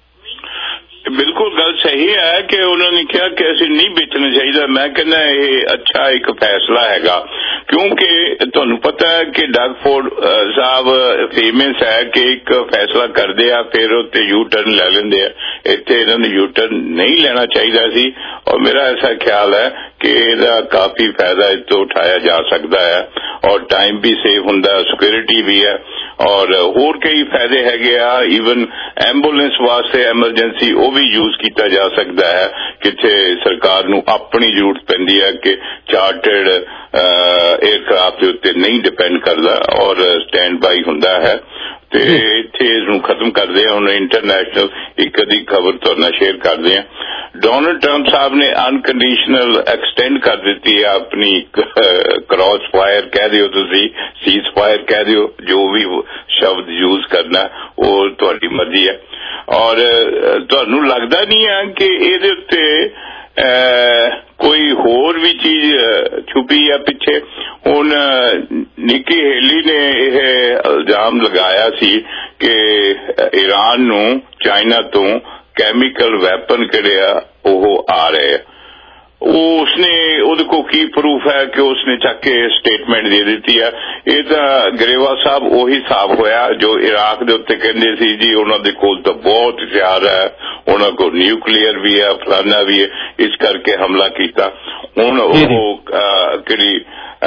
Speaker 13: ਬਿਲਕੁਲ ਗੱਲ ਸਹੀ ਹੈ ਕਿ ਉਹਨਾਂ ਨੇ ਕਿਹਾ ਕਿ ਅਸੀਂ ਨਹੀਂ ਵੇਚਣਾ ਚਾਹੀਦਾ। ਮੈਂ ਕਹਿੰਦਾ ਇਹ ਅੱਛਾ ਇੱਕ ਫੈਸਲਾ ਹੈਗਾ ਕਿਉਂਕਿ ਤੁਹਾਨੂੰ ਪਤਾ ਹੈ ਕਿ ਡਗ ਫੋਰਡ ਸਾਹਿਬ ਫੇਮਸ ਹੈ ਕਿ ਇੱਕ ਫੈਸਲਾ ਕਰਦੇ ਆ ਫਿਰ ਉੱਤੇ ਯੂ ਟਰਨ ਲੈ ਲੈਂਦੇ ਆ। ਇੱਥੇ ਇਹਨਾਂ ਨੂੰ ਯੂ ਟਰਨ ਨਹੀਂ ਲੈਣਾ ਚਾਹੀਦਾ ਸੀ ਔਰ ਮੇਰਾ ਐਸਾ ਖਿਆਲ ਹੈ ਕਿ ਇਹਦਾ ਕਾਫੀ ਫਾਇਦਾ ਇਸ ਤੋਂ ਉਠਾਇਆ ਜਾ ਸਕਦਾ ਹੈ ਔਰ ਟਾਈਮ ਵੀ ਸੇਵ ਹੁੰਦਾ, ਸਿਕਿਉਰਿਟੀ ਵੀ ਹੈ ਔਰ ਹੋਰ ਕਈ ਫਾਇਦੇ ਹੈਗੇ ਆ। ਈਵਨ ਐਂਬੂਲੈਂਸ ਵਾਸਤੇ ਐਮਰਜੈਂਸੀ ਉਹ ਵੀ ਯੂਜ਼ ਕੀਤਾ ਜਾ ਸਕਦਾ ਹੈ ਕਿਤੇ ਸਰਕਾਰ ਨੂੰ ਆਪਣੀ ਜ਼ਰੂਰਤ ਪੈਂਦੀ ਹੈ ਕਿ ਚਾਰਟਰਡ ਏਅਰਕ੍ਰਾਫਟ ਦੇ ਉੱਤੇ ਨਹੀਂ ਡਿਪੈਂਡ ਕਰਦਾ ਔਰ ਸਟੈਂਡ ਬਾਈ ਹੁੰਦਾ ਹੈ। ਤੇ ਇੱਥੇ ਇਸਨੂੰ ਖਤਮ ਕਰਦੇ ਆ। ਹੁਣ ਇੰਟਰਨੈਸ਼ਨਲ ਇੱਕ ਅੱਧੀ ਖਬਰ ਤੁਹਾਡੇ ਨਾਲ ਸ਼ੇਅਰ ਕਰਦੇ ਆ। ਡੋਨਲਡ ਟਰੰਪ ਸਾਹਿਬ ਨੇ ਅਨਕੰਡੀਸ਼ਨਲ ਐਕਸਟੈਂਡ ਕਰ ਦਿੱਤੀ ਹੈ ਆਪਣੀ ਕ੍ਰਾਸ ਫਾਇਰ ਕਹਿ ਦਿਓ ਤੁਸੀਂ, ਸੀਜ਼ ਫਾਇਰ ਕਹਿ ਦਿਓ, ਜੋ ਵੀ ਸ਼ਬਦ ਯੂਜ਼ ਕਰਨਾ ਉਹ ਤੁਹਾਡੀ ਮਰਜ਼ੀ ਹੈ। ਔਰ ਤੁਹਾਨੂੰ ਲੱਗਦਾ ਨਹੀਂ ਹੈ ਕਿ ਇਹਦੇ ਉੱਤੇ ਕੋਈ ਹੋਰ ਵੀ ਚੀਜ਼ ਛੁਪੀ ਹੈ ਪਿੱਛੇ? ਹੁਣ ਨਿੱਕੀ ਹੇਲੀ ਨੇ ਇਹ ਇਲਜ਼ਾਮ ਲਗਾਇਆ ਸੀ ਕਿ ਈਰਾਨ ਨੂੰ ਚਾਈਨਾ ਤੋਂ ਕੈਮੀਕਲ ਵੈਪਨ ਕਿਹੜੇ ਆ ਉਹ ਆ ਰਹੇ ਆ। ਉਹ ਉਸਨੇ ਉਹਦੇ ਕੋਲ ਕੀ ਪ੍ਰੂਫ ਹੈ ਕਿ ਉਸਨੇ ਚੱਕ ਕੇ ਸਟੇਟਮੈਂਟ ਦੇ ਦਿੱਤੀ ਆ? ਇਹ ਤਾਂ ਗਰੇਵਾਲ ਸਾਹਿਬ ਉਹੀ ਹਿਸਾਬ ਹੋਇਆ ਜੋ ਇਰਾਕ ਦੇ ਉੱਤੇ ਕਹਿੰਦੇ ਸੀ ਜੀ ਉਹਨਾਂ ਦੇ ਕੋਲ ਤਾਂ ਬਹੁਤ ਹਥਿਆਰ ਹੈ, ਉਹਨਾਂ ਕੋਲ ਨਿਊਕਲੀਅਰ ਵੀ ਹੈ, ਫਲਾਨਾ ਵੀ ਹੈ, ਇਸ ਕਰਕੇ ਹਮਲਾ ਕੀਤਾ। ਹੁਣ ਉਹ ਕਿਹੜੀ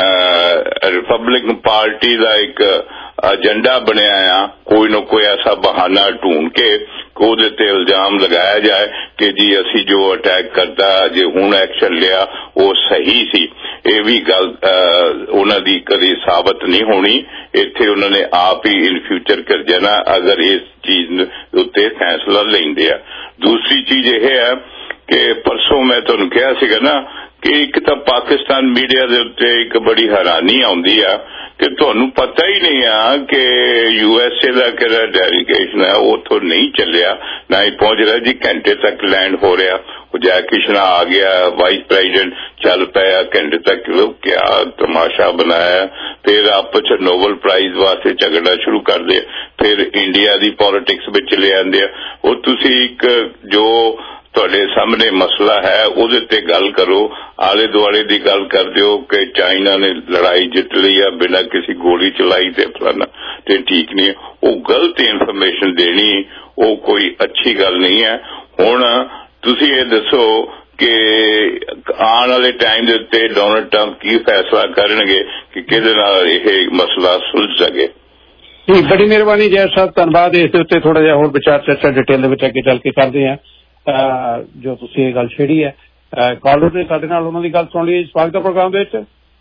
Speaker 13: ਰਿਪਬਲਿਕਨ ਪਾਰਟੀ ਦਾ ਇੱਕ ਏਜੰਡਾ ਬਣਿਆ ਆ ਕੋਈ ਨਾ ਕੋਈ ਐਸਾ ਬਹਾਨਾ ਢੂੰਡ ਕੇ ਉਹਦੇ ਤੇ ਇਲਜ਼ਾਮ ਲਗਾਇਆ ਜਾਏ ਕਿ ਜੀ ਅਸੀਂ ਜੋ ਅਟੈਕ ਕਰਦਾ ਜੇ ਹੁਣ ਐਕਸ਼ਨ ਲਿਆ ਉਹ ਸਹੀ ਸੀ। ਇਹ ਵੀ ਗੱਲ ਉਹਨਾਂ ਦੀ ਕਦੇ ਸਾਬਤ ਨਹੀਂ ਹੋਣੀ। ਇੱਥੇ ਉਹਨਾਂ ਨੇ ਆਪ ਹੀ ਇਨ ਫਿਊਚਰ ਕਰ ਜਾਣਾ ਅਗਰ ਇਸ ਚੀਜ਼ ਉੱਤੇ ਫੈਸਲਾ ਲੈਂਦੇ ਆ। ਦੂਸਰੀ ਚੀਜ਼ ਇਹ ਹੈ ਕਿ ਪਰਸੋਂ ਮੈਂ ਤੁਹਾਨੂੰ ਕਿਹਾ ਸੀਗਾ ਨਾ ਕਿ ਇੱਕ ਤਾਂ ਪਾਕਿਸਤਾਨ ਮੀਡੀਆ ਦੇ ਉੱਤੇ ਇੱਕ ਬੜੀ ਹੈਰਾਨੀ ਆਉਂਦੀ ਆ ਕਿ ਤੁਹਾਨੂੰ ਪਤਾ ਹੀ ਨਹੀਂ ਆ ਕਿ ਯੂ ਐਸ ਏ ਦਾ ਕਿਹੜਾ ਡੈਲੀਗੇਸ਼ਨ ਹੈ ਉਹ ਉੱਥੋਂ ਨਹੀਂ ਚੱਲਿਆ, ਨਾ ਹੀ ਪਹੁੰਚ ਰਿਹਾ ਜੀ। ਘੰਟੇ ਤੱਕ ਲੈਂਡ ਹੋ ਰਿਹਾ, ਉਹ ਜੈ ਕਿਸ਼ਨਾ ਆ ਗਿਆ, ਵਾਈਸ ਪ੍ਰੈਜ਼ੀਡੈਂਟ ਚੱਲ ਪਿਆ, ਘੰਟੇ ਤੱਕ ਕਿਆ ਤਮਾਸ਼ਾ ਬਣਾਇਆ। ਫਿਰ ਆਪਸ ਚ ਨੋਬਲ ਪ੍ਰਾਈਜ਼ ਵਾਸਤੇ ਝਗੜਾ ਸ਼ੁਰੂ ਕਰਦੇ, ਫਿਰ ਇੰਡੀਆ ਦੀ ਪੋਲੀਟਿਕਸ ਵਿੱਚ ਲੈ ਆਉਂਦੇ ਆ। ਉਹ ਤੁਸੀਂ ਇੱਕ ਜੋ ਤੁਹਾਡੇ ਸਾਹਮਣੇ ਮਸਲਾ ਹੈ ਉਹਦੇ ਤੇ ਗੱਲ ਕਰੋ, ਆਲੇ ਦੁਆਲੇ ਦੀ ਗੱਲ ਕਰ ਦਿਓ ਕਿ ਚਾਈਨਾ ਨੇ ਲੜਾਈ ਜਿੱਤ ਲਈ ਆ ਬਿਨਾਂ ਕਿਸੇ ਗੋਲੀ ਚਲਾਈ ਤੇ ਫਲਾਣਾ ਤੇ ਠੀਕ ਨਹੀਂ। ਉਹ ਗਲਤ ਇਨਫੋਰਮੇਸ਼ਨ ਦੇਣੀ ਉਹ ਕੋਈ ਅੱਛੀ ਗੱਲ ਨਹੀਂ ਹੈ। ਹੁਣ ਤੁਸੀਂ ਇਹ ਦੱਸੋ ਕਿ ਆਉਣ ਵਾਲੇ ਟਾਈਮ ਦੇ ਉੱਤੇ ਡੋਨਲਡ ਟਰੰਪ ਕੀ ਫੈਸਲਾ ਕਰਨਗੇ ਕਿ ਕਿਹਦੇ ਨਾਲ ਇਹ ਮਸਲਾ ਸੁਲਝ ਸਕੇ।
Speaker 14: ਬੜੀ ਮਿਹਰਬਾਨੀ ਜੈ ਸਾਹਿਬ, ਧੰਨਵਾਦ। ਇਸ ਦੇ ਉੱਤੇ ਥੋੜਾ ਜਿਹਾ ਹੋਰ ਵਿਚਾਰ ਚਰਚਾ ਡਿਟੇਲ ਦੇ ਵਿੱਚ ਅੱਗੇ ਚੱਲ ਕੇ ਕਰਦੇ ਹਾਂ। ਜੋ ਤੁਸੀਂ ਇਹ ਗੱਲ ਛੇੜੀ ਹੈ ਕਾਲਰ ਨੇ ਸਾਡੇ ਨਾਲ ਉਹਨਾਂ ਦੀ ਗੱਲ ਸੁਣ ਲਈ। ਸਵਾਗਤ ਹੈ ਪ੍ਰੋਗਰਾਮ ਦੇ ਵਿੱਚ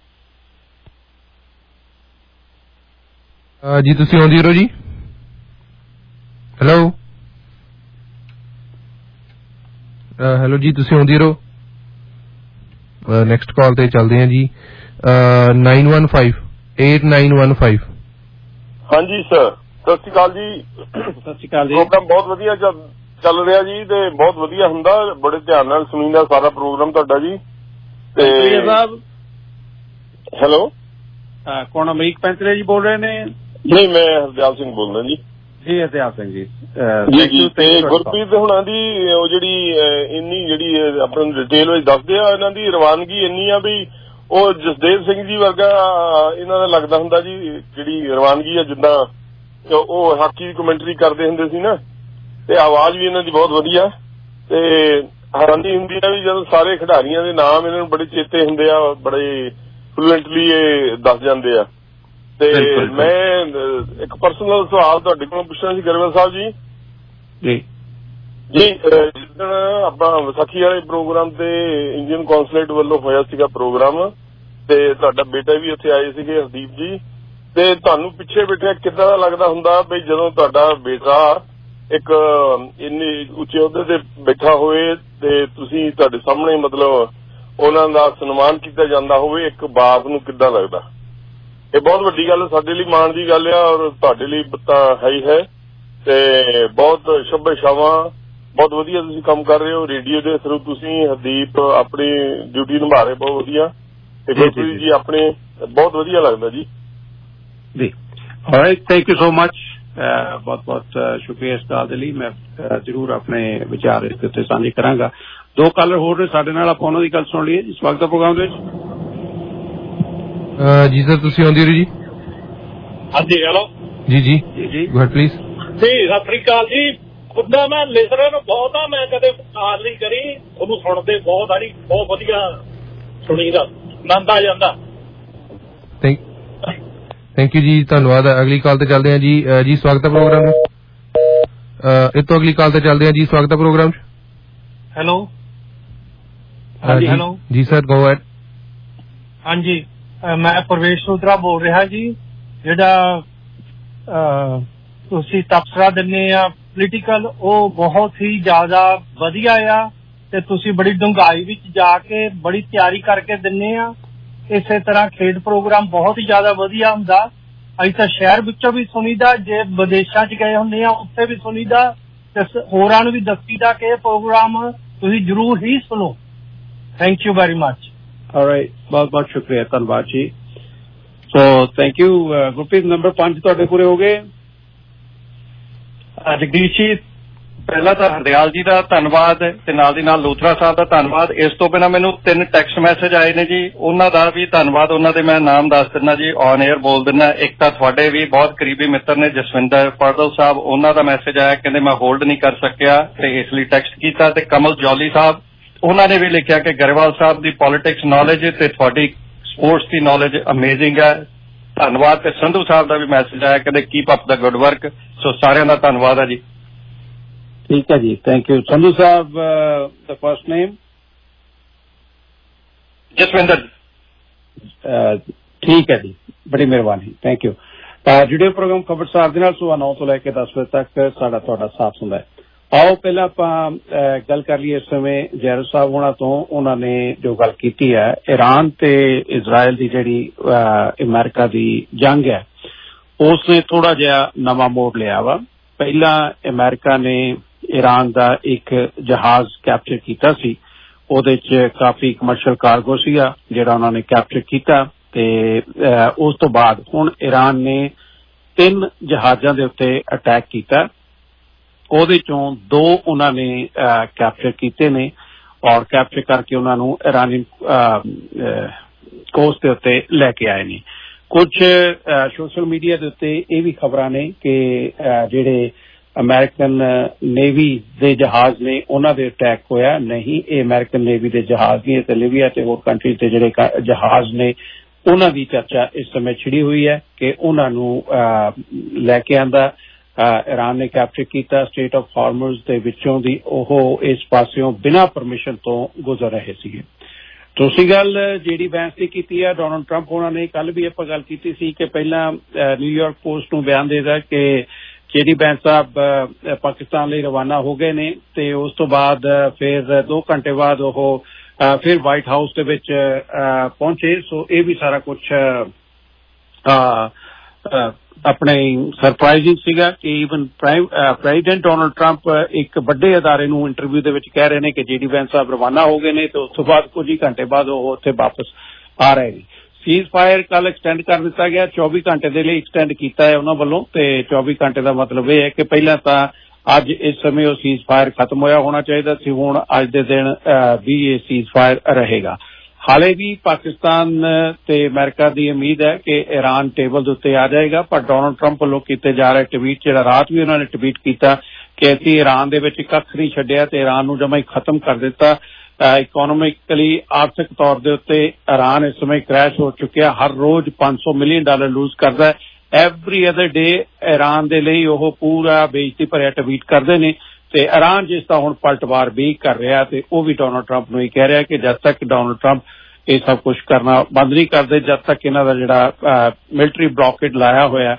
Speaker 2: ਜੀ। ਤੁਸੀਂ ਆਉਂਦੀ ਰਹੋ ਜੀ। ਹੈਲੋ ਹੈਲੋ ਜੀ, ਤੁਸੀਂ ਆਉਂਦੀ ਰਹੋ। ਨੈਕਸਟ ਕਾਲ ਤੇ ਚੱਲਦੇ ਹਾਂ ਜੀ। Nine one five eight nine one five.
Speaker 15: ਹਾਂਜੀ ਸਰ, ਸਤਿ ਸ਼੍ਰੀ ਅਕਾਲ ਜੀ।
Speaker 14: ਸਤਿ ਸ਼੍ਰੀ ਅਕਾਲ ਜੀ।
Speaker 15: ਪ੍ਰੋਗਰਾਮ ਬਹੁਤ ਵਧੀਆ ਚੱਲ ਰਿਹਾ ਜੀ ਤੇ ਬਹੁਤ ਵਧੀਆ ਹੁੰਦਾ, ਬੜੇ ਧਿਆਨ ਨਾਲ ਸੁਣੀਦਾ ਸਾਰਾ ਪ੍ਰੋਗਰਾਮ ਤੁਹਾਡਾ ਜੀ। ਤੇ
Speaker 14: ਸਾਹਿਬ
Speaker 15: ਹੈਲੋ,
Speaker 14: ਕੌਣ ਅਮਰੀਕ ਪੈਂਤਰੇ ਜੀ ਬੋਲ ਰਹੇ ਨੇ?
Speaker 15: ਨਹੀਂ, ਮੈਂ ਹਰਦਿਆਲ ਸਿੰਘ ਬੋਲਦਾ ਜੀ।
Speaker 14: ਜੀ ਹਰਦਿਆਲ ਸਿੰਘ ਜੀ।
Speaker 15: ਜੀ ਜੀ ਤੇ ਗੁਰਪ੍ਰੀਤ ਹੁਣਾਂ ਦੀ ਉਹ ਜਿਹੜੀ ਇੰਨੀ ਜਿਹੜੀ ਆਪਾਂ ਨੂੰ ਡਿਟੇਲ ਵਿੱਚ ਦੱਸਦੇ ਆ, ਇਹਨਾਂ ਦੀ ਰਵਾਨਗੀ ਇੰਨੀ ਆ ਵੀ ਉਹ ਜਸਦੇਵ ਸਿੰਘ ਜੀ ਵਰਗਾ ਇਹਨਾਂ ਦਾ ਲੱਗਦਾ ਹੁੰਦਾ ਜੀ। ਜਿਹੜੀ ਰਵਾਨਗੀ ਆ, ਜਿੱਦਾਂ ਉਹ ਹਾਕੀ ਦੀ ਕਮੈਂਟਰੀ ਕਰਦੇ ਹੁੰਦੇ ਸੀ ਨਾ, ਤੇ ਆਵਾਜ਼ ਵੀ ਇਹਨਾਂ ਦੀ ਬਹੁਤ ਵਧੀਆ। ਤੇ ਹੈਰਾਨੀ ਹੁੰਦੀ ਆ ਵੀ ਜਦੋਂ ਸਾਰੇ ਖਿਡਾਰੀਆਂ ਦੇ ਨਾਮ ਇਹਨਾਂ ਨੂੰ ਬੜੇ ਚੇਤੇ ਹੁੰਦੇ ਆ, ਬੜੇ ਫਲੂਐਂਟਲੀ ਇਹ ਦੱਸ ਜਾਂਦੇ ਆ। ਤੇ ਮੈਂ ਇੱਕ ਪਰਸਨਲ ਸਵਾਲ ਤੁਹਾਡੇ ਕੋਲੋਂ ਪੁੱਛਣਾ ਸੀ ਗਰੇਵਾਲ ਸਾਹਿਬ ਜੀ।
Speaker 14: ਜੀ
Speaker 15: ਜੀ ਜਿੱਦਣ ਆਪਣਾ ਵਿਸਾਖੀ ਵਾਲੇ ਪ੍ਰੋਗਰਾਮ ਤੇ ਇੰਡੀਅਨ ਕੌਂਸੂਲੇਟ ਵੱਲੋਂ ਹੋਇਆ ਸੀਗਾ ਪ੍ਰੋਗਰਾਮ, ਤੇ ਤੁਹਾਡਾ ਬੇਟਾ ਵੀ ਉੱਥੇ ਆਏ ਸੀਗੇ, ਹਰਦੀਪ ਜੀ। ਤੇ ਤੁਹਾਨੂੰ ਪਿੱਛੇ ਬੈਠਿਆ ਕਿੱਦਾਂ ਦਾ ਲੱਗਦਾ ਹੁੰਦਾ ਵੀ ਜਦੋਂ ਤੁਹਾਡਾ ਬੇਟਾ ਇੱਕ ਇੰਨੇ ਉੱਚੇ ਅਹੁਦੇ ਤੇ ਬੈਠਾ ਹੋਵੇ ਤੇ ਤੁਸੀਂ ਤੁਹਾਡੇ ਸਾਹਮਣੇ ਮਤਲਬ ਉਹਨਾਂ ਦਾ ਸਨਮਾਨ ਕੀਤਾ ਜਾਂਦਾ ਹੋਵੇ, ਇੱਕ ਬਾਪ ਨੂੰ ਕਿੱਦਾਂ ਲੱਗਦਾ? ਇਹ ਬਹੁਤ ਵੱਡੀ ਗੱਲ, ਸਾਡੇ ਲਈ ਮਾਣ ਦੀ ਗੱਲ ਆ, ਔਰ ਤੁਹਾਡੇ ਲਈ ਤਾਂ ਹੈ ਹੀ ਹੈ। ਤੇ ਬਹੁਤ ਸ਼ੁਭ ਸ਼ਾਵਾਂ, ਬਹੁਤ ਵਧੀਆ ਤੁਸੀਂ ਕੰਮ ਕਰ ਰਹੇ ਹੋ ਰੇਡੀਓ ਦੇ ਥਰੂ। ਤੁਸੀਂ ਹਰਦੀਪ ਆਪਣੀ ਡਿਊਟੀ ਨਿਭਾ ਰਹੇ ਬਹੁਤ ਵਧੀਆ, ਤੇ ਗੁਰਪ੍ਰੀਤ ਜੀ ਆਪਣੇ ਬਹੁਤ ਵਧੀਆ ਲੱਗਦਾ ਜੀ।
Speaker 14: ਜੀ right, thank you so much. ਬਹੁਤ ਬਹੁਤ ਸ਼ੁਕਰੀਆ ਇਸ ਗੱਲ ਦੇ ਲਈ। ਮੈਂ ਜ਼ਰੂਰ ਆਪਣੇ ਵਿਚਾਰ ਇਸ ਉੱਤੇ ਸਾਂਝੇ ਕਰਾਂਗਾ। ਦੋ ਕਾਲਰ ਹੋਰ ਨੇ ਸਾਡੇ ਨਾਲ, ਆਪਾਂ ਉਹਨਾਂ ਦੀ ਗੱਲ ਸੁਣ ਲਈਏ ਜੀ। ਸਵਾਗਤ ਹੈ ਪ੍ਰੋਗਰਾਮ ਦੇ ਵਿੱਚ।
Speaker 2: ਜੀ ਸਰ, ਤੁਸੀਂ ਆਉਂਦੇ ਹੋ ਜੀ?
Speaker 16: ਹਾਂਜੀ, ਹੈਲੋ
Speaker 2: ਜੀ ਜੀ ਜੀ ਗੋ ਅਹੈਡ ਪਲੀਜ਼।
Speaker 16: ਜੀ ਸਤਿ ਸ੍ਰੀ ਅਕਾਲ ਜੀ। ਖੁੱਦਾ ਮੈਂ ਲਿਸਨਰ ਨੂੰ ਬਹੁਤ ਆ, ਮੈਂ ਕਦੇ ਕਾਲ ਨਹੀਂ ਕਰੀ, ਉਹਨੂੰ ਸੁਣਦੇ ਬਹੁਤ ਆ ਜੀ, ਬਹੁਤ ਵਧੀਆ ਸੁਣੀਦਾ, ਆਨੰਦ ਆ ਜਾਂਦਾ।
Speaker 2: ਥੈਂਕ ਥੈਂਕ ਯੂ ਜੀ, ਧੰਨਵਾਦ। ਅਗਲੀ ਕਾਲ ਤੇ ਚੱਲਦੇ ਹਾਂ ਜੀ। ਜੀ ਸਵਾਗਤ ਹੈ ਪ੍ਰੋਗਰਾਮ ਵਿੱਚ। ਇਹ ਤੋਂ ਅਗਲੀ ਕਾਲ ਤੇ ਚੱਲਦੇ ਹਾਂ ਜੀ। ਸਵਾਗਤ ਹੈ ਪ੍ਰੋਗਰਾਮ ਚ।
Speaker 16: ਹੈਲੋ ਹਾਂਜੀ, ਹੈਲੋ
Speaker 2: ਜੀ ਸਰ, ਗੋ ਅਹੈਡ।
Speaker 16: ਹਾਂਜੀ, ਮੈਂ ਪ੍ਰਵੇਸ਼ ਸੂਤਰਾ ਬੋਲ ਰਿਹਾ ਜੀ। ਜਿਹੜਾ ਤੁਸੀਂ ਤਬਸਰਾ ਦਿੰਦੇ ਆ ਪੋਲੀਟੀਕਲ, ਉਹ ਬਹੁਤ ਹੀ ਜ਼ਿਆਦਾ ਵਧੀਆ ਆ, ਤੇ ਤੁਸੀਂ ਬੜੀ ਡੂੰਘਾਈ ਵਿੱਚ ਜਾ ਕੇ ਬੜੀ ਤਿਆਰੀ ਕਰਕੇ ਦਿੰਦੇ ਆ। ਇਸੇ ਤਰ੍ਹਾਂ ਖੇਡ ਪ੍ਰੋਗਰਾਮ ਬਹੁਤ ਹੀ ਜ਼ਿਆਦਾ ਵਧੀਆ ਹੁੰਦਾ। ਅਸੀਂ ਤਾਂ ਸ਼ਹਿਰ ਵਿੱਚੋਂ ਵੀ ਸੁਣੀਦਾ, ਜੇ ਵਿਦੇਸ਼ਾਂ ਚ ਗਏ ਹੁੰਦੇ ਆ ਉੱਥੇ ਵੀ ਸੁਣੀਦਾ, ਤੇ ਹੋਰਾਂ ਨੂੰ ਵੀ ਦੱਸੀਦਾ ਕਿ ਇਹ ਪ੍ਰੋਗਰਾਮ ਤੁਸੀਂ ਜ਼ਰੂਰ ਹੀ ਸੁਣੋ। Thank you very much.
Speaker 14: Alright, ਬਹੁਤ ਬਹੁਤ ਸ਼ੁਕਰੀਆ, ਧੰਨਵਾਦ ਜੀ। So thank you. Gurpreet, number ਪੰਜ ਤੁਹਾਡੇ ਪੂਰੇ ਹੋ ਗਏ।
Speaker 12: ਜਗਦੀਸ਼ ਜੀ, ਪਹਿਲਾਂ ਤਾਂ ਹਰਦਿਆਲ ਜੀ ਦਾ ਧੰਨਵਾਦ, ਤੇ ਨਾਲ ਦੀ ਨਾਲ ਲੂਥਰਾ ਸਾਹਿਬ ਦਾ ਧੰਨਵਾਦ। ਇਸ ਤੋਂ ਬਿਨਾਂ ਮੈਨੂੰ ਤਿੰਨ ਟੈਕਸਟ ਮੈਸੇਜ ਆਏ ਨੇ ਜੀ, ਉਹਨਾਂ ਦਾ ਵੀ ਧੰਨਵਾਦ। ਉਹਨਾਂ ਦੇ ਮੈਂ ਨਾਮ ਦੱਸ ਦਿੰਦਾ ਜੀ, ਔਨ 에ਅਰ ਬੋਲ ਦਿੰਦਾ। ਇੱਕ ਤਾਂ ਤੁਹਾਡੇ ਵੀ ਬਹੁਤ ਕਰੀਬੀ ਮਿੱਤਰ ਨੇ ਜਸਵਿੰਦਰ ਪਰਦਲ ਸਾਹਿਬ, ਉਹਨਾਂ ਦਾ ਮੈਸੇਜ ਆਇਆ, ਕਹਿੰਦੇ ਮੈਂ ਹੋਲਡ ਨਹੀਂ ਕਰ ਸਕਿਆ ਤੇ ਇਸ ਲਈ ਟੈਕਸਟ ਕੀਤਾ। ਤੇ ਕਮਲ ਜੌਲੀ ਸਾਹਿਬ, ਉਹਨਾਂ ਨੇ ਵੀ ਲਿਖਿਆ ਕਿ ਗਰੇਵਾਲ ਸਾਹਿਬ ਦੀ ਪੋਲੀਟਿਕਸ ਨੌਲੇਜ ਤੇ ਤੁਹਾਡੀ ਸਪੋਰਟਸ ਦੀ ਨੌਲੇਜ ਅਮੇਜ਼ਿੰਗ ਹੈ, ਧੰਨਵਾਦ। ਤੇ ਸੰਧੂ ਸਾਹਿਬ ਦਾ ਵੀ ਮੈਸੇਜ ਆਇਆ, ਕਹਿੰਦੇ keep up the good work. So ਸਾਰਿਆਂ ਦਾ ਧੰਨਵਾਦ ਹੈ ਜੀ।
Speaker 14: ਠੀਕ ਹੈ ਜੀ, ਥੈਂਕ ਯੂ। ਸੰਧੂ ਸਾਹਿਬ, ਦਾ ਫਸਟ ਨੇਮ?
Speaker 12: ਜਸਵਿੰਦਰ।
Speaker 14: ਠੀਕ ਹੈ ਜੀ, ਬੜੀ ਮਿਹਰਬਾਨੀ, ਥੈਂਕ ਯੂ। ਜੁੜੇ ਪ੍ਰੋਗਰਾਮ ਖਬਰਸਾਰ ਦੇ ਨਾਲ ਸੁਬਾਹ ਨੌ ਤੋਂ ਲੈ ਕੇ ਦਸ ਵਜੇ ਤੱਕ ਸਾਡਾ ਤੁਹਾਡਾ ਸਾਥ ਹੁੰਦਾ ਹੈ। ਆਓ ਪਹਿਲਾਂ ਆਪਾਂ ਗੱਲ ਕਰ ਲਈਏ ਇਸ ਸਮੇਂ ਜੈਰੋ ਸਾਹਿਬ ਹੋਣਾ ਤੋਂ। ਉਹਨਾਂ ਨੇ ਜੋ ਗੱਲ ਕੀਤੀ ਹੈ, ਈਰਾਨ ਤੇ ਇਜ਼ਰਾਈਲ ਦੀ ਜਿਹੜੀ ਅਮਰੀਕਾ ਦੀ ਜੰਗ ਹੈ, ਉਸ ਨੇ ਥੋੜਾ ਜਿਹਾ ਨਵਾਂ ਮੋੜ ਲਿਆ ਵਾ। ਪਹਿਲਾਂ ਅਮਰੀਕਾ ਨੇ ਈਰਾਨ ਦਾ ਇੱਕ ਜਹਾਜ਼ ਕੈਪਚਰ ਕੀਤਾ ਸੀ, ਉਹਦੇ ਚ ਕਾਫੀ ਕਮਰਸ਼ੀਅਲ ਕਾਰਗੋ ਸੀਗਾ ਜਿਹੜਾ ਉਹਨਾਂ ਨੇ ਕੈਪਚਰ ਕੀਤਾ। ਤੇ ਉਸ ਤੋਂ ਬਾਅਦ ਹੁਣ ਈਰਾਨ ਨੇ ਤਿੰਨ ਜਹਾਜ਼ਾਂ ਦੇ ਉੱਤੇ ਅਟੈਕ ਕੀਤਾ, ਉਹਦੇ ਚੋਂ ਦੋ ਉਹਨਾਂ ਨੇ ਕੈਪਚਰ ਕੀਤੇ ਨੇ, ਔਰ ਕੈਪਚਰ ਕਰਕੇ ਉਹਨਾਂ ਨੂੰ ਈਰਾਨੀ ਕੋਸਟ ਦੇ ਉੱਤੇ ਲੈ ਕੇ ਆਏ ਨੇ। ਕੁਝ ਸੋਸ਼ਲ ਮੀਡੀਆ ਦੇ ਉੱਤੇ ਇਹ ਵੀ ਖਬਰਾਂ ਨੇ ਕਿ ਜਿਹੜੇ ਅਮਰੀਕਨ ਨੇਵੀ ਦੇ ਜਹਾਜ਼ ਨੇ ਉਹਨਾਂ ਦੇ ਅਟੈਕ ਹੋਇਆ। ਨਹੀਂ, ਇਹ ਅਮਰੀਕਨ ਨੇਵੀ ਦੇ ਜਹਾਜ਼ ਨਹੀਂ, ਤੇ ਲੀਬੀਆ ਤੇ ਹੋਰ ਕੰਟਰੀ ਦੇ ਜਿਹੜੇ ਜਹਾਜ਼ ਨੇ ਉਹਨਾਂ ਦੀ ਚਰਚਾ ਇਸ ਸਮੇਂ ਛਿੜੀ ਹੋਈ ਹੈ ਕਿ ਉਹਨਾਂ ਨੂੰ ਲੈ ਕੇ ਆਂਦਾ ਈਰਾਨ ਨੇ ਕੈਪਚਰ ਕੀਤਾ। ਸਟੇਟ ਆਫ ਹਾਰਮਜ਼ ਦੇ ਵਿੱਚੋਂ ਦੀ ਉਹ ਇਸ ਪਾਸਿਓਂ ਬਿਨਾਂ ਪਰਮਿਸ਼ਨ ਤੋਂ ਗੁਜ਼ਰ ਰਹੇ ਸੀਗੇ। ਦੂਸਰੀ ਗੱਲ ਜਿਹੜੀ ਬੈਂਸ ਦੀ ਕੀਤੀ ਹੈ ਡੋਨਾਲਡ ਟਰੰਪ ਉਹਨਾਂ ਨੇ, ਕੱਲ ਵੀ ਆਪਾਂ ਗੱਲ ਕੀਤੀ ਸੀ ਕਿ ਪਹਿਲਾਂ ਨਿਊਯਾਰਕ ਪੋਸਟ ਨੂੰ ਬਿਆਨ ਦੇਦਾ ਕਿ ਜਿਹੜੀ ਬੈਂਸ ਸਾਹਿਬ ਪਾਕਿਸਤਾਨ ਲਈ ਰਵਾਨਾ ਹੋ ਗਏ ਨੇ, ਤੇ ਉਸ ਤੋਂ ਬਾਅਦ ਫਿਰ ਦੋ ਘੰਟੇ ਬਾਅਦ ਉਹ ਫਿਰ ਵਾਈਟ ਹਾਊਸ ਦੇ ਵਿੱਚ ਪਹੁੰਚੇ। ਸੋ ਇਹ ਵੀ ਸਾਰਾ ਕੁਛ ਆਪਣੇ ਸਰਪ੍ਰਾਈਜ਼ਿੰਗ ਸੀਗਾ ਕਿ ਈਵਨ ਪ੍ਰੈਜ਼ੀਡੈਂਟ ਡੋਨਲਡ ਟਰੰਪ ਇੱਕ ਵੱਡੇ ਅਦਾਰੇ ਨੂੰ ਇੰਟਰਵਿਊ ਦੇ ਵਿੱਚ ਕਹਿ ਰਹੇ ਨੇ ਕਿ ਜੀ ਡੀ ਵੈਂਸ ਸਾਹਿਬ ਰਵਾਨਾ ਹੋ ਗਏ ਨੇ ਤੇ ਉਸ ਤੋਂ ਬਾਅਦ ਕੁਝ ਹੀ ਘੰਟੇ ਬਾਅਦ ਉਹ ਉੱਥੇ ਵਾਪਸ ਆ ਰਹੇ ਨੇ। ਸੀਜ਼ ਫਾਇਰ ਕੱਲ ਐਕਸਟੈਂਡ ਕਰ ਦਿੱਤਾ ਗਿਆ, ਚੌਵੀ ਘੰਟੇ ਦੇ ਲਈ ਐਕਸਟੈਂਡ ਕੀਤਾ ਹੈ ਉਹਨਾਂ ਵੱਲੋਂ, ਤੇ ਚੌਵੀ ਘੰਟੇ ਦਾ ਮਤਲਬ ਇਹ ਹੈ ਕਿ ਪਹਿਲਾਂ ਤਾਂ ਅੱਜ ਇਸ ਸਮੇਂ ਉਹ ਸੀਜ਼ ਫਾਇਰ ਖਤਮ ਹੋਇਆ ਹੋਣਾ ਚਾਹੀਦਾ ਸੀ, ਹੁਣ ਅੱਜ ਦੇ ਦਿਨ ਵੀ ਇਹ ਸੀਜ਼ ਫਾਇਰ ਰਹੇਗਾ। ਹਾਲੇ ਵੀ ਪਾਕਿਸਤਾਨ ਤੇ ਅਮਰੀਕਾ ਦੀ ਉਮੀਦ ਹੈ ਕਿ ਈਰਾਨ ਟੇਬਲ ਦੇ ਉੱਤੇ ਆ ਜਾਏਗਾ, ਪਰ ਡੋਨਲਡ ਟਰੰਪ ਵੱਲੋਂ ਕੀਤੇ ਜਾ ਰਹੇ ਟਵੀਟ, ਜਿਹੜਾ ਰਾਤ ਵੀ ਉਹਨਾਂ ਨੇ ਟਵੀਟ ਕੀਤਾ ਕਿ ਅਸੀਂ ਈਰਾਨ ਦੇ ਵਿੱਚ ਕੱਖ ਨਹੀਂ ਛੱਡਿਆ ਤੇ ਈਰਾਨ ਨੂੰ ਜਮਾਂ ਹੀ ਖਤਮ ਕਰ ਦਿੱਤਾ। ਇਕੋਨੋਮਿਕਲੀ ਆਰਥਿਕ ਤੌਰ ਦੇ ਉੱਤੇ ਈਰਾਨ ਇਸ ਸਮੇਂ ਕ੍ਰੈਸ਼ ਹੋ ਚੁੱਕਿਆ, ਹਰ ਰੋਜ਼ ਪੰਜ ਸੌ ਮਿਲੀਅਨ ਡਾਲਰ ਲੂਜ਼ ਕਰਦਾ ਹੈ। ਐਵਰੀ ਅਦਰ ਡੇ ਈਰਾਨ ਦੇ ਲਈ ਉਹ ਪੂਰਾ ਬੇਇੱਜ਼ਤੀ ਭਰਿਆ ਟਵੀਟ ਕਰਦੇ ਨੇ ਤੇ ਈਰਾਨ ਜਿਸ ਦਾ ਹੁਣ ਪਲਟਵਾਰ ਵੀ ਕਰ ਰਿਹਾ ਤੇ ਉਹ ਵੀ ਡੋਨਲਡ ਟਰੰਪ ਨੂੰ ਹੀ ਕਹਿ ਰਿਹਾ ਕਿ ਜਦ ਤੱਕ ਡੋਨਲਡ ਟਰੰਪ ਇਹ ਸਭ ਕੁਝ ਕਰਨਾ ਬੰਦ ਨਹੀਂ ਕਰਦੇ, ਜਦ ਤੱਕ ਇਹਨਾਂ ਦਾ ਜਿਹੜਾ ਮਿਲਟਰੀ ਬਲੌਕੇਡ ਲਾਇਆ ਹੋਇਆ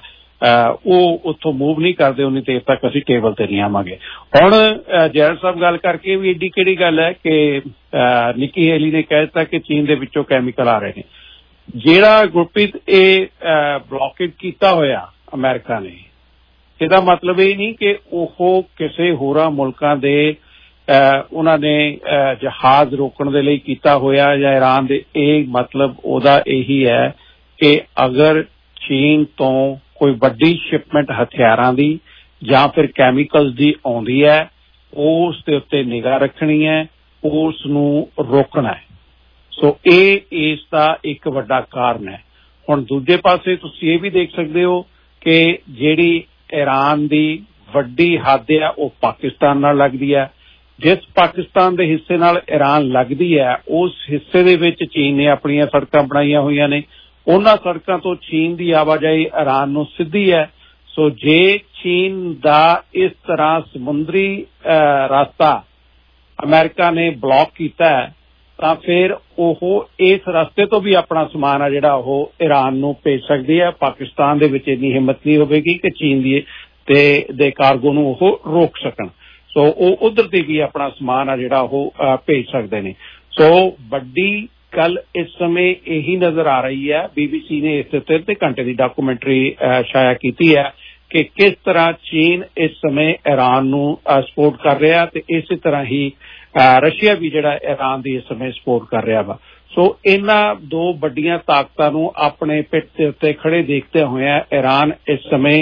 Speaker 14: ਉਹ ਉੱਥੋਂ ਮੂਵ ਨਹੀਂ ਕਰਦੇ, ਉਨੀ ਦੇਰ ਤੱਕ ਅਸੀਂ ਟੇਬਲ ਤੇ ਨਹੀਂ ਆਵਾਂਗੇ। ਹੁਣ ਜੈਰਲ ਸਾਹਿਬ ਗੱਲ ਕਰਕੇ ਵੀ ਏਡੀ ਕਿਹੜੀ ਗੱਲ ਹੈ ਕਿ ਨਿੱਕੀ ਹੇਲੀ ਨੇ ਕਹਿ ਦਿੱਤਾ ਕਿ ਚੀਨ ਦੇ ਵਿੱਚੋਂ ਕੈਮੀਕਲ ਆ ਰਹੇ ਨੇ। ਜਿਹੜਾ ਗੁਰਪ੍ਰੀਤ ਇਹ ਬਲੌਕੇਡ ਕੀਤਾ ਹੋਇਆ ਅਮਰੀਕਾ ਨੇ, ਇਹਦਾ ਮਤਲਬ ਇਹ ਨਹੀਂ ਕਿ ਉਹ ਕਿਸੇ ਹੋਰਾਂ ਮੁਲਕਾਂ ਦੇ ਉਹਨਾਂ ਨੇ ਜਹਾਜ਼ ਰੋਕਣ ਦੇ ਲਈ ਕੀਤਾ ਹੋਇਆ ਜਾਂ ਈਰਾਨ ਦੇ, ਇਹ ਮਤਲਬ ਉਹਦਾ ਇਹੀ ਹੈ ਕਿ ਅਗਰ ਚੀਨ ਤੋਂ ਕੋਈ ਵੱਡੀ ਸ਼ਿਪਮੈਂਟ ਹਥਿਆਰਾਂ ਦੀ ਜਾਂ ਫਿਰ ਕੈਮੀਕਲਸ ਦੀ ਆਉਂਦੀ ਹੈ, ਉਸ ਦੇ ਉੱਤੇ ਨਿਗਾਹ ਰੱਖਣੀ ਹੈ, ਉਸ ਨੂੰ ਰੋਕਣਾ ਹੈ। ਸੋ ਇਹ ਇਸ ਦਾ ਇੱਕ ਵੱਡਾ ਕਾਰਨ ਹੈ। ਹੁਣ ਦੂਜੇ ਪਾਸੇ ਤੁਸੀਂ ਇਹ ਵੀ ਦੇਖ ਸਕਦੇ ਹੋ ਕਿ ਜਿਹੜੀ ਈਰਾਨ ਦੀ ਵੱਡੀ ਹੱਦ ਹੈ ਉਹ ਪਾਕਿਸਤਾਨ ਨਾਲ ਲੱਗਦੀ ਹੈ। ਜਿਸ ਪਾਕਿਸਤਾਨ ਦੇ ਹਿੱਸੇ ਨਾਲ ਈਰਾਨ ਲੱਗਦੀ ਹੈ ਉਸ ਹਿੱਸੇ ਦੇ ਵਿੱਚ ਚੀਨ ਨੇ ਆਪਣੀਆਂ ਸੜਕਾਂ ਬਣਾਈਆਂ ਹੋਈਆਂ ਨੇ, ਉਹਨਾਂ ਸੜਕਾਂ ਤੋਂ ਚੀਨ ਦੀ ਆਵਾਜਾਈ ਈਰਾਨ ਨੂੰ ਸਿੱਧੀ ਹੈ। ਸੋ ਜੇ ਚੀਨ ਦਾ ਇਸ ਤਰ੍ਹਾਂ ਸਮੁੰਦਰੀ ਰਸਤਾ ਅਮਰੀਕਾ ਨੇ ਬਲੌਕ ਕੀਤਾ ਹੈ ਤਾਂ ਫਿਰ ਉਹ ਇਸ ਰਸਤੇ ਤੋਂ ਵੀ ਆਪਣਾ ਸਮਾਨ ਆ ਜਿਹੜਾ ਉਹ ਈਰਾਨ ਨੂੰ ਭੇਜ ਸਕਦੀ ਹੈ। ਪਾਕਿਸਤਾਨ ਦੇ ਵਿੱਚ ਇੰਨੀ ਹਿੰਮਤ ਨਹੀਂ ਹੋਵੇਗੀ ਕਿ ਚੀਨ ਦੀ ਤੇ ਦੇ ਕਾਰਗੋ ਨੂੰ ਉਹ ਰੋਕ ਸਕਣ। ਸੋ ਉਹ ਉਧਰ ਤੇ ਵੀ ਆਪਣਾ ਸਮਾਨ ਆ ਜਿਹੜਾ ਉਹ ਭੇਜ ਸਕਦੇ ਨੇ। ਸੋ ਵੱਡੀ ਗੱਲ ਇਸ ਸਮੇਂ ਇਹੀ ਨਜ਼ਰ ਆ ਰਹੀ ਹੈ, ਬੀਬੀਸੀ ਨੇ ਇਸ ਉੱਤੇ ਅੱਧੇ ਘੰਟੇ ਦੀ ਡਾਕੂਮੈਂਟਰੀ ਸ਼ਾਇਆ ਕੀਤੀ ਹੈ ਕਿ ਕਿਸ ਤਰ੍ਹਾਂ ਚੀਨ ਇਸ ਸਮੇਂ ਈਰਾਨ ਨੂੰ ਸਪੋਰਟ ਕਰ ਰਿਹਾ ਤੇ ਇਸੇ ਤਰ੍ਹਾਂ ਹੀ ਰਸ਼ੀਆ ਵੀ ਜਿਹੜਾ ਈਰਾਨ ਦੀ ਇਸ ਸਮੇਂ ਸਪੋਰਟ ਕਰ ਰਿਹਾ ਵਾ। ਸੋ ਇਹਨਾਂ ਦੋ ਵੱਡੀਆਂ ਤਾਕਤਾਂ ਨੂੰ ਆਪਣੇ ਪਿੱਠ ਦੇ ਉੱਤੇ ਖੜੇ ਦੇਖਦੇ ਹੋਏ ਈਰਾਨ ਇਸ ਸਮੇਂ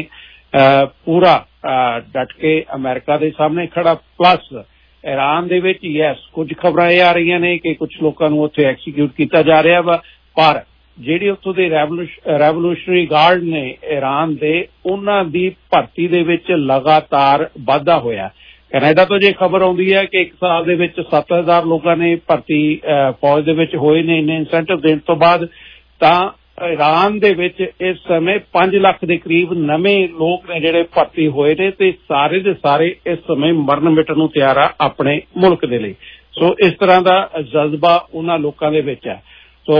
Speaker 14: ਪੂਰਾ ਡਟ ਕੇ ਅਮਰੀਕਾ ਦੇ ਸਾਹਮਣੇ ਖੜਾ। ਪਲੱਸ ਈਰਾਨ ਦੇ ਵਿੱਚ ਯੈਸ ਕੁਝ ਖਬਰਾਂ ਇਹ ਆ ਰਹੀਆਂ ਨੇ ਕਿ ਕੁਝ ਲੋਕਾਂ ਨੂੰ ਉੱਥੇ ਐਕਸੀਕਿਊਟ ਕੀਤਾ ਜਾ ਰਿਹਾ ਵਾ, ਪਰ ਜਿਹੜੀ ਉੱਥੋਂ ਦੇ ਰੈਵੋਲੂਸ਼ਨਰੀ ਗਾਰਡ ਨੇ ਈਰਾਨ ਦੇ, ਉਹਨਾਂ ਦੀ ਭਰਤੀ ਦੇ ਵਿੱਚ ਲਗਾਤਾਰ ਵਾਧਾ ਹੋਇਆ। ਕੈਨੇਡਾ ਤੋਂ ਜੇ ਖਬਰ ਆਉਂਦੀ ਹੈ ਕਿ ਇੱਕ ਸਾਲ ਦੇ ਵਿੱਚ ਸੱਤ ਹਜ਼ਾਰ ਲੋਕਾਂ ਨੇ ਭਰਤੀ ਫੌਜ ਦੇ ਵਿੱਚ ਹੋਏ ਨੇ ਇੰਨੇ ਇਨਸੈਂਟਿਵ ਦੇਣ ਤੋਂ ਬਾਅਦ, ਤਾਂ ਈਰਾਨ ਦੇ ਵਿੱਚ ਇਸ ਸਮੇਂ ਪੰਜ ਲੱਖ ਦੇ ਕਰੀਬ ਨਵੇਂ ਲੋਕ ਨੇ ਜਿਹੜੇ ਭਰਤੀ ਹੋਏ ਨੇ ਤੇ ਸਾਰੇ ਦੇ ਸਾਰੇ ਇਸ ਸਮੇਂ ਮਰਨ ਮਿਟਣ ਨੂੰ ਤਿਆਰ ਆ ਆਪਣੇ ਮੁਲਕ ਦੇ ਲਈ। ਸੋ ਇਸ ਤਰ੍ਹਾਂ ਦਾ ਜਜ਼ਬਾ ਉਹਨਾਂ ਲੋਕਾਂ ਦੇ ਵਿੱਚ ਹੈ। ਸੋ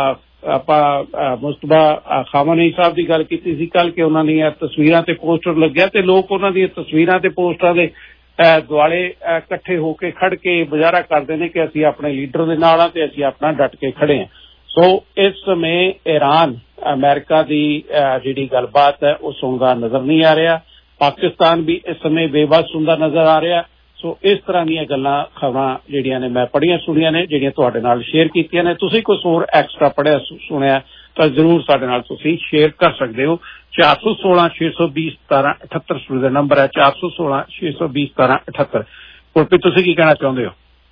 Speaker 14: ਆਪਾਂ ਮੁਸਤਫਾ ਖਾਮਨੇਈ ਸਾਹਿਬ ਦੀ ਗੱਲ ਕੀਤੀ ਸੀ ਕੱਲ ਕਿ ਉਹਨਾਂ ਦੀਆਂ ਤਸਵੀਰਾਂ ਤੇ ਪੋਸਟਰ ਲੱਗਿਆ ਤੇ ਲੋਕ ਉਹਨਾਂ ਦੀਆਂ ਤਸਵੀਰਾਂ ਤੇ ਪੋਸਟਰਾਂ ਦੇ ਦੁਆਲੇ ਇਕੱਠੇ ਹੋ ਕੇ ਖੜ ਕੇ ਮੁਜ਼ਾਹਰਾ ਕਰਦੇ ਨੇ ਕਿ ਅਸੀਂ ਆਪਣੇ ਲੀਡਰ ਦੇ ਨਾਲ ਹਾਂ ਤੇ ਅਸੀਂ ਆਪਣਾ ਡਟ ਕੇ ਖੜੇ ਹਾਂ। ਸੋ ਇਸ ਸਮੇਂ ਈਰਾਨ ਅਮਰੀਕਾ ਦੀ ਜਿਹੜੀ ਗੱਲਬਾਤ ਹੈ ਉਹ ਸੁਣਦਾ ਨਜ਼ਰ ਨਹੀਂ ਆ ਰਿਹਾ। ਪਾਕਿਸਤਾਨ ਵੀ ਇਸ ਸਮੇਂ ਬੇਬਸ ਹੁੰਦਾ ਨਜ਼ਰ ਆ ਰਿਹਾ। ਸੋ ਇਸ ਤਰ੍ਹਾਂ ਦੀਆਂ ਗੱਲਾਂ ਖਬਰਾਂ ਜਿਹੜੀਆਂ ਨੇ ਮੈਂ ਪੜ੍ਹੀਆਂ ਸੁਣੀਆਂ ਨੇ, ਜਿਹੜੀਆਂ ਤੁਹਾਡੇ ਨਾਲ ਸ਼ੇਅਰ ਕੀਤੀਆਂ ਨੇ। ਤੁਸੀਂ ਕੁਝ ਹੋਰ ਐਕਸਟਰਾ ਪੜ੍ਹਿਆ ਸੁਣਿਆ ਤਾਂ ਜ਼ਰੂਰ ਸਾਡੇ ਨਾਲ ਤੁਸੀਂ ਸ਼ੇਅਰ ਕਰ ਸਕਦੇ ਹੋ। ਚਾਰ ਸੌ ਸੋਲਾਂ ਛੇ ਸੌ ਵੀਹ ਸਤਾਰਾਂ ਅਠੱਤਰ ਸੌ ਦਾ ਨੰਬਰ ਹੈ, ਚਾਰ ਸੌ ਸੋਲਾਂ ਛੇ ਸੌ ਵੀਹ ਸਤਾਰਾਂ ਅਠੱਤਰ। ਗੁਰਪ੍ਰੀਤ ਤੁਸੀਂ ਕੀ ਕਹਿਣਾ ਚਾਹੁੰਦੇ ਹੋ?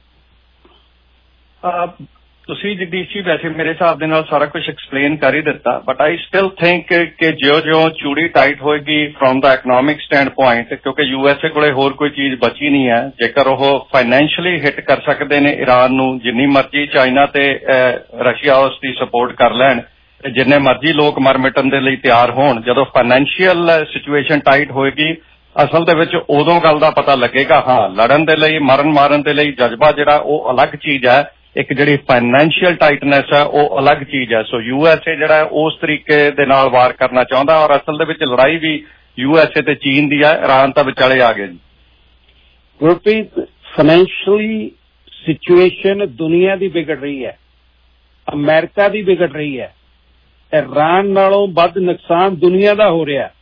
Speaker 12: ਤੁਸੀਂ ਜਗਦੀਸ਼ ਜੀ ਵੈਸੇ ਮੇਰੇ ਹਿਸਾਬ ਦੇ ਨਾਲ ਸਾਰਾ ਕੁਝ ਐਕਸਪਲੇਨ ਕਰ ਹੀ ਦਿੱਤਾ, ਬਟ ਆਈ ਸਟਿਲ ਥਿੰਕ ਕਿ ਜਿਉਂ ਜਿਉਂ ਚੂੜੀ ਟਾਈਟ ਹੋਏਗੀ from the economic standpoint, ਕਿਉਂਕਿ ਯੂਐਸਏ ਕੋਲੇ ਹੋਰ ਕੋਈ ਚੀਜ਼ ਬਚੀ ਨਹੀਂ ਹੈ। ਜੇਕਰ ਉਹ ਫਾਈਨੈਂਸ਼ੀਅਲੀ ਹਿੱਟ ਕਰ ਸਕਦੇ ਨੇ ਈਰਾਨ ਨੂੰ, ਜਿੰਨੀ ਮਰਜ਼ੀ ਚਾਈਨਾ ਤੇ ਰਸ਼ੀਆ ਉਸ ਦੀ ਸਪੋਰਟ ਕਰ ਲੈਣ ਤੇ ਜਿੰਨੇ ਮਰਜ਼ੀ ਲੋਕ ਮਰ ਮਿਟਣ ਦੇ ਲਈ ਤਿਆਰ ਹੋਣ, ਜਦੋਂ ਫਾਈਨੈਂਸ਼ੀਅਲ ਸਿਚੁਏਸ਼ਨ ਟਾਈਟ ਹੋਏਗੀ ਅਸਲ ਦੇ ਵਿੱਚ ਉਦੋਂ ਗੱਲ ਦਾ ਪਤਾ ਲੱਗੇਗਾ। ਹਾਂ, ਲੜਨ ਦੇ ਲਈ ਮਰਨ ਮਾਰਨ ਦੇ ਲਈ ਜਜ਼ਬਾ ਜਿਹੜਾ ਉਹ ਅਲੱਗ ਚੀਜ਼ ਹੈ, ਇੱਕ ਜਿਹੜੀ ਫਾਈਨੈਂਸ਼ੀਅਲ ਟਾਈਟਨੈਸ ਹੈ ਉਹ ਅਲੱਗ ਚੀਜ਼ ਹੈ। ਸੋ ਯੂਐਸਏ ਜਿਹੜਾ ਉਸ ਤਰੀਕੇ ਦੇ ਨਾਲ ਵਾਰ ਕਰਨਾ ਚਾਹੁੰਦਾ, ਔਰ ਅਸਲ ਦੇ ਵਿੱਚ ਲੜਾਈ ਵੀ ਯੂਐਸਏ ਤੇ ਚੀਨ ਦੀ ਹੈ। ਈਰਾਨ ਤਾਂ ਵਿਚਾਲੇ ਆ ਗਿਆ ਜੀ।
Speaker 14: ਗੁਰਪ੍ਰੀਤ, ਫਾਈਨੈਂਸ਼ੀਅਲੀ ਸਿਚੁਏਸ਼ਨ ਦੁਨੀਆ ਦੀ ਵਿਗੜ ਰਹੀ ਹੈ, ਅਮਰੀਕਾ ਦੀ ਵਿਗੜ ਰਹੀ ਹੈ, ਈਰਾਨ ਨਾਲੋਂ ਵੱਧ ਨੁਕਸਾਨ ਦੁਨੀਆ ਦਾ ਹੋ ਰਿਹਾ।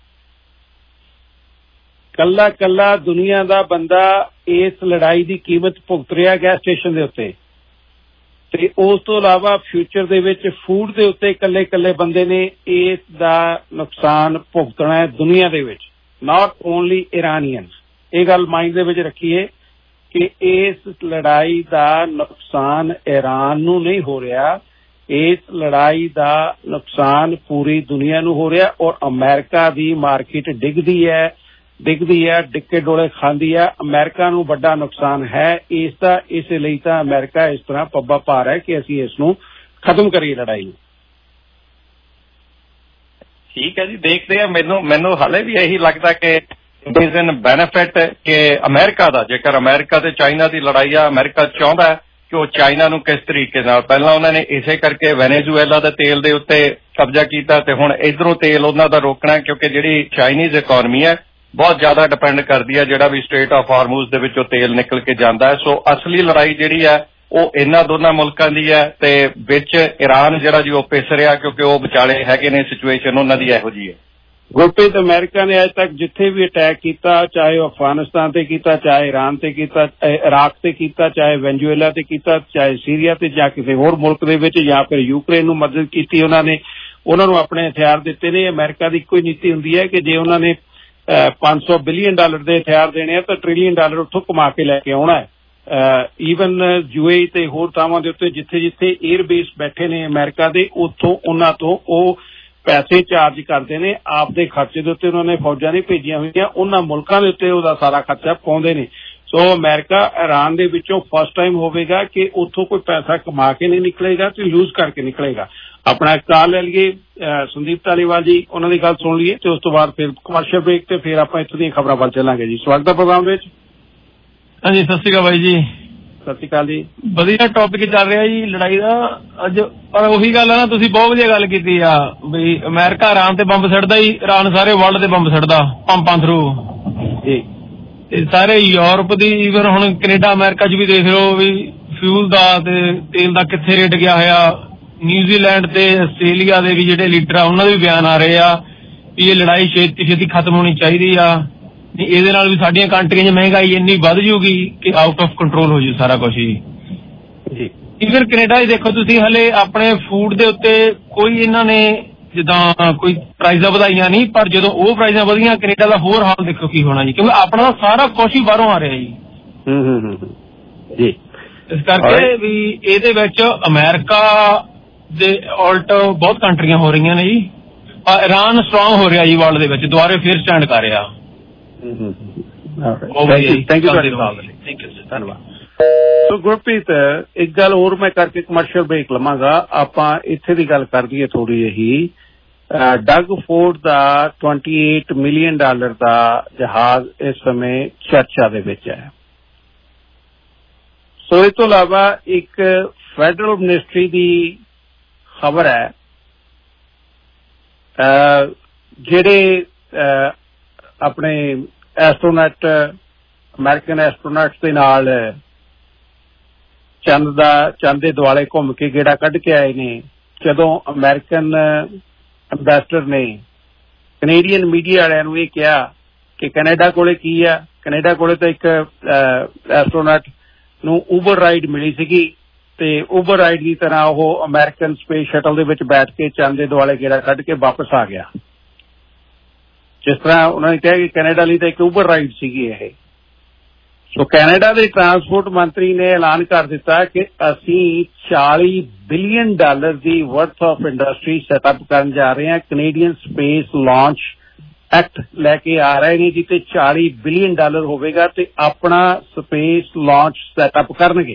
Speaker 14: ਕੱਲਾ ਕੱਲਾ ਦੁਨੀਆ ਦਾ ਬੰਦਾ ਇਸ ਲੜਾਈ ਦੀ ਕੀਮਤ ਭੁਗਤ ਰਿਹਾ ਗੈਸ ਸਟੇਸ਼ਨ ਦੇ ਉੱਤੇ, ਤੇ ਉਸ ਤੋਂ ਇਲਾਵਾ ਫਿਊਚਰ ਦੇ ਵਿੱਚ ਫੂਡ ਦੇ ਉੱਤੇ ਇਕੱਲੇ ਇਕੱਲੇ ਬੰਦੇ ਨੇ ਇਸ ਦਾ ਨੁਕਸਾਨ ਭੁਗਤਣਾ ਹੈ ਦੁਨੀਆ ਦੇ ਵਿੱਚ, ਨਾਟ ਓਨਲੀ ਇਰਾਨੀਅਨਸ। ਇਹ ਗੱਲ ਮਾਈਂਡ ਦੇ ਵਿੱਚ ਰੱਖੀਏ ਕਿ ਇਸ ਲੜਾਈ ਦਾ ਨੁਕਸਾਨ ਈਰਾਨ ਨੂੰ ਨਹੀਂ ਹੋ ਰਿਹਾ, ਇਸ ਲੜਾਈ ਦਾ ਨੁਕਸਾਨ ਪੂਰੀ ਦੁਨੀਆ ਨੂੰ ਹੋ ਰਿਹਾ। ਔਰ ਅਮਰੀਕਾ ਦੀ ਮਾਰਕੀਟ ਡਿੱਗਦੀ ਹੈ ਡਿੱਗਦੀ ਹੈ ਡਿੱਕੇ ਡੋਲੇ ਖਾਂਦੀ ਹੈ। ਅਮਰੀਕਾ ਨੂੰ ਵੱਡਾ ਨੁਕਸਾਨ ਹੈ ਇਸ ਦਾ, ਇਸ ਲਈ ਤਾਂ ਅਮਰੀਕਾ ਇਸ ਤਰ੍ਹਾਂ ਪੱਬਾ ਪਾ ਰਿਹਾ ਕਿ ਅਸੀਂ ਇਸ ਨੂੰ ਖਤਮ ਕਰੀਏ ਲੜਾਈ ਨੂੰ।
Speaker 12: ਠੀਕ ਹੈ ਜੀ, ਦੇਖਦੇ ਆ। ਮੈਨੂੰ ਮੈਨੂੰ ਹਾਲੇ ਵੀ ਇਹੀ ਲੱਗਦਾ ਕਿ ਇਟ ਇਨ ਬੈਨੀਫਿਟ ਕਿ ਅਮਰੀਕਾ ਦਾ, ਜੇਕਰ ਅਮਰੀਕਾ ਤੇ ਚਾਈਨਾ ਦੀ ਲੜਾਈ ਆ, ਅਮਰੀਕਾ ਚਾਹੁੰਦਾ ਕਿ ਉਹ ਚਾਈਨਾ ਨੂੰ ਕਿਸ ਤਰੀਕੇ ਨਾਲ, ਪਹਿਲਾਂ ਉਹਨਾਂ ਨੇ ਇਸੇ ਕਰਕੇ ਵੈਨੇਜ਼ੂਏਲਾ ਦੇ ਤੇਲ ਦੇ ਉੱਤੇ ਕਬਜ਼ਾ ਕੀਤਾ ਤੇ ਹੁਣ ਇੱਧਰੋਂ ਤੇਲ ਉਹਨਾਂ ਦਾ ਰੋਕਣਾ, ਕਿਉਂਕਿ ਜਿਹੜੀ ਚਾਈਨੀਜ਼ ਇਕੋਨਮੀ ਹੈ ਬਹੁਤ ਜ਼ਿਆਦਾ ਡਿਪੈਂਡ ਕਰਦੀ ਹੈ ਜਿਹੜਾ ਵੀ ਸਟ੍ਰੇਟ ਆਫ ਹਾਰਮੂਜ਼ ਦੇ ਵਿੱਚੋਂ ਤੇਲ ਨਿਕਲ ਕੇ ਜਾਂਦਾ ਹੈ। ਸੋ ਅਸਲੀ ਲੜਾਈ ਜਿਹੜੀ ਹੈ ਉਹ ਇਹਨਾਂ ਦੋਨਾਂ ਮੁਲਕਾਂ ਦੀ ਹੈ ਤੇ ਵਿੱਚ ਈਰਾਨ ਜਿਹੜਾ ਜੀ ਉਹ ਪਿਸ ਰਿਹਾ, ਕਿਉਂਕਿ ਉਹ ਵਿਚਾਲੇ ਹੈਗੇ ਨੇ, ਸਿਚੁਏਸ਼ਨ ਉਹਨਾਂ ਦੀ ਇਹੋ ਜਿਹੀ ਹੈ।
Speaker 14: ਗੁਰਪ੍ਰੀਤ, ਅਮਰੀਕਾ ਨੇ ਅੱਜ ਤੱਕ ਜਿੱਥੇ ਵੀ ਅਟੈਕ ਕੀਤਾ, ਚਾਹੇ ਉਹ ਅਫਗਾਨਿਸਤਾਨ ਤੇ ਕੀਤਾ, ਚਾਹੇ ਈਰਾਨ ਤੇ ਕੀਤਾ, ਇਰਾਕ ਤੇ ਕੀਤਾ, ਚਾਹੇ ਵੈਨੇਜ਼ੂਏਲਾ ਤੇ ਕੀਤਾ, ਚਾਹੇ ਸੀਰੀਆ ਤੇ ਜਾਂ ਕਿਸੇ ਹੋਰ ਮੁਲਕ ਦੇ ਵਿੱਚ, ਜਾਂ ਫਿਰ ਯੂਕਰੇਨ ਨੂੰ ਮਦਦ ਕੀਤੀ ਉਹਨਾਂ ਨੇ, ਉਹਨਾਂ ਨੂੰ ਆਪਣੇ ਹਥਿਆਰ ਦਿੱਤੇ ਨੇ। ਅਮਰੀਕਾ ਦੀ ਇੱਕੋ ਹੀ ਨੀਤੀ ਹੁੰਦੀ ਹੈ ਕਿ ਜੇ ਉਹਨਾਂ ਨੇ ਪੰਜ ਸੌ ਬਿਲੀਅਨ ਡਾਲਰ ਦੇ ਹਥਿਆਰ ਦੇਣੇ ਆ ਤਾਂ ਟ੍ਰਿਲੀਅਨ ਡਾਲਰ ਉੱਥੋਂ ਕਮਾ ਕੇ ਲੈ ਕੇ ਆਉਣਾ ਹੈ। ਈਵਨ ਯੂਏਈ ਤੇ ਹੋਰ ਥਾਵਾਂ ਦੇ ਉੱਤੇ ਜਿੱਥੇ ਜਿੱਥੇ 에ਅਰ ਬੇਸ ਬੈਠੇ ਨੇ ਅਮਰੀਕਾ ਦੇ, ਉੱਥੋਂ ਉਹਨਾਂ ਤੋਂ ਉਹ ਪੈਸੇ ਚਾਰਜ ਕਰਦੇ ਨੇ ਆਪਦੇ ਖਰਚੇ ਦੇ ਉੱਤੇ। ਉਹਨਾਂ ਨੇ ਫੌਜਾਂ ਨਹੀਂ ਭੇਜੀਆਂ ਹੋਈਆਂ, ਉਹਨਾਂ ਮੁਲਕਾਂ ਦੇ ਉੱਤੇ ਉਹਦਾ ਸਾਰਾ ਖਰਚਾ ਪਾਉਂਦੇ ਨੇ। ਸੋ ਅਮਰੀਕਾ ਈਰਾਨ ਦੇ ਵਿੱਚੋਂ ਫਸਟ ਟਾਈਮ ਹੋਵੇਗਾ ਕਿ ਉੱਥੋਂ ਕੋਈ ਪੈਸਾ ਕਮਾ ਕੇ ਨਹੀਂ ਨਿਕਲੇਗਾ ਤੇ ਲੂਜ਼ ਕਰਕੇ ਨਿਕਲੇਗਾ। ਆਪਣਾ ਇੱਕ ਕਾਲ ਲੈ ਲਈਏ, ਸੰਦੀਪ ਧਾਲੀਵਾਲ ਜੀ, ਉਹਨਾਂ ਦੀ ਗੱਲ ਸੁਣ ਲਈਏ ਤੇ ਉਸ ਤੋਂ ਬਾਅਦ ਫਿਰ ਕਮਰਸ਼ੀਅਲ ਬ੍ਰੇਕ ਤੇ ਫਿਰ ਆਪਾਂ ਇੱਥੋਂ ਦੀਆਂ ਖਬਰਾਂ ਵੱਲ ਚੱਲਾਂਗੇ ਜੀ। ਸਵਾਗਤ ਹੈ ਪ੍ਰੋਗਰਾਮ ਵਿੱਚ।
Speaker 17: ਹਾਂਜੀ, ਸਤਿ ਸ਼੍ਰੀ ਅਕਾਲ ਬਾਈ ਜੀ।
Speaker 14: ਸਤਿ ਸ਼੍ਰੀ ਅਕਾਲ ਜੀ।
Speaker 17: ਵਧੀਆ ਟੌਪਿਕ ਚੱਲ ਰਿਹਾ ਜੀ ਲੜਾਈ ਦਾ ਅੱਜ, ਪਰ ਉਹੀ ਗੱਲ ਆ ਨਾ, ਤੁਸੀਂ ਬਹੁਤ ਵਧੀਆ ਗੱਲ ਕੀਤੀ ਆ ਵੀ ਅਮਰੀਕਾ ਈਰਾਨ ਤੇ ਬੰਬ ਸਿੱਟਦਾ ਹੀ, ਈਰਾਨ ਸਾਰੇ ਵਰਲਡ ਤੇ ਬੰਬ ਸਿੱਟਦਾ ਪੰਪਾਂ ਥਰੂ ਜੀ। ਤੇ ਸਾਰੇ ਯੂਰਪ ਦੀ, ਈਵਨ ਹੁਣ ਕੈਨੇਡਾ ਅਮਰੀਕਾ ਚ ਵੀ ਦੇਖ ਲਓ ਵੀ ਫਿਊਲ ਦਾ ਤੇ ਤੇਲ ਦਾ ਕਿੱਥੇ ਰੇਟ ਗਿਆ ਹੋਇਆ। ਨਿਊਜ਼ੀਲੈਂਡ ਤੇ ਆਸਟ੍ਰੇਲੀਆ ਦੇ ਵੀ ਜਿਹੜੇ ਲੀਡਰ ਆ ਉਹਨਾਂ ਦੇ ਵੀ ਬਿਆਨ ਆ ਰਹੇ ਆ ਵੀ ਇਹ ਲੜਾਈ ਛੇਤੀ ਛੇਤੀ ਖਤਮ ਹੋਣੀ ਚਾਹੀਦੀ ਆ, ਇਹਦੇ ਨਾਲ ਵੀ ਸਾਡੀਆਂ ਕੰਟਰੀਆਂ 'ਚ ਮਹਿੰਗਾਈ ਇੰਨੀ ਵੱਧ ਜੂਗੀ ਕਿ ਆਊਟ ਆਫ ਕੰਟਰੋਲ ਹੋ ਜੂ ਸਾਰਾ ਕੁਛ ਹੀ। ਈਵਨ ਕੈਨੇਡਾ 'ਚ ਦੇਖੋ ਤੁਸੀਂ, ਹਲੇ ਆਪਣੇ ਫੂਡ ਦੇ ਉੱਤੇ ਕੋਈ ਇਹਨਾਂ ਨੇ ਜਿੱਦਾਂ ਕੋਈ ਪ੍ਰਾਈਜ਼ਾਂ ਵਧਾਈਆਂ ਨਹੀਂ, ਪਰ ਜਦੋਂ ਉਹ ਪ੍ਰਾਈਜ਼ਾਂ ਵਧੀਆਂ ਕੈਨੇਡਾ ਦਾ ਹੋਰ ਹਾਲ ਦੇਖੋ ਕੀ ਹੋਣਾ ਜੀ, ਕਿਉਂਕਿ ਆਪਣਾ ਤਾਂ ਸਾਰਾ ਕੁਛ ਹੀ ਬਾਹਰੋਂ ਆ ਰਿਹਾ ਜੀ।
Speaker 14: ਹੂੰ ਹੂੰ ਹੂੰ ਜੀ।
Speaker 17: ਇਸ ਕਰਕੇ ਵੀ ਇਹਦੇ ਵਿੱਚ ਅਮਰੀਕਾ ਦੇ ਉਲਟ ਬਹੁਤ ਕੰਟਰੀਆਂ ਹੋ ਰਹੀਆਂ ਨੇ ਜੀ। ਈਰਾਨ ਸਟਰੋਂਗ ਹੋ ਰਿਹਾ ਜੀ ਵਰਲਡ ਦੇ ਵਿੱਚ, ਦੁਬਾਰੇ ਫਿਰ ਸਟੈਂਡ ਕਰ ਰਿਹਾ।
Speaker 14: ਥੈਂਕ ਯੂ ਧੰਨਵਾਦ। ਸੋ ਗੁਰਪ੍ਰੀਤ, ਇੱਕ ਗੱਲ ਹੋਰ ਮੈਂ ਕਰਕੇ ਕਮਰਸ਼ੀਅਲ ਬ੍ਰੇਕ ਲਵਾਂਗਾ। ਆਪਾਂ ਇੱਥੇ ਦੀ ਗੱਲ ਕਰ ਦਈਏ ਥੋੜੀ ਜਿਹੀ। ਡਗ ਫੋਰਡ ਦਾ ਅਠਾਈ ਮਿਲੀਅਨ ਡਾਲਰ ਦਾ ਜਹਾਜ਼ ਇਸ ਸਮੇਂ ਚਰਚਾ ਦੇ ਵਿੱਚ ਹੈ। ਸੋ ਇਸ ਤੋਂ ਇਲਾਵਾ ਇੱਕ ਫੈਡਰਲ ਮਿਨਿਸਟਰੀ ਦੀ ਖਬਰ ਹੈ, ਜਿਹੜੇ ਆਪਣੇ ਐਸਟਰੋਨਟ ਅਮਰੀਕਨ ਐਸਟਰੋਨਟਸ ਦੇ ਨਾਲ ਚੰਦ ਦਾ ਚੰਦ ਦੇ ਦੁਆਲੇ ਘੁੰਮ ਕੇ ਗੇੜਾ ਕੱਢ ਕੇ ਆਏ ਨੇ, ਜਦੋਂ ਅਮਰੀਕਨ ਅੰਬੈਸਡਰ ਨੇ ਕੈਨੇਡੀਅਨ ਮੀਡੀਆ ਵਾਲਿਆਂ ਨੂੰ ਇਹ ਕਿਹਾ ਕਿ ਕੈਨੇਡਾ ਕੋਲੇ ਕੀ ਆ, ਕੈਨੇਡਾ ਕੋਲੇ ਤਾਂ ਇੱਕ ਐਸਟਰੋਨਟ ਨੂੰ ਊਬਰ ਰਾਈਡ ਮਿਲੀ ਸੀਗੀ ਤੇ ਊਬਰ ਰਾਈਡ ਦੀ ਤਰ੍ਹਾਂ ਉਹ ਅਮਰੀਕਨ ਸਪੇਸ ਸ਼ਟਲ ਦੇ ਵਿੱਚ ਬੈਠ ਕੇ ਚੰਦ ਦੇ ਦੁਆਲੇ ਗੇੜਾ ਕੱਢ ਕੇ ਵਾਪਸ ਆ ਗਿਆ। ਜਿਸ ਤਰ੍ਹਾਂ ਉਹਨਾਂ ਨੇ ਕਿਹਾ ਕਿ ਕੈਨੇਡਾ ਲਈ ਤਾਂ ਇੱਕ ਊਬਰ ਰਾਈਡ ਸੀਗੀ ਇਹ। ਸੋ ਕੈਨੇਡਾ ਦੇ ਟਰਾਂਸਪੋਰਟ ਮੰਤਰੀ ਨੇ ਐਲਾਨ ਕਰ ਦਿੱਤਾ ਕਿ ਅਸੀਂ ਚਾਲੀ ਬਿਲੀਅਨ ਡਾਲਰ ਦੀ ਵਰਥ ਆਫ ਇੰਡਸਟਰੀ ਸੈਟਅਪ ਕਰਨ ਜਾ ਰਹੇ ਹਾਂ। ਕੈਨੇਡੀਅਨ ਸਪੇਸ ਲਾਂਚ ਐਕਟ ਲੈ ਕੇ ਆ ਰਹੇ ਨੇ ਜਿੱਥੇ ਚਾਲੀ ਬਿਲੀਅਨ ਡਾਲਰ ਹੋਵੇਗਾ ਤੇ ਆਪਣਾ ਸਪੇਸ ਲਾਂਚ ਸੈਟਅਪ ਕਰਨਗੇ।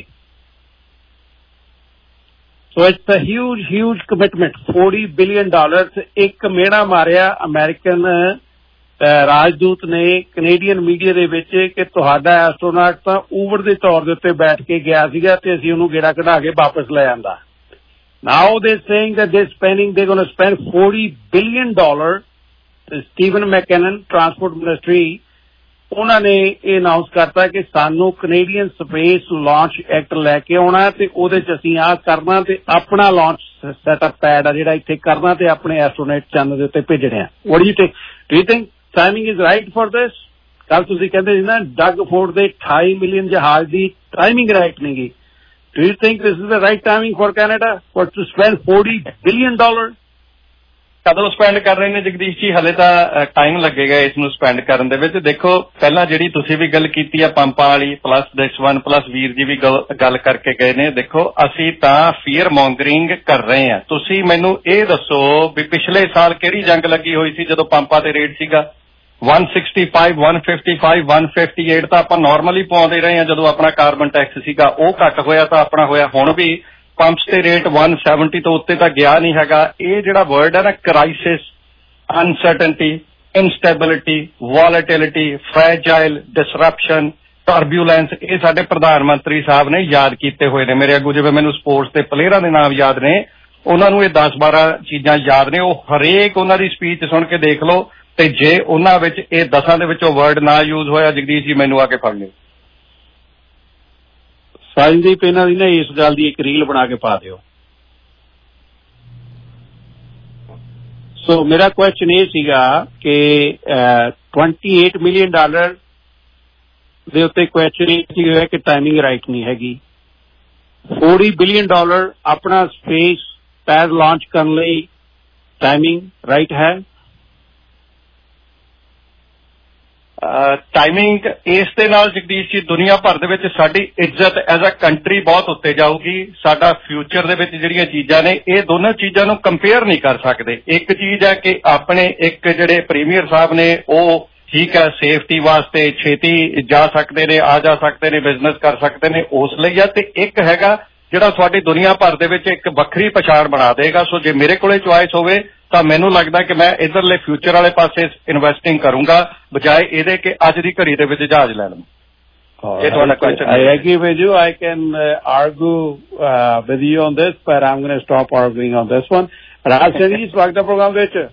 Speaker 14: So it's a huge huge commitment. ਚਾਲੀ ਬਿਲੀਅਨ ਡਾਲਰ ਇੱਕ ਮਿਹਣਾ ਮਾਰਿਆ ਅਮਰੀਕਨ ਰਾਜਦੂਤ ਨੇ ਕੈਨੇਡੀਅਨ ਮੀਡੀਆ ਦੇ ਵਿੱਚ ਕਿ ਤੁਹਾਡਾ ਐਸਟਰੋਨਟ ਤਾਂ ਊਬਰ ਦੇ ਤੌਰ ਦੇ ਉੱਤੇ ਬੈਠ ਕੇ ਗਿਆ ਸੀਗਾ ਤੇ ਅਸੀਂ ਉਹਨੂੰ ਗੇੜਾ ਕਢਾ ਕੇ ਵਾਪਸ ਲੈ ਆਂਦਾ। Now they saying that they spending they going to spend ਚਾਲੀ billion dollar. Steven MacKinnon transport ministry ਉਹਨਾਂ ਨੇ ਇਹ ਅਨਾਉਂਸ ਕਰਤਾ ਕਿ ਸਾਨੂੰ ਕੈਨੇਡੀਅਨ ਸਪੇਸ ਲਾਂਚ ਐਕਟ ਲੈ ਕੇ ਆਉਣਾ ਤੇ ਉਹਦੇ ਚ ਅਸੀਂ ਆਹ ਕਰਨਾ ਤੇ ਆਪਣਾ ਲਾਂਚ ਸੈਟਅਪ ਪੈਡ ਆ ਜਿਹੜਾ ਇੱਥੇ ਕਰਨਾ ਤੇ ਆਪਣੇ ਐਸਟਰੋਨੇਟ ਚੰਦ ਦੇ ਉੱਤੇ ਭੇਜਣੇ ਆ। What do you think? Do you think timing is right for this? ਕੱਲ ਤੁਸੀਂ ਕਹਿੰਦੇ ਸੀ ਨਾ ਡਗ ਫੋਰਡ ਦੇ ਅਠਾਈ ਮਿਲੀਅਨ ਜਹਾਜ਼ ਦੀ ਟਾਈਮਿੰਗ ਰਾਈਟ ਨਹੀਂ ਗਈ। Do you think this is the right timing for Canada for to spend forty billion dollar?
Speaker 12: ਕਦੋਂ ਸਪੈਂਡ ਕਰ ਰਹੇ ਨੇ ਜਗਦੀਸ਼ ਜੀ? ਹਲੇ ਤਾਂ ਟਾਈਮ ਲੱਗੇਗਾ ਇਸ ਨੂੰ ਸਪੈਂਡ ਕਰਨ ਦੇ ਵਿੱਚ। ਦੇਖੋ ਪਹਿਲਾਂ ਜਿਹੜੀ ਤੁਸੀਂ ਵੀ ਗੱਲ ਕੀਤੀ ਆ ਪੰਪਾਂ ਵਾਲੀ, ਪਲੱਸ ਦਸ਼ਵਨ ਪਲੱਸ ਵੀਰ ਜੀ ਵੀ ਗੱਲ ਕਰਕੇ ਗਏ ਨੇ। ਦੇਖੋ ਅਸੀਂ ਤਾਂ ਫੀਅਰ ਮੌਂਗਰਿੰਗ ਕਰ ਰਹੇ ਹਾਂ। ਤੁਸੀਂ ਮੈਨੂੰ ਇਹ ਦੱਸੋ ਵੀ ਪਿਛਲੇ ਸਾਲ ਕਿਹੜੀ ਜੰਗ ਲੱਗੀ ਹੋਈ ਸੀ ਜਦੋਂ ਪੰਪਾਂ ਤੇ ਰੇਟ ਸੀਗਾ one sixty-five, one fifty-five, one fifty-eight ਤਾਂ ਆਪਾਂ ਨਾਰਮਲੀ ਪਾਉਂਦੇ ਰਹੇ ਹਾਂ ਜਦੋਂ ਆਪਣਾ ਕਾਰਬਨ ਟੈਕਸ ਸੀਗਾ। ਉਹ ਘੱਟ ਹੋਇਆ ਤਾਂ ਆਪਣਾ ਹੋਇਆ। ਹੁਣ ਵੀ ਪੰਪਸ ਤੇ ਰੇਟ one seventy ਤੋਂ ਉੱਤੇ ਤਾਂ ਗਿਆ ਨਹੀਂ ਹੈਗਾ। ਇਹ ਜਿਹੜਾ ਵਰਡ ਹੈ ਨਾ ਕ੍ਰਾਈਸਿਸ, ਅਨਸਰਟਨਟੀ, ਇਨਸਟੈਬਿਲਿਟੀ, ਵੋਲੈਟਿਲਿਟੀ, ਫ੍ਰੈਜਾਈਲ, ਡਿਸਰਪਸ਼ਨ, ਟਰਬੂਲੈਂਸ, ਇਹ ਸਾਡੇ ਪ੍ਰਧਾਨ ਮੰਤਰੀ ਸਾਹਿਬ ਨੇ ਯਾਦ ਕੀਤੇ ਹੋਏ ਨੇ। ਮੇਰੇ ਅੱਗੋਂ ਜਿਵੇਂ ਮੈਨੂੰ ਸਪੋਰਟਸ ਦੇ ਪਲੇਅਰਾਂ ਦੇ ਨਾਮ ਯਾਦ ਨੇ, ਉਹਨਾਂ ਨੂੰ ਇਹ ਦਸ ਬਾਰਾਂ ਚੀਜ਼ਾਂ ਯਾਦ ਨੇ। ਉਹ ਹਰੇਕ ਉਹਨਾਂ ਦੀ ਸਪੀਚ ਸੁਣ ਕੇ ਦੇਖ ਲਓ ਤੇ ਜੇ ਉਹਨਾਂ ਵਿੱਚ ਇਹ ਦਸਾਂ ਦੇ ਵਿੱਚੋਂ ਵਰਡ ਨਾ ਯੂਜ਼ ਹੋਇਆ ਜਗਦੀਸ਼ ਜੀ ਮੈਨੂੰ ਆ ਕੇ ਫੜ ਲਿਓ।
Speaker 14: ਸਾਜਦੀਪ ਇਹਨਾਂ ਦੀ ਨਾ ਇਸ ਗੱਲ ਦੀ ਇੱਕ ਰੀਲ ਬਣਾ ਕੇ ਪਾ ਦਿਓ। ਸੋ ਮੇਰਾ ਕੁਐਸਚਨ ਇਹ ਸੀਗਾ ਕਿ twenty-eight ਮਿਲੀਅਨ ਡਾਲਰ ਦੇ ਉੱਤੇ ਕੁਐਸਚਨ ਇਹ ਸੀਗਾ ਕਿ ਟਾਈਮਿੰਗ ਰਾਈਟ ਨਹੀਂ ਹੈਗੀ। forty ਬਿਲੀਅਨ ਡਾਲਰ ਆਪਣਾ ਸਪੇਸ ਪੈਡ ਲਾਂਚ ਕਰਨ ਲਈ ਟਾਈਮਿੰਗ ਰਾਈਟ ਹੈ?
Speaker 12: ਟਾਈਮਿੰਗ ਇਸ ਦੇ ਨਾਲ ਜਗਦੀਸ਼ ਜੀ ਦੁਨੀਆ ਭਰ ਦੇ ਵਿੱਚ ਸਾਡੀ ਇੱਜ਼ਤ ਐਜ਼ ਅ ਕੰਟਰੀ ਬਹੁਤ ਉੱਤੇ ਜਾਊਗੀ। ਸਾਡਾ ਫਿਊਚਰ ਦੇ ਵਿੱਚ ਜਿਹੜੀਆਂ ਚੀਜ਼ਾਂ ਨੇ ਇਹ ਦੋਨੋਂ ਚੀਜ਼ਾਂ ਨੂੰ ਕੰਪੇਅਰ ਨਹੀਂ ਕਰ ਸਕਦੇ। ਇੱਕ ਚੀਜ਼ ਹੈ ਕਿ ਆਪਣੇ ਇੱਕ ਜਿਹੜੇ ਪ੍ਰੀਮੀਅਰ ਸਾਹਿਬ ਨੇ ਉਹ ਠੀਕ ਹੈ ਸੇਫਟੀ ਵਾਸਤੇ ਛੇਤੀ ਜਾ ਸਕਦੇ ਨੇ, ਆ ਜਾ ਸਕਦੇ ਨੇ, ਬਿਜ਼ਨਸ ਕਰ ਸਕਦੇ ਨੇ, ਉਸ ਲਈ ਆ। ਤੇ ਇੱਕ ਹੈਗਾ ਜਿਹੜਾ ਤੁਹਾਡੀ ਦੁਨੀਆ ਭਰ ਦੇ ਵਿੱਚ ਇੱਕ ਵੱਖਰੀ ਪਛਾਣ ਬਣਾ ਦੇਗਾ। ਸੋ ਜੇ ਮੇਰੇ ਕੋਲੇ ਚੁਆਇਸ ਹੋਵੇ ਤਾਂ ਮੈਨੂੰ ਲੱਗਦਾ ਕਿ ਮੈਂ ਇੱਧਰਲੇ ਫਿਊਚਰ ਵਾਲੇ ਪਾਸੇ ਇਨਵੈਸਟਿੰਗ ਕਰੂੰਗਾ ਬਜਾਏ ਇਹਦੇ ਕਿ ਅੱਜ ਦੀ ਘੜੀ ਦੇ ਵਿੱਚ ਜਹਾਜ਼ ਲੈ ਲਵਾਂ। ਇਹ ਤੁਹਾਡਾ ਕੁਐਸਚਨ ਹੈ।
Speaker 14: I agree with you. I can uh, argue uh, with you on this, but I'm going to stop arguing on this one. Raj Singh ji ਸਵਾਗਤ ਹੈ ਪ੍ਰੋਗਰਾਮ ਦੇ ਵਿੱਚ।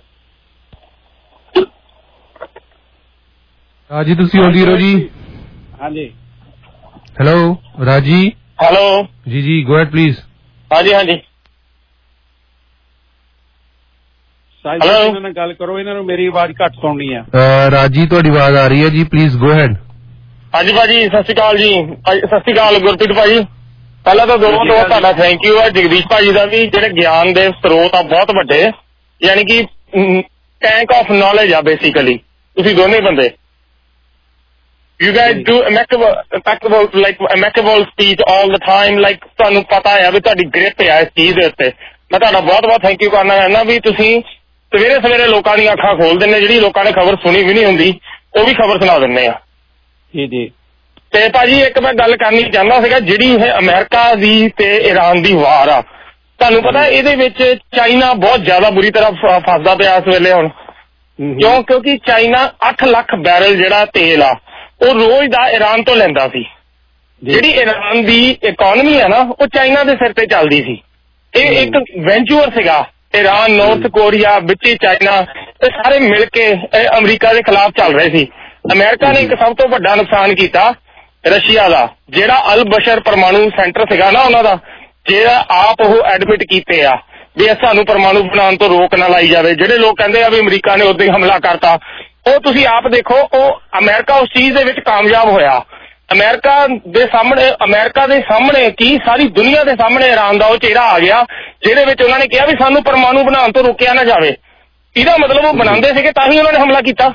Speaker 2: ਰਾਜੀ ਤੁਸੀਂ ਆਉਂਦੀ ਰਹੋ ਜੀ।
Speaker 14: ਹਾਂਜੀ
Speaker 2: ਹੈਲੋ ਰਾਜੀ।
Speaker 17: ਹੈਲੋ
Speaker 2: ਜੀ ਜੀ ਗੋ ਹੈਡ ਪਲੀਜ਼।
Speaker 17: ਹਾਂਜੀ ਹਾਂਜੀ
Speaker 14: ਸਾਜਦੀਪ ਇਹਨਾਂ ਨਾਲ ਗੱਲ ਕਰੋ, ਇਹਨਾਂ ਨੂੰ ਮੇਰੀ ਆਵਾਜ਼ ਘੱਟ ਸੁਣਨੀ ਆ।
Speaker 2: ਰਾਜੀ ਤੁਹਾਡੀ ਆਵਾਜ਼ ਆ ਰਹੀ ਹੈ ਜੀ, ਪਲੀਜ਼ ਗੋ ਹੈਡ।
Speaker 17: ਹਾਂਜੀ ਭਾਜੀ ਸਤਿ ਸ਼੍ਰੀ ਅਕਾਲ ਜੀ। ਸਤਿ ਸ਼੍ਰੀ ਅਕਾਲ ਗੁਰਪ੍ਰੀਤ ਭਾਜੀ। ਪਹਿਲਾਂ ਤਾਂ ਦੋਵਾਂ ਤੋਂ ਤੁਹਾਡਾ ਥੈਂਕ ਯੂ ਹੈ। ਜਗਦੀਸ਼ ਭਾਜੀ ਦਾ ਵੀ ਜਿਹੜੇ ਗਿਆਨ ਦੇ ਸਰੋਤ ਆ ਬਹੁਤ ਵੱਡੇ, ਯਾਨੀ ਕਿ ਟੈਂਕ ਆਫ ਨੌਲੇਜ ਆ ਬੇਸਿਕਲੀ ਤੁਸੀਂ ਦੋਨੇ ਬੰਦੇ। You guys do impeccable, impeccable, like impeccable speech all the time. Like ਤੁਹਾਨੂੰ ਪਤਾ ਹੈ ਵੀ ਤੁਹਾਡੀ ਗ੍ਰਿਪ ਹੈ ਇਸ ਚੀਜ਼ ਦੇ ਉੱਤੇ। ਮੈਂ ਤੁਹਾਡਾ ਬਹੁਤ ਬਹੁਤ ਥੈਂਕ ਯੂ ਕਰਨਾ ਚਾਹੁੰਦਾ ਵੀ ਤੁਸੀਂ ਸਵੇਰੇ ਸਵੇਰੇ ਲੋਕਾਂ ਦੀਆਂ ਅੱਖਾਂ ਖੋਲ ਦਿੰਦੇ, ਜਿਹੜੀ ਲੋਕਾਂ ਨੇ ਖਬਰ ਸੁਣੀ ਵੀ ਨਹੀਂ ਹੁੰਦੀ ਉਹ ਵੀ ਖਬਰ ਸੁਣਾ ਦਿੰਦੇ ਆ।
Speaker 14: ਜੀ ਜੀ।
Speaker 17: ਤੇ ਭਾਜੀ ਇੱਕ ਮੈਂ ਗੱਲ ਕਰਨੀ ਚਾਹੁੰਦਾ ਸੀਗਾ, ਜਿਹੜੀ ਇਹ ਅਮਰੀਕਾ ਦੀ ਤੇ ਈਰਾਨ ਦੀ ਵਾਰ ਆ, ਤੁਹਾਨੂੰ ਪਤਾ ਇਹਦੇ ਵਿੱਚ ਚਾਈਨਾ ਬਹੁਤ ਜ਼ਿਆਦਾ ਬੁਰੀ ਤਰ੍ਹਾਂ ਫਸਦਾ ਪਿਆ ਇਸ ਵੇਲੇ ਹੁਣ। ਕਿਉਂ? ਕਿਉਂਕਿ ਚਾਈਨਾ ਅੱਠ ਲੱਖ ਬੈਰਲ ਜਿਹੜਾ ਤੇਲ ਆ ਉਹ ਰੋਜ਼ ਦਾ ਈਰਾਨ ਤੋਂ ਲੈਂਦਾ ਸੀ। ਜਿਹੜੀ ਈਰਾਨ ਦੀ ਇਕਨੋਮੀ ਆ ਨਾ ਉਹ ਚਾਈਨਾ ਦੇ ਸਿਰ ਤੇ ਚੱਲਦੀ ਸੀ। ਇਹ ਇੱਕ ਵੈਂਚਰ ਸੀਗਾ, ਈਰਾਨ, ਨਾਰਥ ਕੋਰੀਆ ਵਿੱਚ ਚਾਈਨਾ ਇਹ ਸਾਰੇ ਮਿਲ ਕੇ ਅਮਰੀਕਾ ਦੇ ਖਿਲਾਫ ਚੱਲ ਰਹੇ ਸੀ। ਅਮਰੀਕਾ ਨੇ ਇੱਕ ਸਭ ਤੋਂ ਵੱਡਾ ਨੁਕਸਾਨ ਕੀਤਾ ਰਸ਼ੀਆ ਦਾ, ਜਿਹੜਾ ਅਲ ਬਸ਼ਰ ਪਰਮਾਣੂ ਸੈਂਟਰ ਸੀਗਾ ਨਾ ਉਹਨਾਂ ਦਾ, ਜਿਹੜਾ ਆਪ ਉਹ ਐਡਮਿਟ ਕੀਤੇ ਆ ਵੀ ਸਾਨੂੰ ਪਰਮਾਣੂ ਬਣਾਉਣ ਤੋਂ ਰੋਕ ਨਾ ਲਾਈ ਜਾਵੇ। ਜਿਹੜੇ ਲੋਕ ਕਹਿੰਦੇ ਆ ਵੀ ਅਮਰੀਕਾ ਨੇ ਉਦੋਂ ਹੀ ਹਮਲਾ ਕਰਤਾ, ਉਹ ਤੁਸੀਂ ਆਪ ਦੇਖੋ ਉਹ ਅਮਰੀਕਾ ਉਸ ਚੀਜ਼ ਦੇ ਵਿੱਚ ਕਾਮਯਾਬ ਹੋਇਆ। ਅਮਰੀਕਾ ਦੇ ਸਾਹਮਣੇ ਅਮਰੀਕਾ ਦੇ ਸਾਹਮਣੇ ਕੀ ਸਾਰੀ ਦੁਨੀਆ ਦੇ ਸਾਹਮਣੇ ਈਰਾਨ ਦਾ ਉਹ ਚਿਹਰਾ ਆ ਗਿਆ ਜਿਹਦੇ ਵਿੱਚ ਉਹਨਾਂ ਨੇ ਕਿਹਾ ਵੀ ਸਾਨੂੰ ਪਰਮਾਣੂ ਬਣਾਉਣ ਤੋਂ ਰੋਕਿਆ ਨਾ ਜਾਵੇ। ਇਹਦਾ ਮਤਲਬ ਉਹ ਬਣਾਉਂਦੇ ਸੀਗੇ ਤਾਂ ਹੀ ਉਹਨਾਂ ਨੇ ਹਮਲਾ ਕੀਤਾ।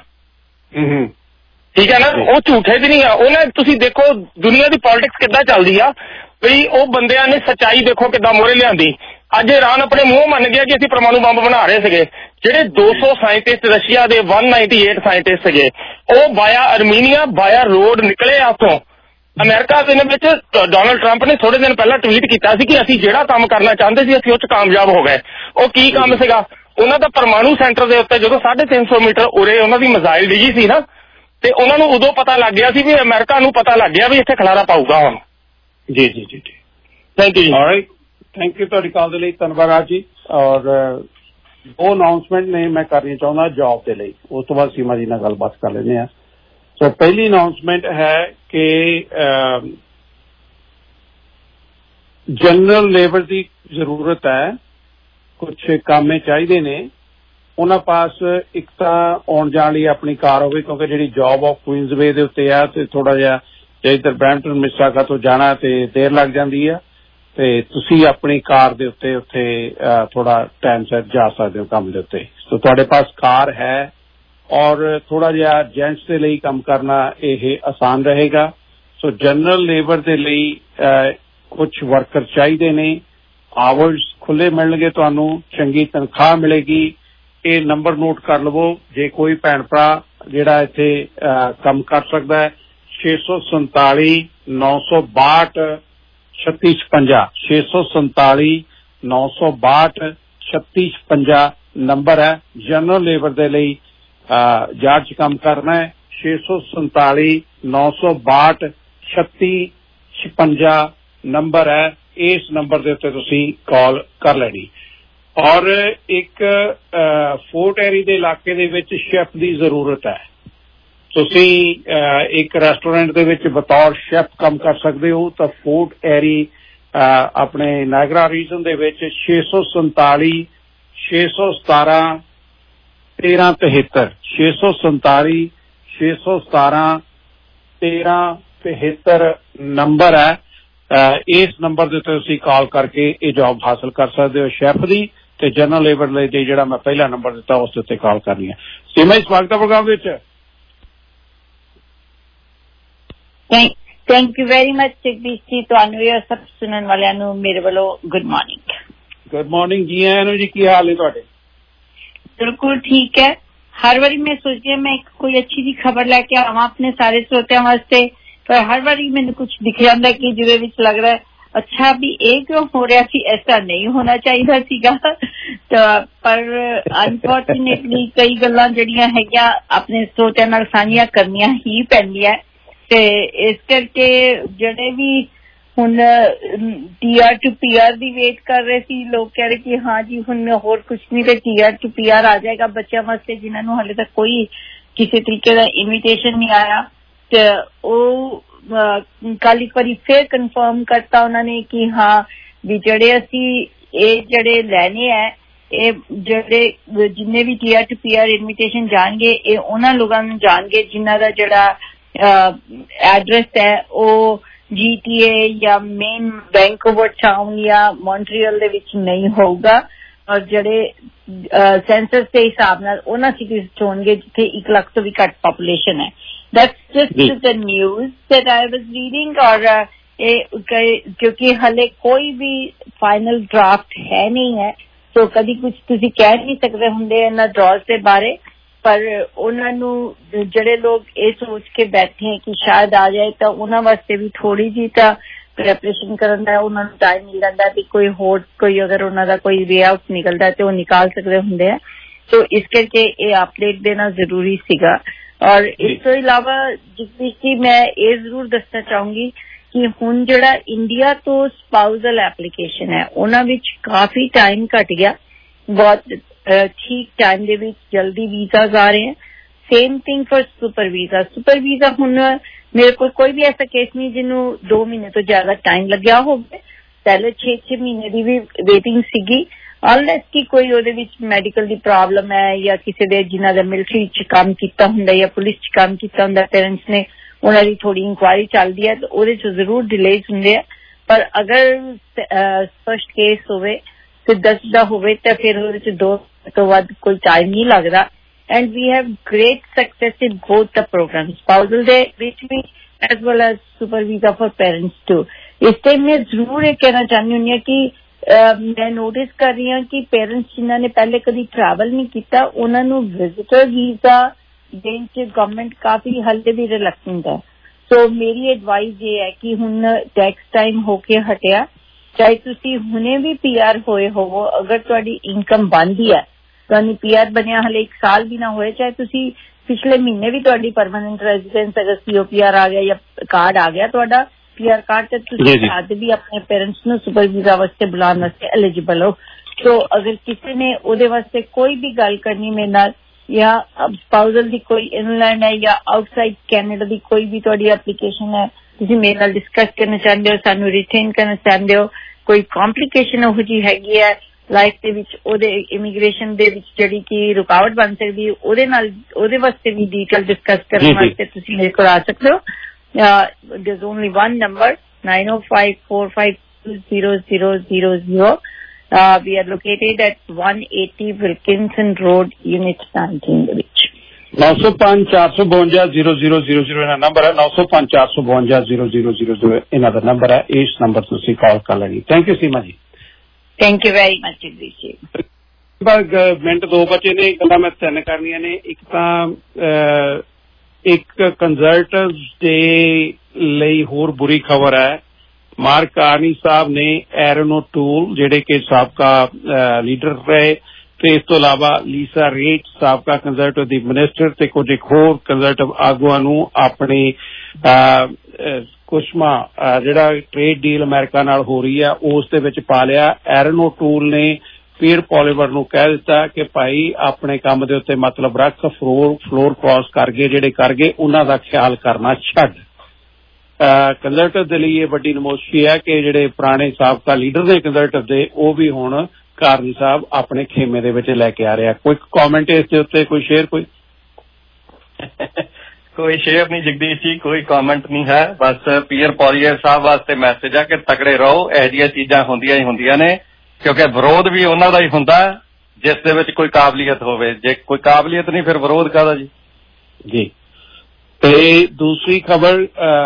Speaker 17: ਠੀਕ ਹੈ ਨਾ, ਉਹ ਝੂਠੇ ਦੀ ਨਹੀਂ ਆ। ਉਹਨਾਂ ਤੁਸੀਂ ਦੇਖੋ ਦੁਨੀਆ ਦੀ ਪੋਲਿਟਿਕਸ ਕਿੱਦਾਂ ਚੱਲਦੀ ਆ ਵੀ ਉਹ ਬੰਦਿਆਂ ਨੇ ਸੱਚਾਈ ਦੇਖੋ ਕਿੱਦਾਂ ਮੋਹਰੇ ਲਿਆਂਦੀ। ਅੱਜ ਈਰਾਨ ਆਪਣੇ ਮੂੰਹ ਮੰਨ ਗਿਆ ਕਿ ਅਸੀਂ ਪਰਮਾਣੂ ਬੰਬ ਬਣਾ ਰਹੇ ਸੀਗੇ। ਜਿਹੜੇ ਦੋ ਸੌ ਸਾਇੰਟਿਸਟ ਰਸ਼ੀਆ ਦੇ one ninety-eight ਸਾਇੰਟਿਸਟ ਸੀਗੇ ਉਹ ਬਾਇਆ ਅਰਮੀਨੀਆ ਬਾਇਆ ਰੋਡ ਨਿਕਲੇ ਉੱਥੋਂ। ਅਮਰੀਕਾ ਦੇ ਵਿੱਚ ਡੋਨਲਡ ਟਰੰਪ ਨੇ ਥੋੜੇ ਦਿਨ ਪਹਿਲਾਂ ਟਵੀਟ ਕੀਤਾ ਸੀ ਕਿ ਅਸੀਂ ਜਿਹੜਾ ਕੰਮ ਕਰਨਾ ਚਾਹੁੰਦੇ ਸੀ ਅਸੀਂ ਉਹ 'ਚ ਕਾਮਯਾਬ ਹੋ ਗਏ। ਉਹ ਕੀ ਕੰਮ ਸੀਗਾ? ਉਹਨਾਂ ਦਾ ਪਰਮਾਣੂ ਸੈਂਟਰ ਦੇ ਉੱਤੇ ਜਦੋਂ ਸਾਢੇ ਤਿੰਨ ਸੌ ਮੀਟਰ ਉਰੇ ਉਹਨਾਂ ਦੀ ਮਿਜ਼ਾਈਲ ਡਿੱਗੀ ਸੀ ਨਾ, ਤੇ ਉਹਨਾਂ ਨੂੰ ਉਦੋਂ ਪਤਾ ਲੱਗ ਗਿਆ ਸੀ ਵੀ ਅਮਰੀਕਾ ਨੂੰ ਪਤਾ ਲੱਗ ਗਿਆ ਵੀ ਇੱਥੇ ਖਲਾਰਾ ਪਾਊਗਾ ਹੁਣ। ਜੀ ਜੀ ਜੀ ਥੈਂਕ ਯੂ ਜੀ।
Speaker 14: ਆਲਰਾਈਟ, ਥੈਂਕ ਯੂ ਤੁਹਾਡੀ ਕਾਲ ਦੇ ਲਈ, ਧੰਨਵਾਦ ਰਾਜ ਜੀ। ਔਰ ਉਹ ਅਨਾਉਂਸਮੈਂਟ ਨੇ ਮੈਂ ਕਰਨੀ ਚਾਹੁੰਦਾ ਜੌਬ ਦੇ ਲਈ, ਉਸ ਤੋਂ ਬਾਅਦ ਸੀਮਾ ਜੀ ਨਾਲ ਗੱਲਬਾਤ ਕਰ ਲੈਂਦੇ ਹਾਂ। ਸੋ ਪਹਿਲੀ ਅਨਾਉਂਸਮੈਂਟ ਹੈ ਕਿ ਜਨਰਲ ਲੇਬਰ ਦੀ ਜ਼ਰੂਰਤ ਹੈ, ਕੁਛ ਕਾਮੇ ਚਾਹੀਦੇ ਨੇ ਉਹਨਾਂ ਪਾਸ। ਇੱਕ ਤਾਂ ਆਉਣ ਜਾਣ ਲਈ ਆਪਣੀ ਕਾਰ ਹੋਵੇ, ਕਿਉਂਕਿ ਜਿਹੜੀ ਜੌਬ ਆਫ ਕੁਈਨਜ਼ਵੇ ਦੇ ਉੱਤੇ ਆ ਤੇ ਥੋੜਾ ਜਿਹਾ ਜੇ ਇੱਧਰ ਬਰੈਂਪਟਨ ਮਿਸਾਗਾ ਤੋਂ ਜਾਣਾ ਤੇ ਦੇਰ ਲੱਗ ਜਾਂਦੀ ਆ, ਤੇ ਤੁਸੀਂ ਆਪਣੀ ਕਾਰ ਦੇ ਉੱਤੇ ਉੱਥੇ ਥੋੜਾ ਟਾਈਮ ਸਿਰ ਜਾ ਸਕਦੇ ਹੋ ਕੰਮ ਦੇ ਉੱਤੇ। ਸੋ ਤੁਹਾਡੇ ਪਾਸ ਕਾਰ ਹੈ ਔਰ ਥੋੜਾ ਜਿਹਾ ਜੈਂਟਸ ਦੇ ਲਈ ਕੰਮ ਕਰਨਾ ਇਹ ਆਸਾਨ ਰਹੇਗਾ। ਸੋ ਜਨਰਲ ਲੇਬਰ ਦੇ ਲਈ ਕੁਛ ਵਰਕਰ ਚਾਹੀਦੇ ਨੇ, ਆਵਰਸ ਖੁੱਲੇ ਮਿਲਣਗੇ, ਤੁਹਾਨੂੰ ਚੰਗੀ ਤਨਖਾਹ ਮਿਲੇਗੀ। ਇਹ ਨੰਬਰ ਨੋਟ ਕਰ ਲਵੋ ਜੇ ਕੋਈ ਭੈਣ ਭਰਾ ਜਿਹੜਾ ਇੱਥੇ ਕੰਮ ਕਰ ਸਕਦਾ ਹੈ। ਛੇ ਸੌ ਸੰਤਾਲੀ ਨੌ ਸੌ ਬਾਹਠ ਛੱਤੀ ਛਪੰਜਾ ਛੇ ਸੌ ਸੰਤਾਲੀ ਨੌ ਸੌ ਬਾਹਠ ਛੱਤੀ ਛਪੰਜਾ ਨੰਬਰ ਹੈ। ਜਨਰਲ ਲੇਬਰ ਦੇ ਲਈ ਜਾਟ ਚ ਕੰਮ ਕਰਨਾ ਹੈ। ਛੇ ਸੌ ਸੰਤਾਲੀ ਨੌ ਸੌ ਬਾਹਠ ਛੱਤੀ ਛਪੰਜਾ ਨੰਬਰ ਹੈ। ਇਸ ਨੰਬਰ ਦੇ ਉੱਤੇ ਤੁਸੀਂ ਕਾਲ ਕਰ ਲੈਣੀ। ਔਰ ਇੱਕ ਫੋਰਟ ਐਰੀ ਦੇ ਇਲਾਕੇ ਦੇ ਵਿੱਚ ਸ਼ੈਫ ਦੀ ਜ਼ਰੂਰਤ ਹੈ। ਤੁਸੀਂ ਇੱਕ ਰੈਸਟੋਰੈਂਟ ਦੇ ਵਿੱਚ ਬਤੌਰ ਸ਼ੈਫ ਕੰਮ ਕਰ ਸਕਦੇ ਹੋ। ਤਾਂ ਫੋਰਟ ਐਰੀ ਆਪਣੇ ਨਾਇਗਰਾ ਰੀਜਨ ਦੇ ਵਿੱਚ ਛੇ ਸੌ ਸੰਤਾਲੀ ਛੇ ਸੌ ਸਤਾਰਾਂ ਤੇਰਾਂ ਤਿਹੱਤਰ ਛੇ ਸੌ ਸੰਤਾਲੀ ਛੇ ਸੌ ਸਤਾਰਾਂ ਤੇਰਾਂ ਤਿਹੱਤਰ ਨੰਬਰ ਹੈ। ਇਸ ਨੰਬਰ ਦੇ ਉੱਤੇ ਤੁਸੀਂ ਕਾਲ ਕਰਕੇ ਇਹ ਜੌਬ ਹਾਸਲ ਕਰ ਸਕਦੇ ਹੋ ਸ਼ੈਫ ਦੀ। ਤੇ ਜਨਰਲ ਲੇਬਰ ਲਈ ਜਿਹੜਾ ਮੈਂ ਪਹਿਲਾ ਨੰਬਰ ਦਿੱਤਾ ਉਸ ਦੇ ਉੱਤੇ ਕਾਲ ਕਰਨੀ ਹੈ। ਸੀਮਾ ਜੀ, ਸਵਾਗਤ ਹੈ ਪ੍ਰੋਗਰਾਮ ਵਿੱਚ।
Speaker 18: Thank you very much Jagdish ji. ਤੁਹਾਨੂੰ ਇਹ ਸਭ ਸੁਣਨ ਵਾਲਿਆਂ ਨੂੰ ਮੇਰੇ ਵੱਲੋਂ ਗੁੱਡ ਮਾਰਨਿੰਗ।
Speaker 14: ਗੁੱਡ ਮਾਰਨਿੰਗ ਜੀ। ਆਇਆਂ ਨੂੰ ਜੀ। ਕੀ ਹਾਲ ਨੇ ਤੁਹਾਡੇ?
Speaker 18: ਬਿਲਕੁਲ ਠੀਕ ਹੈ। ਹਰ ਵਾਰੀ ਮੈਂ ਸੋਚਦੀ ਹਾਂ ਮੈਂ ਇੱਕ ਕੋਈ ਅੱਛੀ ਜਿਹੀ ਖਬਰ ਲੈ ਕੇ ਆਵਾਂ ਆਪਣੇ ਸਾਰੇ ਸਰੋਤਿਆਂ ਵਾਸਤੇ, ਪਰ ਹਰ ਵਾਰੀ ਮੈਨੂੰ ਕੁਛ ਦਿਖ ਜਾਂਦਾ ਕਿ ਜਿਹਦੇ ਵਿੱਚ ਲੱਗ ਰਿਹਾ ਅੱਛਾ ਵੀ ਇਹ ਕਿਉਂ ਹੋ ਰਿਹਾ ਸੀ, ਐਸਾ ਨਹੀਂ ਹੋਣਾ ਚਾਹੀਦਾ ਸੀਗਾ। ਤਾਂ ਪਰ ਅਨਫੋਰਚੂਨੇਟਲੀ ਕਈ ਗੱਲਾਂ ਜਿਹੜੀਆਂ ਹੈਗੀਆਂ ਆਪਣੇ ਸਰੋਤਿਆਂ ਨਾਲ ਸਾਂਝੀਆਂ ਕਰਨੀਆਂ ਹੀ ਪੈਂਦੀਆਂ। ਤੇ ਇਸ ਕਰਕੇ ਜਿਹੜੇ ਵੀ ਹੁਣ ਟੀ ਆਰ ਟੂ ਪੀ ਆਰ ਦੀ ਵੇਟ ਕਰ ਰਹੇ ਸੀ, ਲੋਕ ਕਹਿ ਰਹੇ ਕਿ ਹਾਂ ਜੀ ਹੁਣ ਹੋਰ ਕੁਛ ਨਹੀਂ ਤੇ ਟੀ ਆਰ ਟੂ ਪੀ ਆਰ ਆ ਜਾਏਗਾ ਬੱਚਿਆਂ ਵਾਸਤੇ ਜਿਨ੍ਹਾਂ ਨੂੰ ਹਾਲੇ ਤੱਕ ਕੋਈ ਕਿਸੇ ਤਰੀਕੇ ਦਾ ਇਨਵੀਟੇਸ਼ਨ ਨਹੀਂ ਆਇਆ। ਤੇ ਉਹ ਕੱਲ ਇੱਕ ਵਾਰੀ ਫੇਰ ਕਨਫਰਮ ਕਰਤਾ ਉਹਨਾਂ ਨੇ ਕਿ ਹਾਂ ਵੀ ਜਿਹੜੇ ਅਸੀਂ ਇਹ ਜਿਹੜੇ ਲੈਣੇ ਹੈ ਇਹ ਜਿਹੜੇ ਜਿੰਨੇ ਵੀ T R to P R invitation ਜਾਣਗੇ ਇਹ ਉਹਨਾਂ ਲੋਕਾਂ ਨੂੰ ਜਾਣਗੇ ਜਿਨ੍ਹਾਂ ਦਾ ਜਿਹੜਾ ਐਡਰੈਸ ਹੈ ਉਹ ਜੀ ਟੀ ਏ ਜਾਂ ਮੇਨ ਵੈਂਕੂਵਰ ਟਾਊਨ ਜਾਂ ਮੌਂਟਰੀਅਲ ਦੇ ਵਿੱਚ ਨਹੀਂ ਹੋਊਗਾ। ਔਰ ਜਿਹੜੇ ਸੈਂਸਸ ਦੇ ਹਿਸਾਬ ਨਾਲ ਉਹਨਾਂ ਸਿਟੀਜ਼ ਚ ਹੋਣਗੇ ਜਿੱਥੇ ਇੱਕ ਲੱਖ ਤੋਂ ਵੀ ਘੱਟ ਪਾਪੂਲੇਸ਼ਨ ਹੈ। That's just the news that I was reading. और क्योंकि हले कोई भी फाइनल ड्राफ्ट है नहीं है, तो कभी कुछ तुसी कह नहीं सकते होंगे इन्हां ड्रॉज के बारे। पर उन्हां नूं जिहड़े लोग ये सोच के बैठे हैं कि शायद आ जाए तो उन्हां वास्ते भी थोड़ी जी तो प्रिपरेशन करन दा उन्हां नूं टाइम मिल जांदा भी कोई होर कोई अगर उन्हां दा कोई वे आउट निकलदा है तो वो निकाल सकते होंगे। तो इस करके ये अपडेट देना जरूरी सीगा। और इस तो इलावा जिस जी मैं ये जरूर दसना चाहूंगी कि हुण जिहड़ा इंडिया तो स्पाउजल एप्लीकेशन है उन्हां विच काफी टाइम घट गया, बहुत ठीक टाइम दे विच जल्दी वीजाज आ रहे हैं। Same thing for super visa. Super visa हुण मेरे को कोई भी ऐसा केस नहीं जिन्हों दो महीने तो ज्यादा टाइम लग्या होवे। पहले छे छे महीने की भी वेटिंग सीगी अनलैस कि कोई ਉਹਦੇ ਵਿੱਚ ਮੈਡੀਕਲ ਦੀ ਪ੍ਰੋਬਲਮ ਹੈ ਜਾਂ ਕਿਸੇ ਦੇ ਜਿਨ੍ਹਾਂ ਦਾ ਮਿਲਟਰੀ ਚ ਕੰਮ ਕੀਤਾ ਹੁੰਦਾ ਜਾਂ ਪੁਲਿਸ ਚ ਕੰਮ ਕੀਤਾ ਹੁੰਦਾ ਪੇਰੈਂਟਸ ਨੇ ਉਹਨਾਂ ਦੀ ਥੋੜੀ ਇਨਕੁਆਇਰੀ ਚੱਲਦੀ ਹੈ ਤਾਂ ਉਹਦੇ ਚ ਜ਼ਰੂਰ ਡਿਲੇਜ਼ ਹੁੰਦੇ ਆ। ਪਰ ਅਗਰ ਫਸਟ ਕੇਸ ਹੋਵੇ ਸਿੱਧਾ ਸਿੱਧਾ ਹੋਵੇ ਤਾਂ ਫਿਰ ਉਹਦੇ ਚ ਦੋ ਤੋਂ ਵੱਧ ਕੋਈ ਟਾਈਮ ਨਹੀਂ ਲੱਗਦਾ। And we have great success in both the program spousal ਦੇ ਵਿੱਚ ਵੀ as well as super visa for parents too. ਇਸ ਤੇ ਮੈਂ ਜ਼ਰੂਰ ਇਹ ਕਹਿਣਾ ਚਾਹੁੰਦੀ ਹੁੰਦੀ ਹਾਂ ਕਿ मैं नोटिस कर रही हूँ कि पेरेंट्स जिन्होंने पहले कभी ट्रैवल नहीं किया उन्होंने विजिटर वीजा देने च गवर्नमेंट काफी हल्ले भी रिलैक्टेंट है। सो मेरी एडवाइस ये है कि हुण टैक्स टाइम होके हटिया चाहे तुसी हुणे भी पी आर होए होवो अगर तुहाडी इनकम बनदी है तुहानू पी आर बनिया हले एक साल भी ना होए चाहे तुसी पिछले महीने भी तुहाडी परमानेंट रेजिडेंस अगर सी ओ पी आर आ गया या कार्ड आ गया तुहाडा पी आर कार्ड ਤੇ ਤੁਸੀਂ ਅੱਜ ਵੀ ਆਪਣੇ ਪੇਰੈਂਟਸ ਨੂੰ ਸੁਪਰ ਵੀਜ਼ਾ ਵਾਸਤੇ ਬੁਲਾਉਣ ਵਾਸਤੇ ਐਲੀਜੀਬਲ ਹੋ। ਸੋ ਅਗਰ ਕਿਸੇ ਨੇ ਉਹਦੇ ਵਾਸਤੇ ਕੋਈ ਵੀ ਗੱਲ ਕਰਨੀ ਮੇਰੇ ਨਾਲ या स्पाउसल दी कोई इनलैंड है या आउटसाइड कैनेडा दी कोई भी तुहाडी एप्लीकेशन है, तुसीं मेरे नाल डिस्कस करना चाहते हो, सानू रिटेन करना चाहते हो, कोई कॉम्प्लीकेशन ओह जी हैगी है लाइफ दे विच, ओहदे इमीग्रेशन दे विच जिहड़ी कि रुकावट बन सकदी है, ओहदे नाल ओहदे वास्ते भी डिटेल डिस्कस करने वास्ते तुसीं मेरे कोल आ सकदे हो. There is only one number nine oh five four five two zero zero zero zero. Uh, we are located at one eighty Wilkinson Road, Unit nineteen ਦੇ ਵਿੱਚ.
Speaker 14: nine oh five four five two zero zero zero zero ਇਹਨਾਂ number ਹੈ. nine oh five four five two zero zero zero zero ਇਹਨਾਂ ਦਾ number ਹੈ. ਇਸ number ਤੋਂ ਤੁਸੀਂ ਕਾਲ ਕਰ ਲੈਣੀ. ਥੈਂਕ ਯੂ ਸੀਮਾ ਜੀ.
Speaker 18: ਥੈਂਕ ਯੂ ਵੈਰੀ ਮਚ ਜੀ.
Speaker 14: ਬਸ ਮਿੰਟ ਦੋ ਬਚੇ ਨੇ, ਗੱਲਾਂ ਮੈਂ ਤਿੰਨ ਕਰਨੀਆਂ ਨੇ. ਇੱਕ ਤਾਂ ਇੱਕ ਕੰਜ਼ਲਟੈਂਟਸ ਦੇ ਲਈ ਹੋਰ ਬੁਰੀ ਖਬਰ ਹੈ. ਮਾਰਕ ਕਾਰਨੀ ਸਾਹਿਬ ਨੇ ਐਰਨ ਓਟੂਲ ਜਿਹੜੇ ਕਿ ਸਾਬਕਾ ਲੀਡਰ ਰਹੇ, ਤੇ ਇਸ ਤੋਂ ਇਲਾਵਾ ਲੀਸਾ ਰੇਟ ਸਾਬਕਾ ਕੰਜ਼ਰਵੇਟਿਵ ਦੀ ਮਿਨਿਸਟਰ ਤੇ ਕੁਝ ਇੱਕ ਹੋਰ ਕੰਜ਼ਰਵੇਟਿਵ ਆਗੂਆਂ ਨੂੰ ਆਪਣੇ ਕੁਸ਼ਮਾ ਜਿਹੜਾ ਟ੍ਰੇਡ ਡੀਲ ਅਮਰੀਕਾ ਨਾਲ ਹੋ ਰਹੀ ਹੈ ਉਸ ਦੇ ਵਿੱਚ ਪਾ ਲਿਆ. ਐਰਨ ਓਟੂਲ ਨੇ ਪੀਅਰ ਪੋਲੀਵਰ ਨੂੰ ਕਹਿ ਦਿੱਤਾ ਕਿ ਭਾਈ ਆਪਣੇ ਕੰਮ ਦੇ ਉੱਤੇ ਮਤਲਬ ਰੱਖ, ਫਲੋਰ ਫਲੋਰ ਕ੍ਰਾਸ ਕਰ ਗਏ ਜਿਹੜੇ ਕਰ ਗਏ ਉਹਨਾਂ ਦਾ ਖਿਆਲ ਕਰਨਾ ਛੱਡ. ਕੰਜ਼ਰਵੇਟਿਵ ਦੇ ਲਈ ਇਹ ਵੱਡੀ ਨਮੋਸ਼ੀ ਹੈ ਕਿ ਜਿਹੜੇ ਪੁਰਾਣੇ ਸਾਬਕਾ ਲੀਡਰ ਨੇ ਕੰਜ਼ਰਵੇਟਿਵ ਦੇ ਉਹ ਵੀ ਹੁਣ ਕਾਰਨੀ ਸਾਹਿਬ ਆਪਣੇ ਖੇਮੇ ਦੇ ਵਿੱਚ ਲੈ ਕੇ ਆ ਰਿਹਾ. ਕੋਈ ਕਮੈਂਟ ਇਸ ਦੇ ਉੱਤੇ, ਕੋਈ ਸ਼ੇਅਰ? ਕੋਈ
Speaker 12: ਕੋਈ ਸ਼ੇਅਰ ਨਹੀਂ ਜਗਦੀਸ਼ ਜੀ, ਕੋਈ ਕਮੈਂਟ ਨਹੀਂ ਹੈ. ਬਸ ਪੀਅਰ ਪੋਲੀਅਰ ਸਾਹਿਬ ਵਾਸਤੇ ਮੈਸੇਜ ਆ ਕਿ ਤਕੜੇ ਰਹੋ, ਇਹੋ ਜਿਹੀਆਂ ਚੀਜ਼ਾਂ ਹੁੰਦੀਆਂ ਹੀ ਹੁੰਦੀਆਂ ਨੇ, ਕਿਉਂਕਿ ਵਿਰੋਧ ਵੀ ਉਹਨਾਂ ਦਾ ਹੀ ਹੁੰਦਾ ਜਿਸ ਦੇ ਵਿੱਚ ਕੋਈ ਕਾਬਲੀਅਤ ਹੋਵੇ. ਜੇ ਕੋਈ ਕਾਬਲੀਅਤ ਨਹੀਂ ਫਿਰ ਵਿਰੋਧ ਕਾਹਦਾ ਜੀ.
Speaker 14: ਜੀ. ਤੇ ਦੂਸਰੀ ਖਬਰ,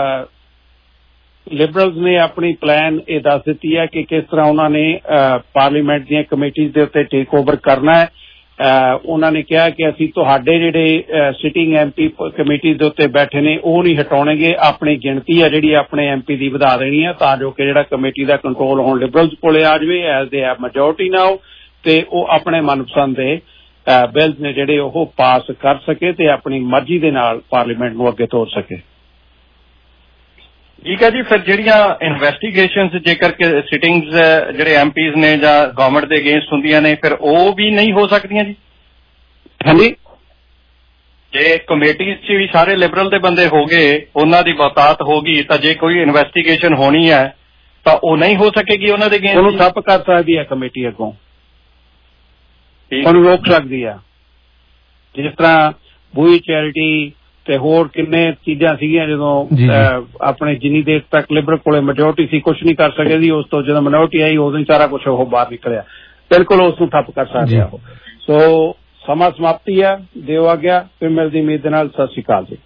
Speaker 14: ਲਿਬਰਲਸ ਨੇ ਆਪਣੀ ਪਲਾਨ ਇਹ ਦੱਸ ਦਿੱਤੀ ਹੈ ਕਿ ਕਿਸ ਤਰ੍ਹਾਂ ਉਹਨਾਂ ਨੇ ਪਾਰਲੀਮੈਂਟ ਦੀਆਂ ਕਮੇਟੀਜ਼ ਦੇ ਉੱਤੇ ਟੇਕ ਓਵਰ ਕਰਨਾ ਹੈ. ਉਹਨਾਂ ਨੇ ਕਿਹਾ ਕਿ ਅਸੀਂ ਤੁਹਾਡੇ ਜਿਹੜੇ ਸਿਟਿੰਗ ਐਮਪੀ ਕਮੇਟੀ ਦੇ ਉੱਤੇ ਬੈਠੇ ਨੇ ਉਹ ਨਹੀਂ ਹਟਾਉਣਗੇ, ਆਪਣੀ ਗਿਣਤੀ ਹੈ ਜਿਹੜੀ ਆਪਣੇ ਐਮਪੀ ਦੀ ਵਧਾ ਦੇਣੀ ਹੈ ਤਾਂ ਜੋ ਕਿ ਜਿਹੜਾ ਕਮੇਟੀ ਦਾ ਕੰਟਰੋਲ ਹੁਣ ਲਿਬਰਲਸ ਕੋਲੇ ਆ ਜਾਵੇ ਐਜ਼ ਦੇ ਹੈਵ ਮੈਜੋਰਟੀ ਨਾਓ, ਤੇ ਉਹ ਆਪਣੇ ਮਨਪਸੰਦ ਦੇ ਬਿਲਸ ਨੇ ਜਿਹੜੇ ਉਹ ਪਾਸ ਕਰ ਸਕੇ ਤੇ ਆਪਣੀ ਮਰਜ਼ੀ ਦੇ ਨਾਲ ਪਾਰਲੀਮੈਂਟ ਨੂੰ ਅੱਗੇ ਤੋਰ ਸਕੇ.
Speaker 12: ਠੀਕ ਹੈ ਜੀ. ਫਿਰ ਜਿਹੜੀਆਂ ਇਨਵੈਸਟੀਗੇਸ਼ਨਸ ਜੇਕਰ ਸਿਟਿੰਗਸ ਜਿਹੜੇ ਐਮਪੀਜ਼ ਨੇ ਜਾਂ ਗਵਰਨਮੈਂਟ ਦੇ ਅਗੇਂਸਟ ਹੁੰਦੀਆਂ ਨੇ ਫਿਰ ਉਹ ਵੀ ਨਹੀਂ ਹੋ ਸਕਦੀਆਂ ਜੀ?
Speaker 14: ਹਾਂਜੀ.
Speaker 12: ਜੇ ਕਮੇਟੀ 'ਚ ਵੀ ਸਾਰੇ ਲਿਬਰਲ ਦੇ ਬੰਦੇ ਹੋ ਗਏ, ਉਹਨਾਂ ਦੀ ਬਹੁਤਾਤ ਹੋ ਗਈ, ਤਾਂ ਜੇ ਕੋਈ ਇਨਵੈਸਟੀਗੇਸ਼ਨ ਹੋਣੀ ਹੈ ਤਾਂ ਉਹ ਨਹੀਂ ਹੋ ਸਕੇਗੀ ਉਹਨਾਂ ਦੇ ਅਗੇਂਸਟ?
Speaker 14: ਉਹਨੂੰ ਠੱਪ ਕਰ ਸਕਦੀ ਹੈ ਕਮੇਟੀ ਅੱਗੋਂ, ਉਹਨੂੰ ਰੋਕ ਸਕਦੀ ਆ. ਜਿਸ ਤਰ੍ਹਾਂ ਬੂਈ ਚੈਰਿਟੀ ਤੇ ਹੋਰ ਕਿੰਨੇ ਚੀਜ਼ਾਂ ਸੀਗੀਆਂ ਜਦੋਂ ਆਪਣੇ ਜਿੰਨੀ ਦੇਰ ਤੱਕ ਲਿਬਰਲ ਕੋਲੇ ਮੈਜੋਰਟੀ ਸੀ ਕੁਛ ਨਹੀਂ ਕਰ ਸਕੇ ਸੀ, ਉਸ ਤੋਂ ਜਦੋਂ ਮਿਨੋਰਟੀ ਆਈ ਉਦੋਂ ਹੀ ਸਾਰਾ ਕੁਛ ਉਹ ਬਾਹਰ ਨਿਕਲਿਆ. ਬਿਲਕੁਲ ਉਸ ਨੂੰ ਠੱਪ ਕਰ ਸਕਦੇ ਆ ਉਹ. ਸੋ ਸਮਾਂ ਸਮਾਪਤੀ ਆ, ਦਿਓ ਆ ਗਿਆ, ਫਿਰ ਮਿਲਦੀ ਉਮੀਦ ਦੇ ਨਾਲ. ਸਤਿ ਸ਼੍ਰੀ ਅਕਾਲ ਜੀ.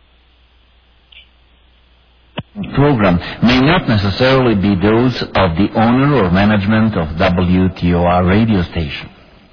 Speaker 19: Program may not necessarily be those of the owner or management of W T O R radio station.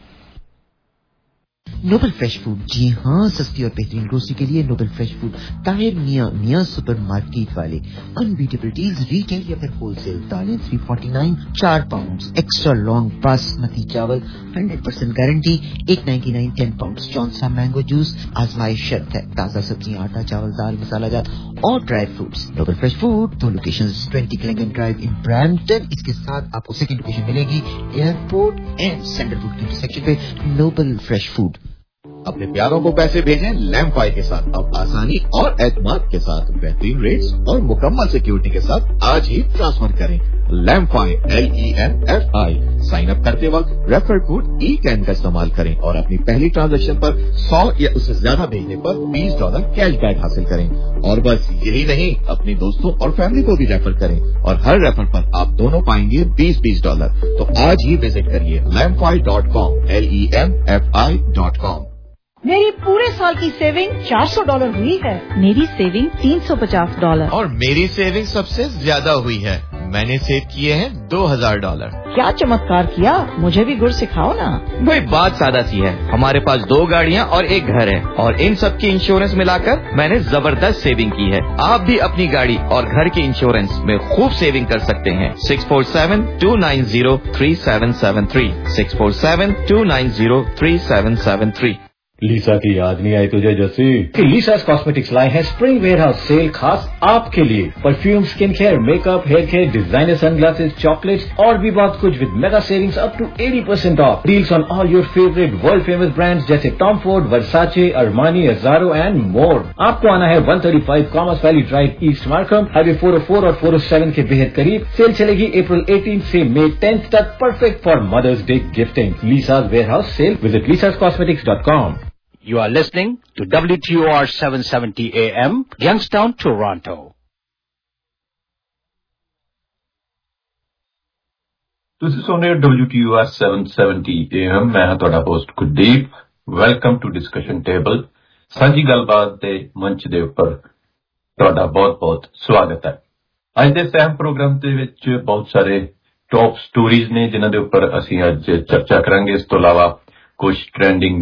Speaker 1: Noble fresh food, जी हाँ, सस्ती और बेहतरीन ग्रोसरी के लिए Nobel fresh food, Tahir Miyan Miyan super market वाले. अनबीटेबल डील्स रिटेल या फिर होलसेल. दालें थ्री फोर्टी नाइन चार पाउंड, एक्स्ट्रा लॉन्ग बासमती चावल हंड्रेड परसेंट गारंटी एक ninety nine ten pound. Chaunsa mango juice आजमाइश शर्त है. ताज़ा सब्जियाँ, आटा, चावल, दाल, मसाला जात और dry fruits. Noble fresh food दो locations, twenty Clingan drive in Brampton. इसके साथ आपको सेकंड लोकेशन मिलेगी एयरपोर्ट एंड सेंट्रल रोड के सेक्शन पे. Noble fresh food.
Speaker 20: अपने प्यारों को पैसे भेजें लैम्फाई के साथ. अब आसानी और एतमाद के साथ बेहतरीन रेट्स और मुकम्मल सिक्योरिटी के साथ आज ही ट्रांसफर करें. Lemfi, L E M F I. Sign up करते वक्त रेफर कोड ई कैन का इस्तेमाल करें और अपनी पहली ट्रांजैक्शन पर सौ या उससे ज्यादा भेजने पर बीस डॉलर कैशबैक हासिल करें. और बस यही नहीं, अपने दोस्तों और फैमिली को भी रेफर करें और हर रेफर पर आप दोनों पाएंगे बीस बीस डॉलर. तो आज ही विजिट करिए Lemfi dot com, L E M F I dot com.
Speaker 21: मेरी पूरे साल की सेविंग चार सौ डॉलर हुई है. मेरी सेविंग तीन सौ पचास डॉलर.
Speaker 22: और मेरी सेविंग सबसे ज्यादा हुई है. मैंने सेव किए हैं दो हजार डॉलर.
Speaker 21: क्या चमत्कार किया, मुझे भी गुर सिखाओ ना.
Speaker 22: भाई बात सादा सी है, हमारे पास दो गाड़ियाँ और एक घर है और इन सब की इंश्योरेंस मिलाकर मैंने जबरदस्त सेविंग की है. आप भी अपनी गाड़ी और घर की इंश्योरेंस में खूब सेविंग कर सकते हैं. Six four seven two nine zero three seven seven three six four seven two nine zero three seven seven three.
Speaker 4: Lisa की याद नहीं आई तुझे जस्सी? कि लीसास कॉस्मेटिक्स लाए हैं स्प्रिंग वेयरहाउस सेल खास आपके लिए। Perfume, skin care, makeup, hair care, designer sunglasses, chocolates और भी बहुत कुछ with mega savings up to eighty percent off. Deals on all your favourite world famous brands जैसे Tom Ford, Versace, Armani, Azzaro and more. आपको आना है one thirty-five Commerce Valley Drive, East Markham, Highway four oh four और four oh seven के बेहद करीब। Cell चलेगी April eighteenth से मई tenth तक, perfect for Mother's Day gifting. Lisa's warehouse sale, visit lisas cosmetics dot com।
Speaker 9: You are listening to W T O R seven seventy A M, Youngstown, Toronto.
Speaker 5: ਤੁਸੀਂ ਸੁਣ ਰਹੇ ਹੋ W T O R seven seventy A M। ਮੈਂ ਹਾਂ ਤੁਹਾਡਾ host Kuldeep. Welcome to discussion table, ਸਾਂਝੀ ਗੱਲਬਾਤ ਦੇ ਮੰਚ ਦੇ ਉੱਪਰ ਤੁਹਾਡਾ ਬਹੁਤ-ਬਹੁਤ ਸਵਾਗਤ ਹੈ। ਅੱਜ ਦੇ ਸੈਮ ਪ੍ਰੋਗਰਾਮ ਦੇ ਵਿੱਚ ਬਹੁਤ ਸਾਰੇ ਟੌਪ ਸਟੋਰੀਜ਼ ਨੇ ਜਿਨ੍ਹਾਂ ਦੇ ਉੱਪਰ ਅਸੀਂ ਅੱਜ ਚਰਚਾ ਕਰਾਂਗੇ। ਇਸ ਤੋਂ ਇਲਾਵਾ ਕੁਝ ਟ੍ਰੈਂਡਿੰਗ